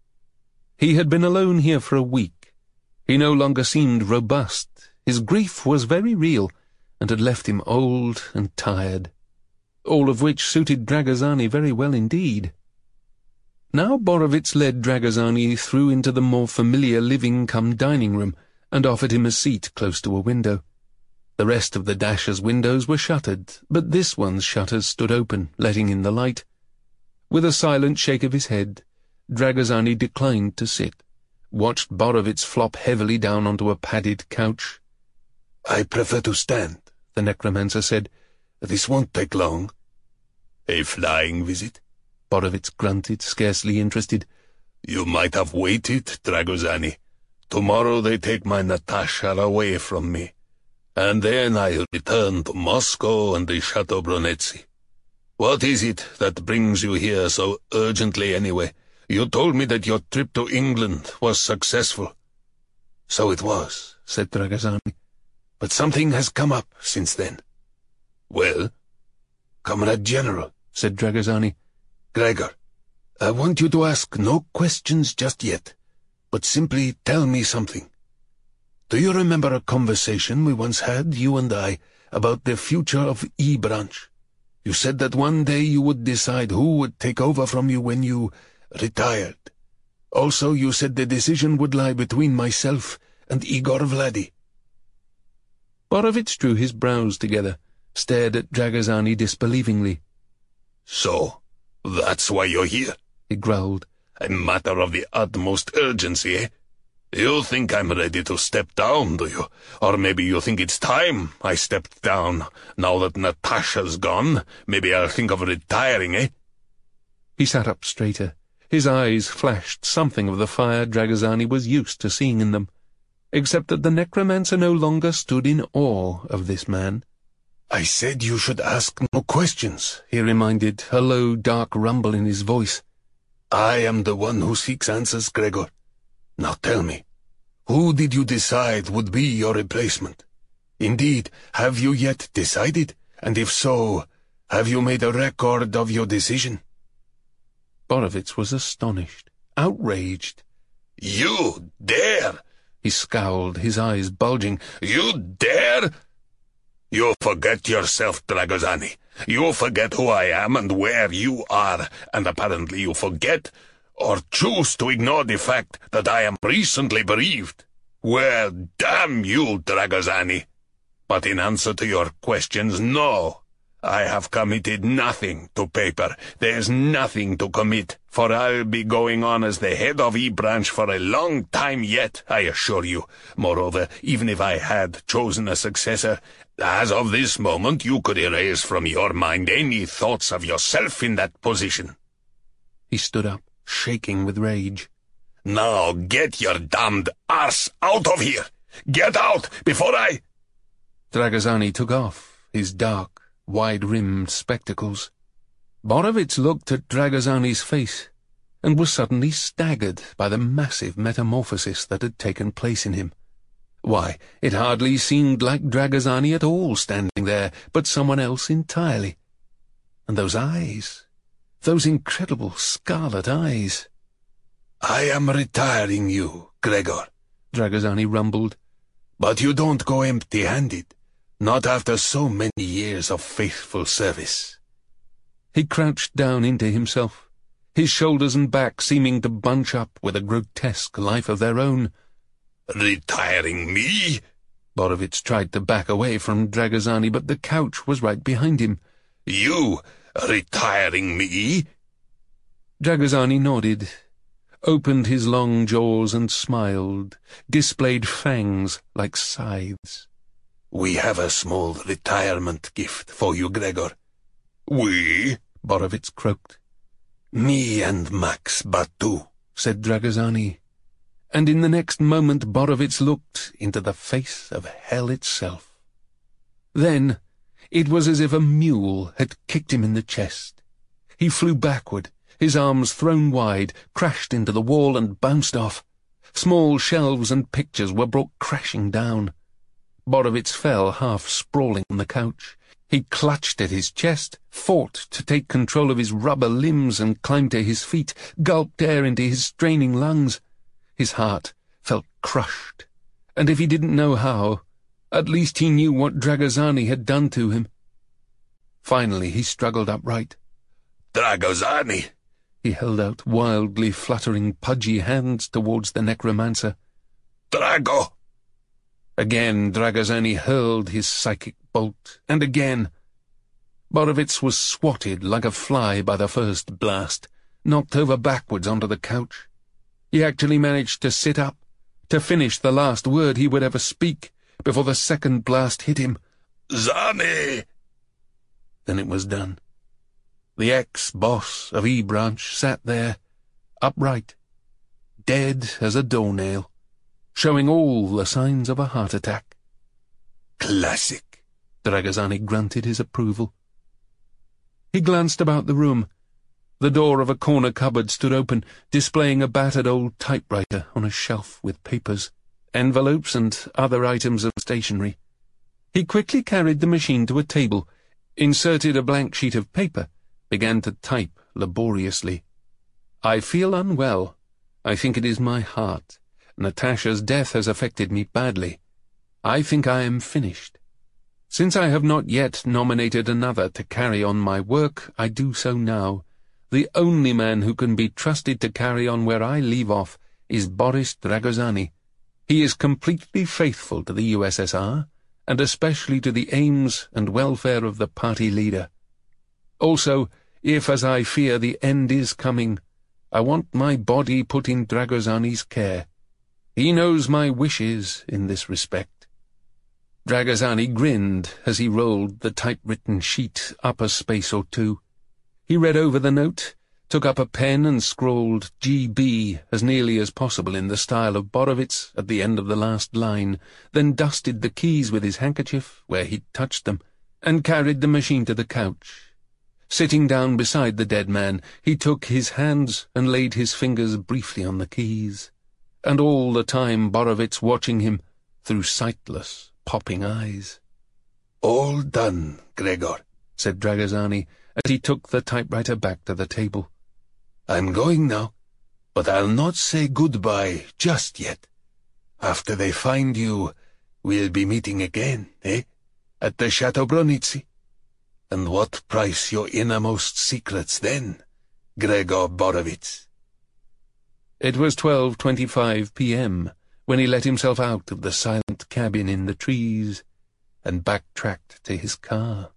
He had been alone here for a week. He no longer seemed robust. His grief was very real, and had left him old and tired, all of which suited Dragozani very well indeed. Now Borovitz led Dragozani through into the more familiar living-cum-dining room, and offered him a seat close to a window. The rest of the Dasher's windows were shuttered, but this one's shutters stood open, letting in the light. With a silent shake of his head, Dragozani declined to sit, watched Borovitz flop heavily down onto a padded couch. "I prefer to stand," the necromancer said. "This won't take long." "A flying visit?" Borovitz grunted, scarcely interested. "You might have waited, Dragozani. Tomorrow they take my Natasha away from me, and then I'll return to Moscow and the Chateau Brunetzi. What is it that brings you here so urgently anyway? You told me that your trip to England was successful." "So it was," said Dragozani. "But something has come up since then." "Well?" "Comrade General," said Dragozani. "Gregor, I want you to ask no questions just yet, but simply tell me something. Do you remember a conversation we once had, you and I, about the future of E-Branch? You said that one day you would decide who would take over from you when you retired. Also, you said the decision would lie between myself and Igor Vladi." Borovitz drew his brows together, stared at Dragozani disbelievingly. "So, that's why you're here?" he growled. "A matter of the utmost urgency, eh? You think I'm ready to step down, do you? Or maybe you think it's time I stepped down. Now that Natasha's gone, maybe I'll think of retiring, eh?" He sat up straighter. His eyes flashed something of the fire Dragozani was used to seeing in them, except that the necromancer no longer stood in awe of this man. "I said you should ask no questions," he reminded, a low, dark rumble in his voice. "I am the one who seeks answers, Gregor. Now tell me, who did you decide would be your replacement? Indeed, have you yet decided? And if so, have you made a record of your decision?" Borovitz was astonished, outraged. "You dare?" He scowled, his eyes bulging. "You dare? You forget yourself, Dragozani. You forget who I am and where you are, and apparently you forget or choose to ignore the fact that I am recently bereaved. Well, damn you, Dragozani. But in answer to your questions, no. I have committed nothing to paper. There's nothing to commit, for I'll be going on as the head of E-Branch for a long time yet, I assure you. Moreover, even if I had chosen a successor, as of this moment you could erase from your mind any thoughts of yourself in that position." He stood up, shaking with rage. "Now get your damned arse out of here! Get out, before I—" Dragozani took off his dark, wide-rimmed spectacles. Borovitz looked at Dragozani's face, and was suddenly staggered by the massive metamorphosis that had taken place in him. Why, it hardly seemed like Dragozani at all standing there, but someone else entirely. And those eyes, those incredible scarlet eyes. "I am retiring you, Gregor," Dragozani rumbled. "But you don't go empty-handed, not after so many years of faithful service." He crouched down into himself, his shoulders and back seeming to bunch up with a grotesque life of their own. "Retiring me?" Borovitz tried to back away from Dragozani, but the couch was right behind him. "You retiring me?" Dragozani nodded, opened his long jaws and smiled, displayed fangs like scythes. We have a small retirement gift for you, Gregor. We? Borovitz croaked. Me and Max Batu, said Dragozani, and in the next moment Borovitz looked into the face of hell itself. Then it was as if a mule had kicked him in the chest. He flew backward, his arms thrown wide, crashed into the wall and bounced off. Small shelves and pictures were brought crashing down. Borovitz fell half sprawling on the couch. He clutched at his chest, fought to take control of his rubber limbs and climbed to his feet, gulped air into his straining lungs. His heart felt crushed, and if he didn't know how, at least he knew what Dragozani had done to him. Finally he struggled upright. Dragozani! He held out wildly fluttering, pudgy hands towards the necromancer. Drago! Again Dragozani hurled his psychic bolt, and again. Borovitz was swatted like a fly by the first blast, knocked over backwards onto the couch. He actually managed to sit up, to finish the last word he would ever speak, before the second blast hit him. Zani! Then it was done. The ex-boss of E-Branch sat there, upright, dead as a doornail, showing all the signs of a heart attack. Classic. Dragozani grunted his approval. He glanced about the room. The door of a corner cupboard stood open, displaying a battered old typewriter on a shelf with papers, envelopes and other items of stationery. He quickly carried the machine to a table, inserted a blank sheet of paper, began to type laboriously. I feel unwell. I think it is my heart. Natasha's death has affected me badly. I think I am finished. Since I have not yet nominated another to carry on my work, I do so now. The only man who can be trusted to carry on where I leave off is Boris Dragozani. He is completely faithful to the USSR, and especially to the aims and welfare of the party leader. Also, if, as I fear, the end is coming, I want my body put in Dragozani's care. He knows my wishes in this respect. Dragozani grinned as he rolled the typewritten sheet up a space or two. He read over the note, took up a pen and scrawled GB as nearly as possible in the style of Borovitz at the end of the last line, then dusted the keys with his handkerchief where he'd touched them, and carried the machine to the couch. Sitting down beside the dead man, he took his hands and laid his fingers briefly on the keys, and all the time Borovitz watching him through sightless, popping eyes. All done, Gregor, said Dragozani, as he took the typewriter back to the table. I'm going now, but I'll not say goodbye just yet. After they find you, we'll be meeting again, eh? At the Chateau Brunitsy. And what price your innermost secrets then, Gregor Borovitz? It was 12:25 p.m. when he let himself out of the silent cabin in the trees and backtracked to his car.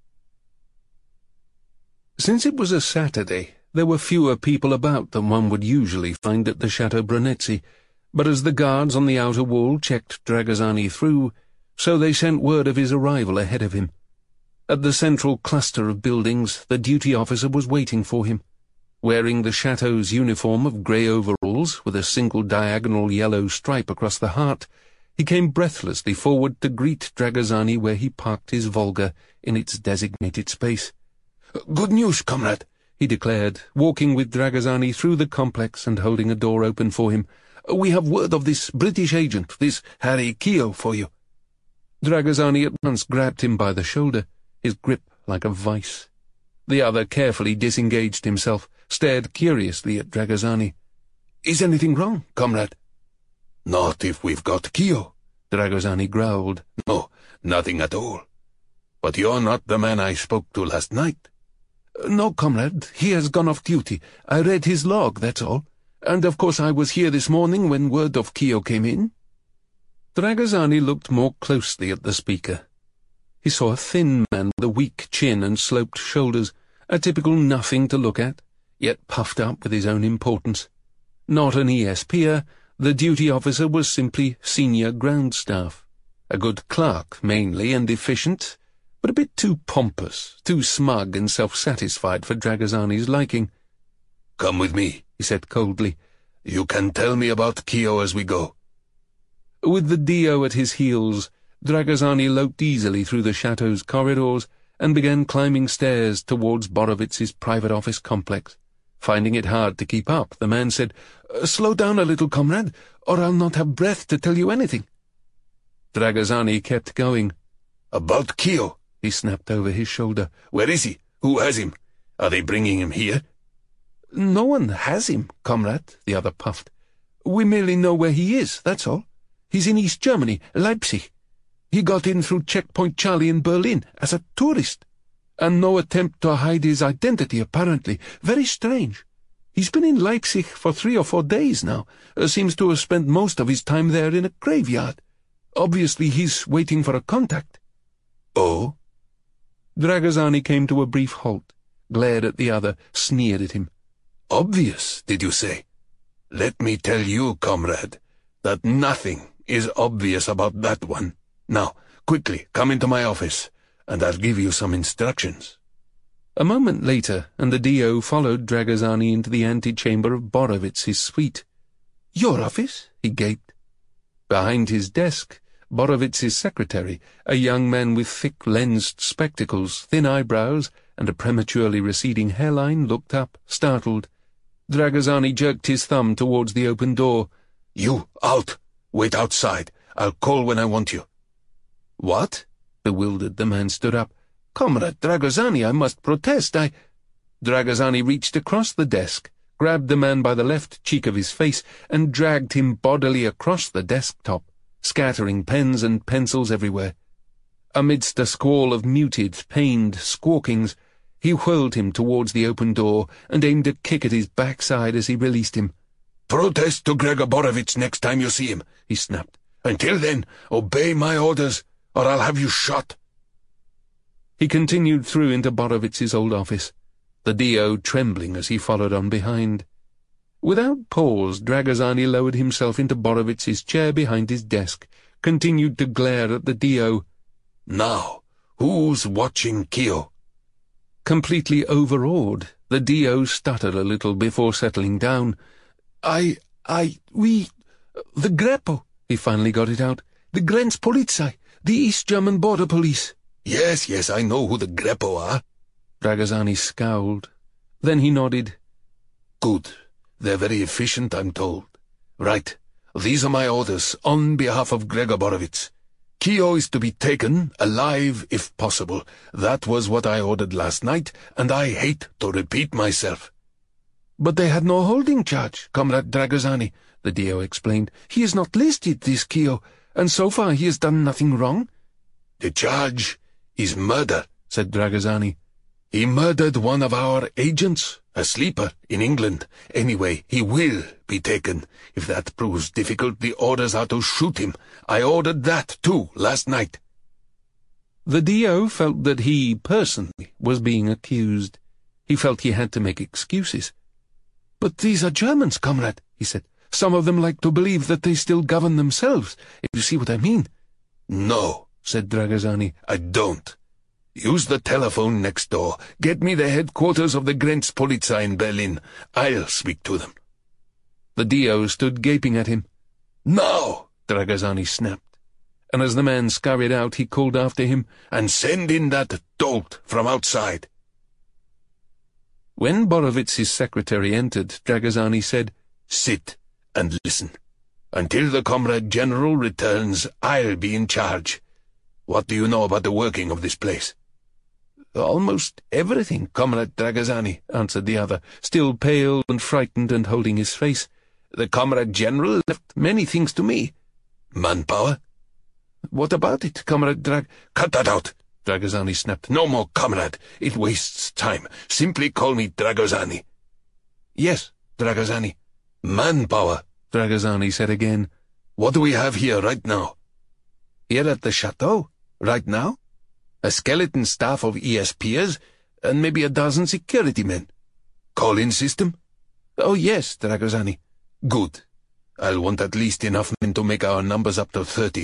Since it was a Saturday, there were fewer people about than one would usually find at the Chateau Brunitsy, but as the guards on the outer wall checked Dragozani through, so they sent word of his arrival ahead of him. At the central cluster of buildings, the duty officer was waiting for him. Wearing the chateau's uniform of grey overalls with a single diagonal yellow stripe across the heart, he came breathlessly forward to greet Dragozani where he parked his Volga in its designated space. Good news, comrade, he declared, walking with Dragozani through the complex and holding a door open for him. We have word of this British agent, this Harry Keogh, for you. Dragozani at once grabbed him by the shoulder, his grip like a vice. The other carefully disengaged himself, stared curiously at Dragozani. Is anything wrong, comrade? Not if we've got Keogh, Dragozani growled. No, nothing at all. But you're not the man I spoke to last night. No, comrade, he has gone off duty. I read his log, that's all. And of course I was here this morning when word of Keogh came in. Dragozani looked more closely at the speaker. He saw a thin man with a weak chin and sloped shoulders, a typical nothing to look at, yet puffed up with his own importance. Not an ESPer, the duty officer was simply senior ground staff, A good clerk, mainly, and efficient, but a bit too pompous, too smug and self-satisfied for Dragosani's liking. "Come with me," he said coldly. "You can tell me about Kio as we go." With the Dio at his heels, Dragosani loped easily through the chateau's corridors and began climbing stairs towards Borovitz's private office complex. Finding it hard to keep up, the man said, "Slow down a little, comrade, or I'll not have breath to tell you anything." Dragosani kept going. "About Kio," he snapped over his shoulder. "Where is he? Who has him? Are they bringing him here?" "No one has him, comrade," the other puffed. "We merely know where he is, that's all. He's in East Germany, Leipzig. He got in through Checkpoint Charlie in Berlin as a tourist. And no attempt to hide his identity, apparently. Very strange. He's been in Leipzig for 3 or 4 days now. Seems to have spent most of his time there in a graveyard. Obviously he's waiting for a contact." "Oh?" Dragosani came to a brief halt, glared at the other, sneered at him. "Obvious, did you say? Let me tell you, comrade, that nothing is obvious about that one. Now, quickly, come into my office, and I'll give you some instructions." A moment later, and the Dio followed Dragosani into the antechamber of Borovitz's suite. "Your office?" he gaped. Behind his desk, Borovitz's secretary, a young man with thick lensed spectacles, thin eyebrows, and a prematurely receding hairline, looked up, startled. Dragosani jerked his thumb towards the open door. "You, out! Wait outside. I'll call when I want you." "What?" Bewildered, the man stood up. "Comrade Dragosani, I must protest, Dragosani reached across the desk, grabbed the man by the left cheek of his face, and dragged him bodily across the desktop, scattering pens and pencils everywhere. Amidst a squall of muted, pained squawkings, he whirled him towards the open door and aimed a kick at his backside as he released him. "Protest to Gregor Borovitz next time you see him," he snapped. "Until then, obey my orders, or I'll have you shot." He continued through into Borovitz's old office, the Dio trembling as he followed on behind. Without pause, Dragosani lowered himself into Borovitz's chair behind his desk, continued to glare at the Dio. "Now, who's watching Kio?" Completely overawed, the Dio stuttered a little before settling down. We... the Grepo," he finally got it out. "The Grenzpolizei, the East German border police." Yes, I know who the Grepo are." Dragosani scowled. Then he nodded. "Good. They're very efficient, I'm told. Right. These are my orders, on behalf of Gregor Borovitz. Kio is to be taken, alive if possible. That was what I ordered last night, and I hate to repeat myself." "But they had no holding charge, Comrade Dragosani," the Dio explained. "He is not listed, this Kio, and so far he has done nothing wrong." "The charge is murder," said Dragosani. "He murdered one of our agents, a sleeper in England. Anyway, he will be taken. If that proves difficult, the orders are to shoot him. I ordered that, too, last night." The Dio felt that he, personally, was being accused. He felt he had to make excuses. "But these are Germans, comrade," he said. "Some of them like to believe that they still govern themselves, if you see what I mean." "No," said Dragosani, "I don't. Use the telephone next door. Get me the headquarters of the Grenzpolizei in Berlin. I'll speak to them." The Dio stood gaping at him. "Now!" Dragosani snapped, and as the man scurried out, he called after him, "And send in that dolt from outside." When Borovitz's secretary entered, Dragosani said, "Sit and listen. Until the Comrade General returns, I'll be in charge. What do you know about the working of this place?" "Almost everything, Comrade Dragosani," answered the other, still pale and frightened and holding his face. "The Comrade General left many things to me." "Manpower?" "What about it, Comrade Cut that out!" Dragosani snapped. "No more comrade. It wastes time. Simply call me Dragosani." "Yes, Dragosani." "Manpower," Dragosani said again. "What do we have here right now?" "Here at the chateau, right now? A skeleton staff of ESPers, and maybe a dozen security men." "Call-in system?" "Oh, yes, Dragosani." "Good. I'll want at least enough men to make our numbers up to 30.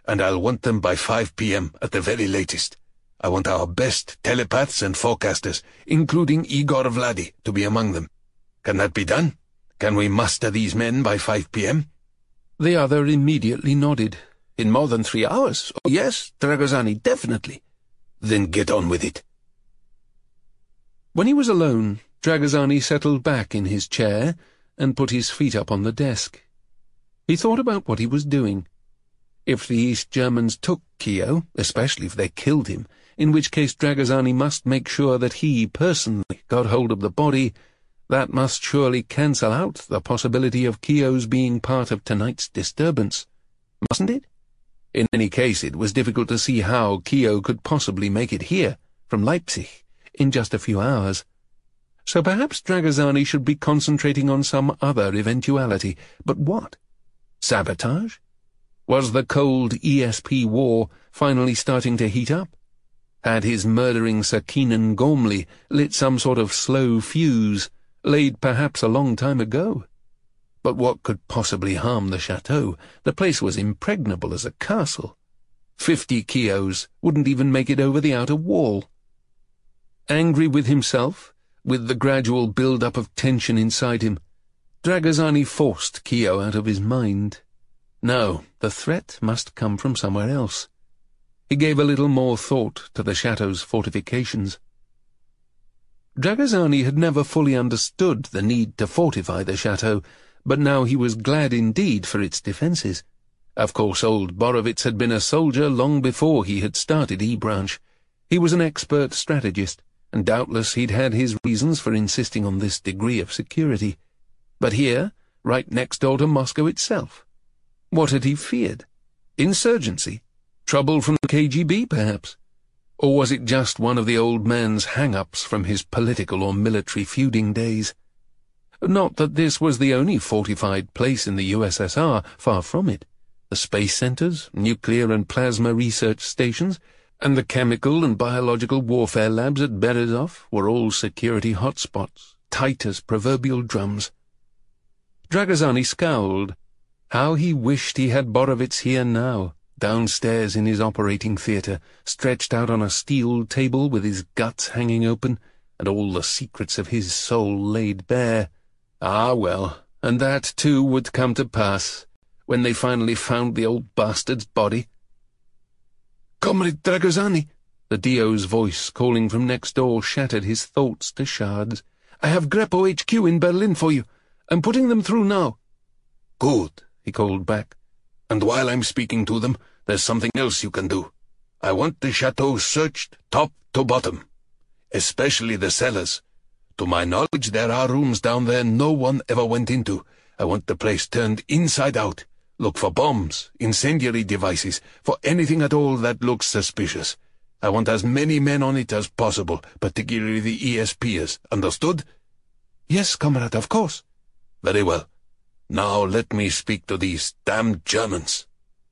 and I'll want them by 5 p.m. at the very latest. I want our best telepaths and forecasters, including Igor Vladi, to be among them. Can that be done? Can we muster these men by 5 p.m.? The other immediately nodded. In more than 3 hours? Oh, yes, Dragosani, definitely. Then get on with it. When he was alone, Dragosani settled back in his chair and put his feet up on the desk. He thought about what he was doing. If the East Germans took Keo, especially if they killed him, in which case Dragosani must make sure that he personally got hold of the body, that must surely cancel out the possibility of Keo's being part of tonight's disturbance, mustn't it? In any case, it was difficult to see how Keo could possibly make it here, from Leipzig, in just a few hours. So perhaps Dragosani should be concentrating on some other eventuality. But what? Sabotage? Was the cold ESP war finally starting to heat up? Had his murdering Sir Keenan Gormley lit some sort of slow fuse, laid perhaps a long time ago? But what could possibly harm the chateau? The place was impregnable as a castle. 50 Keos wouldn't even make it over the outer wall. Angry with himself, with the gradual build-up of tension inside him, Dragosani forced Keo out of his mind. No, the threat must come from somewhere else. He gave a little more thought to the chateau's fortifications. Dragosani had never fully understood the need to fortify the chateau, but now he was glad indeed for its defences. Of course, old Borovitz had been a soldier long before he had started E-Branch. He was an expert strategist, and doubtless he'd had his reasons for insisting on this degree of security. But here, right next door to Moscow itself, what had he feared? Insurgency? Trouble from the KGB, perhaps? Or was it just one of the old man's hang-ups from his political or military feuding days? Not that this was the only fortified place in the USSR, far from it. The space centres, nuclear and plasma research stations, and the chemical and biological warfare labs at Berezov were all security hotspots, tight as proverbial drums. Dragosani scowled. How he wished he had Borovitz here now, downstairs in his operating theatre, stretched out on a steel table with his guts hanging open, and all the secrets of his soul laid bare. Ah, well, and that too would come to pass, when they finally found the old bastard's body. "Comrade Dragosani," the DO's voice calling from next door shattered his thoughts to shards. "I have Grepo HQ in Berlin for you. I'm putting them through now." "Good," he called back. "And while I'm speaking to them, there's something else you can do. I want the chateau searched top to bottom, especially the cellars. To my knowledge, there are rooms down there no one ever went into. I want the place turned inside out. Look for bombs, incendiary devices, for anything at all that looks suspicious. I want as many men on it as possible, particularly the ESPers. Understood?" "Yes, comrade, of course." "Very well. Now let me speak to these damned Germans."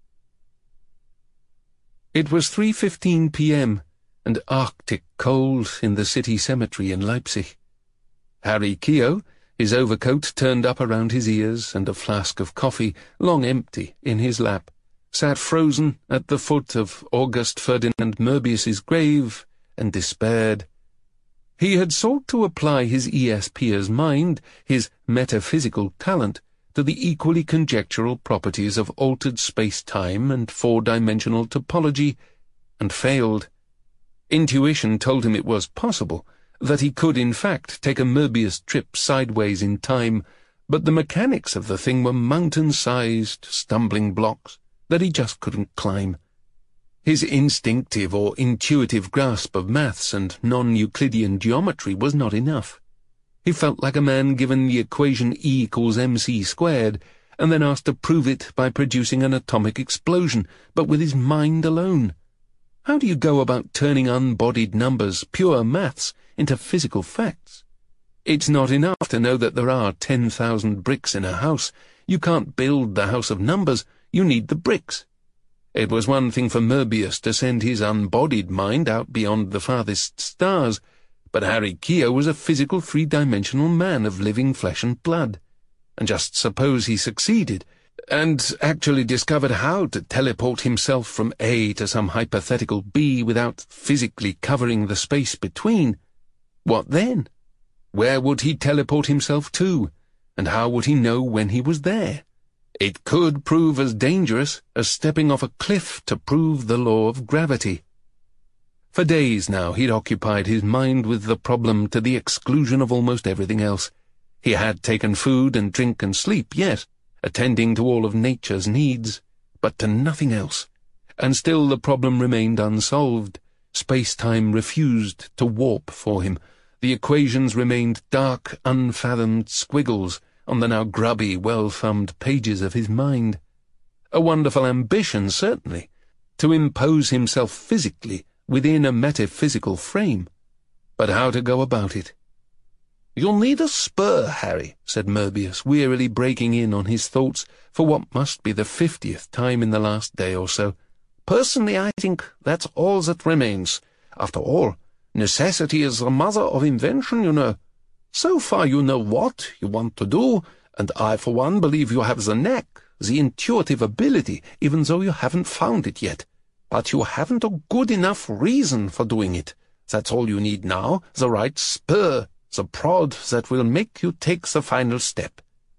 It was 3:15 p.m., and Arctic cold in the city cemetery in Leipzig. Harry Keo, his overcoat turned up around his ears and a flask of coffee, long empty, in his lap, sat frozen at the foot of August Ferdinand Möbius's grave and despaired. He had sought to apply his ESPer's mind, his metaphysical talent, to the equally conjectural properties of altered space-time and four-dimensional topology, and failed. Intuition told him it was possible, that he could in fact take a Möbius trip sideways in time, but the mechanics of the thing were mountain-sized stumbling blocks that he just couldn't climb. His instinctive or intuitive grasp of maths and non-Euclidean geometry was not enough. He felt like a man given the equation E equals mc squared, and then asked to prove it by producing an atomic explosion, but with his mind alone. How do you go about turning unbodied numbers, pure maths, into physical facts? It's not enough to know that there are 10,000 bricks in a house. You can't build the house of numbers, you need the bricks. It was one thing for Möbius to send his unbodied mind out beyond the farthest stars, but Harry Keo was a physical three-dimensional man of living flesh and blood. And just suppose he succeeded, and actually discovered how to teleport himself from A to some hypothetical B without physically covering the space between, what then? Where would he teleport himself to, and how would he know when he was there? It could prove as dangerous as stepping off a cliff to prove the law of gravity. For days now he'd occupied his mind with the problem to the exclusion of almost everything else. He had taken food and drink and sleep, yes, attending to all of nature's needs, but to nothing else. And still the problem remained unsolved. Space-time refused to warp for him. The equations remained dark, unfathomed squiggles on the now grubby, well-thumbed pages of his mind. A wonderful ambition, certainly, to impose himself physically within a metaphysical frame. But how to go about it? "You'll need a spur, Harry," said Moebius, wearily breaking in on his thoughts for what must be the 50th time in the last day or so. "Personally, I think that's all that remains. After all, necessity is the mother of invention, you know. So far you know what you want to do, and I, for one, believe you have the knack, the intuitive ability, even though you haven't found it yet. But you haven't a good enough reason for doing it. That's all you need now, the right spur, the prod that will make you take the final step."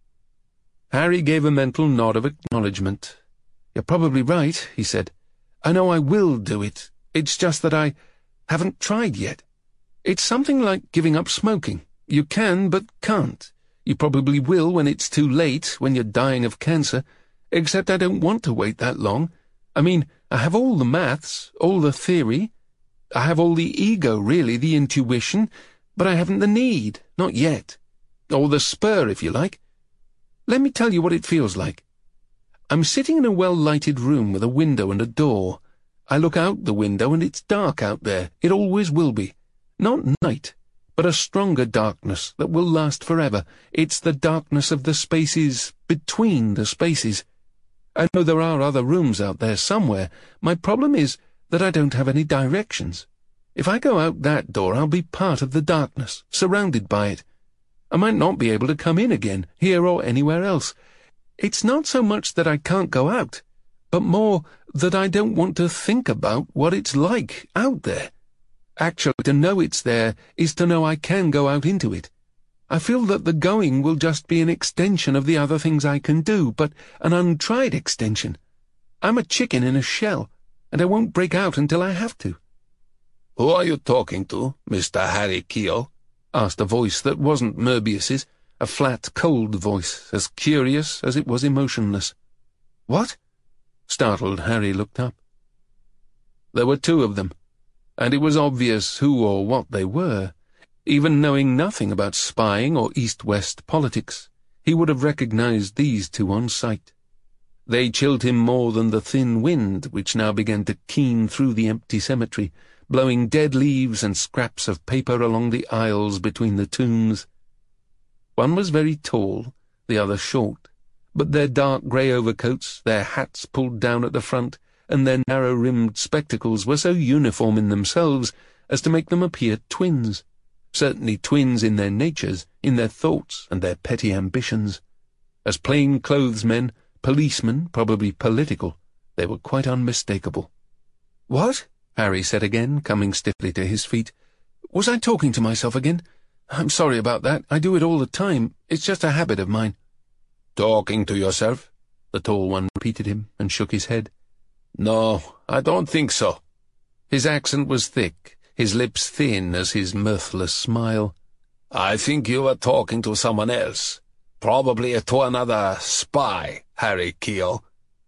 Harry gave a mental nod of acknowledgement. "You're probably right," he said. "I know I will do it. It's just that I haven't tried yet. It's something like giving up smoking. You can, but can't. You probably will when it's too late, when you're dying of cancer, except I don't want to wait that long. I mean, I have all the maths, all the theory. I have all the ego, really, the intuition, but I haven't the need, not yet. Or the spur, if you like. Let me tell you what it feels like. I'm sitting in a well-lighted room with a window and a door. I look out the window and it's dark out there. It always will be. Not night, but a stronger darkness that will last forever. It's the darkness of the spaces between the spaces. I know there are other rooms out there somewhere. My problem is that I don't have any directions. If I go out that door, I'll be part of the darkness, surrounded by it. I might not be able to come in again, here or anywhere else. It's not so much that I can't go out, but more that I don't want to think about what it's like out there. Actually, to know it's there is to know I can go out into it. I feel that the going will just be an extension of the other things I can do, but an untried extension. I'm a chicken in a shell, and I won't break out until I have to." "Who are you talking to, Mr. Harry Keogh?" asked a voice that wasn't Moebius's, a flat, cold voice, as curious as it was emotionless. "What?" Startled, Harry looked up. There were two of them, and it was obvious who or what they were. Even knowing nothing about spying or East-West politics, he would have recognized these two on sight. They chilled him more than the thin wind which now began to keen through the empty cemetery, blowing dead leaves and scraps of paper along the aisles between the tombs. One was very tall, the other short, but their dark grey overcoats, their hats pulled down at the front, and their narrow-rimmed spectacles were so uniform in themselves as to make them appear twins. Certainly twins in their natures, in their thoughts and their petty ambitions. As plain-clothes-men, policemen, probably political, they were quite unmistakable. "What?" Harry said again, coming stiffly to his feet. "Was I talking to myself again? I'm sorry about that. I do it all the time. It's just a habit of mine." "Talking to yourself?" the tall one repeated him and shook his head. "No, I don't think so." His accent was thick, his lips thin as his mirthless smile. "I think you were talking to someone else. Probably to another spy, Harry Keogh."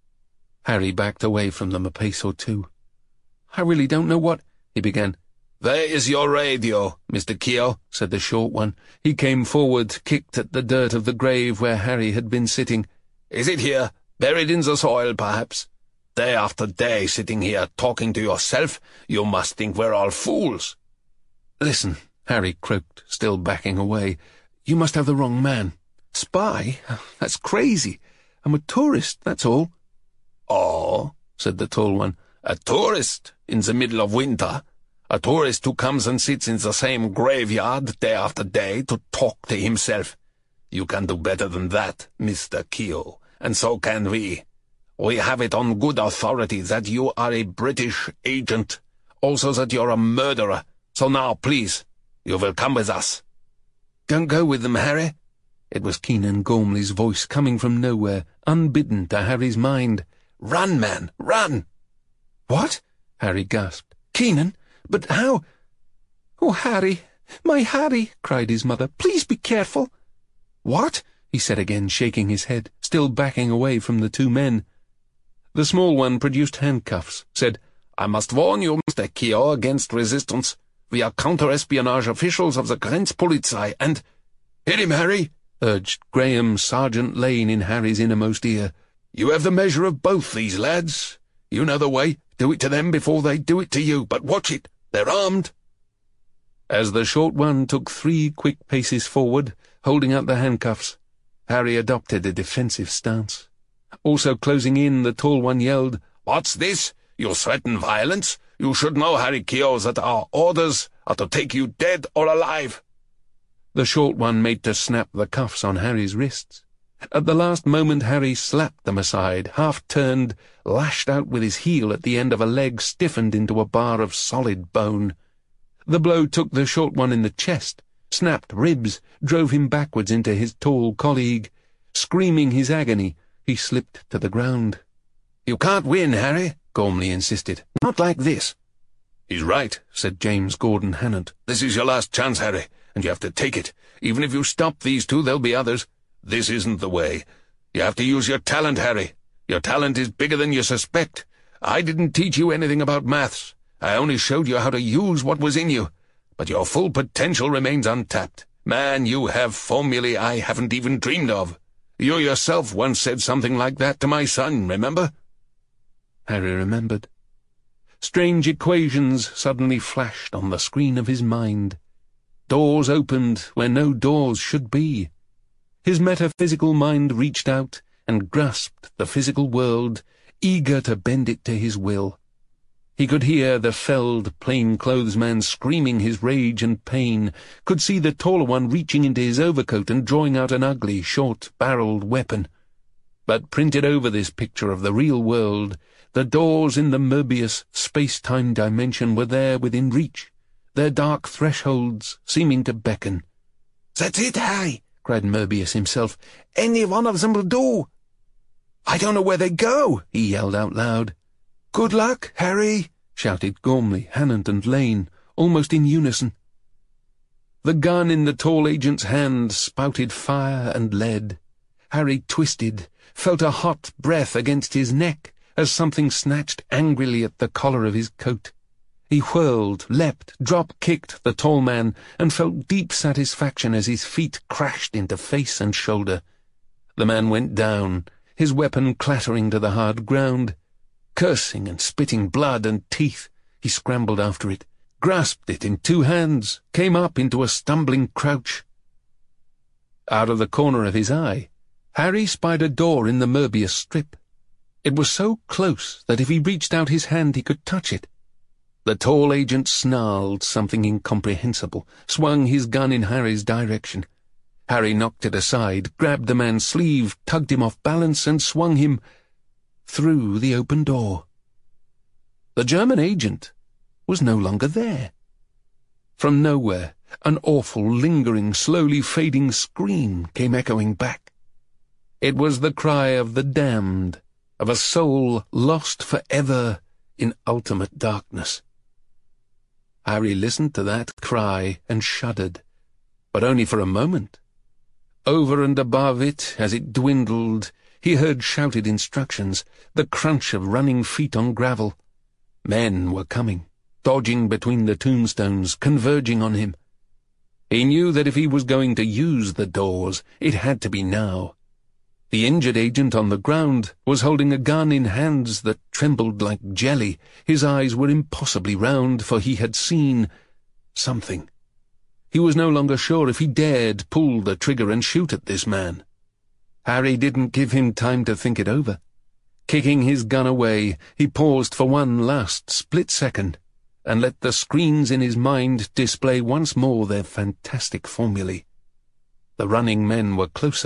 Harry backed away from them a pace or two. "I really don't know what—" he began. "Where is your radio, Mr. Keogh?" said the short one. He came forward, kicked at the dirt of the grave where Harry had been sitting. "Is it here, buried in the soil, perhaps? Day after day sitting here talking to yourself, you must think we're all fools." "Listen," Harry croaked, still backing away. "You must have the wrong man. Spy? That's crazy. I'm a tourist, that's all." "Oh," said the tall one, "a tourist in the middle of winter? A tourist who comes and sits in the same graveyard day after day to talk to himself? You can do better than that, Mr. Keogh. and so can we. We have it on good authority that you are a British agent, also that you're a murderer. So now, please, you will come with us." "Don't go with them, Harry." It was Keenan Gormley's voice coming from nowhere, unbidden to Harry's mind. "Run, man, run!" "What?" Harry gasped. "Keenan? But how—" "Oh, Harry, my Harry," cried his mother. "Please be careful." "What?" he said again, shaking his head, still backing away from the two men. The small one produced handcuffs, said, "I must warn you, Mr. Keogh, against resistance. We are counter-espionage officials of the Grenzpolizei, and—" "Hit him, Harry," urged Graham Sergeant Lane in Harry's innermost ear. "You have the measure of both these lads. You know the way. Do it to them before they do it to you, but watch it. They're armed." As the short one took 3 quick paces forward, holding out the handcuffs, Harry adopted a defensive stance. Also closing in, the tall one yelled, "What's this? You threaten violence? You should know, Harry Keogh, that our orders are to take you dead or alive." The short one made to snap the cuffs on Harry's wrists. At the last moment Harry slapped them aside, half-turned, lashed out with his heel at the end of a leg stiffened into a bar of solid bone. The blow took the short one in the chest, snapped ribs, drove him backwards into his tall colleague. Screaming his agony, he slipped to the ground. "You can't win, Harry," Gormley insisted. "Not like this." "He's right," said James Gordon Hannant. "This is your last chance, Harry, and you have to take it. Even if you stop these two, there'll be others. This isn't the way. You have to use your talent, Harry. Your talent is bigger than you suspect. I didn't teach you anything about maths. I only showed you how to use what was in you. But your full potential remains untapped. Man, you have formulae I haven't even dreamed of. You yourself once said something like that to my son, remember?" Harry remembered. Strange equations suddenly flashed on the screen of his mind. Doors opened where no doors should be. His metaphysical mind reached out and grasped the physical world, eager to bend it to his will. He could hear the felled, plain-clothes-man screaming his rage and pain, could see the taller one reaching into his overcoat and drawing out an ugly, short-barreled weapon. But printed over this picture of the real world, the doors in the Möbius space-time dimension were there within reach, their dark thresholds seeming to beckon. "That's it, Harry," cried Möbius himself. "Any one of them will do." "I don't know where they go," he yelled out loud. "Good luck, Harry," shouted Gormley, Hannant and Lane, almost in unison. The gun in the tall agent's hand spouted fire and lead. Harry twisted, felt a hot breath against his neck as something snatched angrily at the collar of his coat. He whirled, leapt, drop-kicked the tall man, and felt deep satisfaction as his feet crashed into face and shoulder. The man went down, his weapon clattering to the hard ground. Cursing and spitting blood and teeth, he scrambled after it, grasped it in 2 hands, came up into a stumbling crouch. Out of the corner of his eye, Harry spied a door in the Möbius strip. It was so close that if he reached out his hand he could touch it. The tall agent snarled something incomprehensible, swung his gun in Harry's direction. Harry knocked it aside, grabbed the man's sleeve, tugged him off balance, and swung him through the open door. The German agent was no longer there. From nowhere, an awful, lingering, slowly fading scream came echoing back. It was the cry of the damned, of a soul lost forever in ultimate darkness. Harry listened to that cry and shuddered, but only for a moment. Over and above it, as it dwindled, he heard shouted instructions, the crunch of running feet on gravel. Men were coming, dodging between the tombstones, converging on him. He knew that if he was going to use the doors, it had to be now. The injured agent on the ground was holding a gun in hands that trembled like jelly. His eyes were impossibly round, for he had seen something. He was no longer sure if he dared pull the trigger and shoot at this man. Harry didn't give him time to think it over. Kicking his gun away, he paused for one last split second, and let the screens in his mind display once more their fantastic formulae. The running men were closer,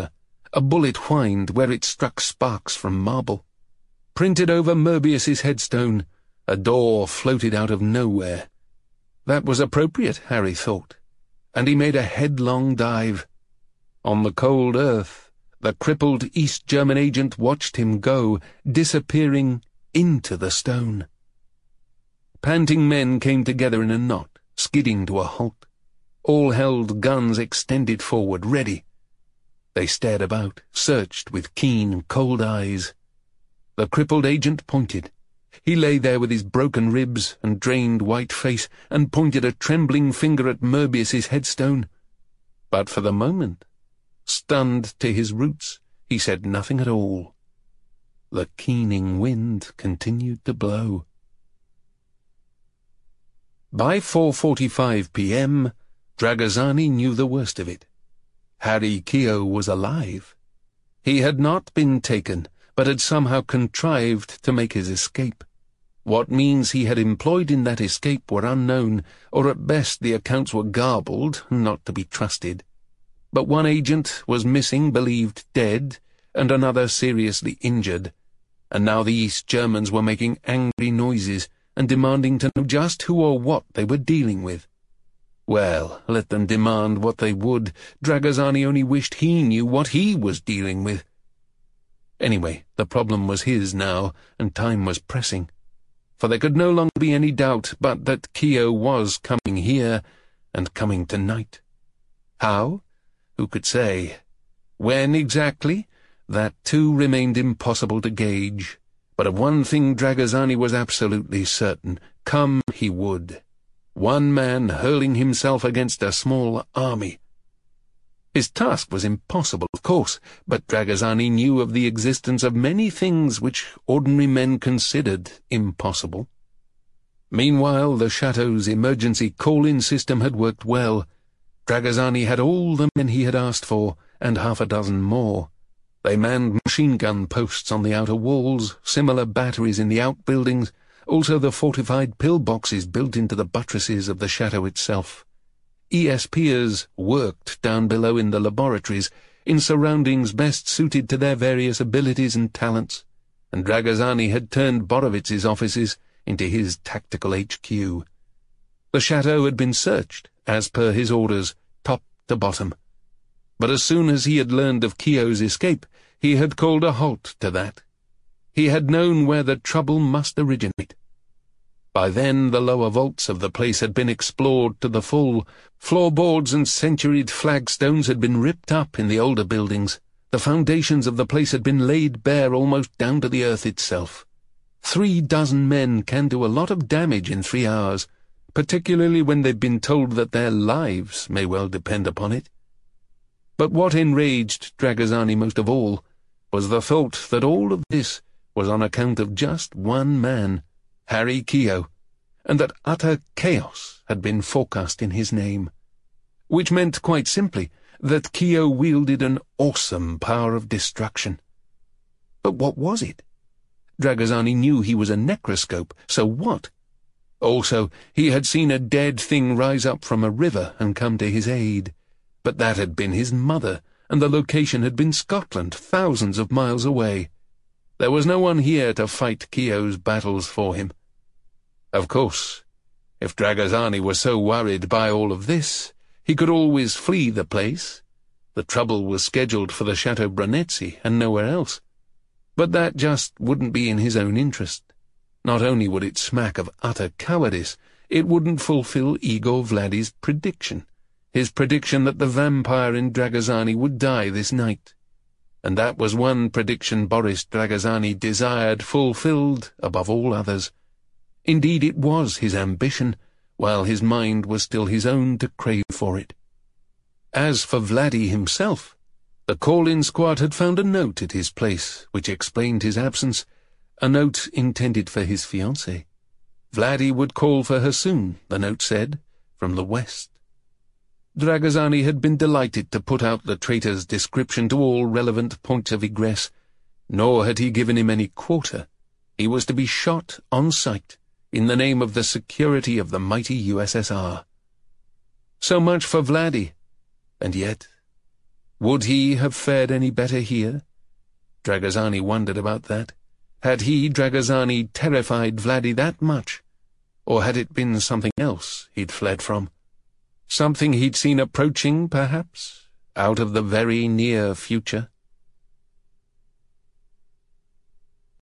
A bullet whined where it struck sparks from marble. Printed over Möbius's headstone, a door floated out of nowhere. That was appropriate, Harry thought, and he made a headlong dive. On the cold earth, the crippled East German agent watched him go, disappearing into the stone. Panting men came together in a knot, skidding to a halt. All held guns extended forward, ready. They stared about, searched with keen, cold eyes. The crippled agent pointed. He lay there with his broken ribs and drained white face, and pointed a trembling finger at Möbius's headstone. But for the moment, stunned to his roots, he said nothing at all. The keening wind continued to blow. By 4:45 p.m., Dragosani knew the worst of it. Harry Keogh was alive. He had not been taken, but had somehow contrived to make his escape. What means he had employed in that escape were unknown, or at best the accounts were garbled, not to be trusted. But one agent was missing, believed dead, and another seriously injured, and now the East Germans were making angry noises and demanding to know just who or what they were dealing with. Well, let them demand what they would. Dragosani only wished he knew what he was dealing with. Anyway, the problem was his now, and time was pressing. For there could no longer be any doubt but that Keogh was coming here, and coming tonight. How? Who could say? When exactly? That too remained impossible to gauge. But of one thing Dragosani was absolutely certain. Come he would. One man hurling himself against a small army. His task was impossible, of course, but Dragosani knew of the existence of many things which ordinary men considered impossible. Meanwhile, the chateau's emergency call-in system had worked well. Dragosani had all the men he had asked for, and half a dozen more. They manned machine-gun posts on the outer walls, similar batteries in the outbuildings, also the fortified pillboxes built into the buttresses of the chateau itself. ESPers worked down below in the laboratories, in surroundings best suited to their various abilities and talents, and Dragosani had turned Borowitz's offices into his tactical HQ. The chateau had been searched, as per his orders, top to bottom. But as soon as he had learned of Keogh's escape, he had called a halt to that. He had known where the trouble must originate. By then the lower vaults of the place had been explored to the full. Floorboards and centuried flagstones had been ripped up in the older buildings. The foundations of the place had been laid bare almost down to the earth itself. 36 men can do a lot of damage in 3 hours, particularly when they've been told that their lives may well depend upon it. But what enraged Dragosani most of all was the thought that all of this was on account of just one man, Harry Keogh, and that utter chaos had been forecast in his name. Which meant, quite simply, that Keogh wielded an awesome power of destruction. But what was it? Dragosani knew he was a necroscope, so what? Also, he had seen a dead thing rise up from a river and come to his aid. But that had been his mother, and the location had been Scotland, thousands of miles away. There was no one here to fight Keogh's battles for him. Of course, if Dragosani was so worried by all of this, he could always flee the place. The trouble was scheduled for the Chateau Brunetzi and nowhere else. But that just wouldn't be in his own interest. Not only would it smack of utter cowardice, it wouldn't fulfill Igor Vladi's prediction. His prediction that the vampire in Dragosani would die this night. And that was one prediction Boris Dragosani desired fulfilled above all others. Indeed, it was his ambition, while his mind was still his own to crave for it. As for Vladi himself, the call-in squad had found a note at his place which explained his absence, a note intended for his fiancée. Vladi would call for her soon, the note said, from the west. Dragosani had been delighted to put out the traitor's description to all relevant points of egress, nor had he given him any quarter. He was to be shot on sight, in the name of the security of the mighty USSR. So much for Vladi, and yet Would he have fared any better here? Dragozani wondered about that. Had he, Dragozani, terrified Vladdy that much? Or had it been something else he'd fled from? Something he'd seen approaching, perhaps, out of the very near future?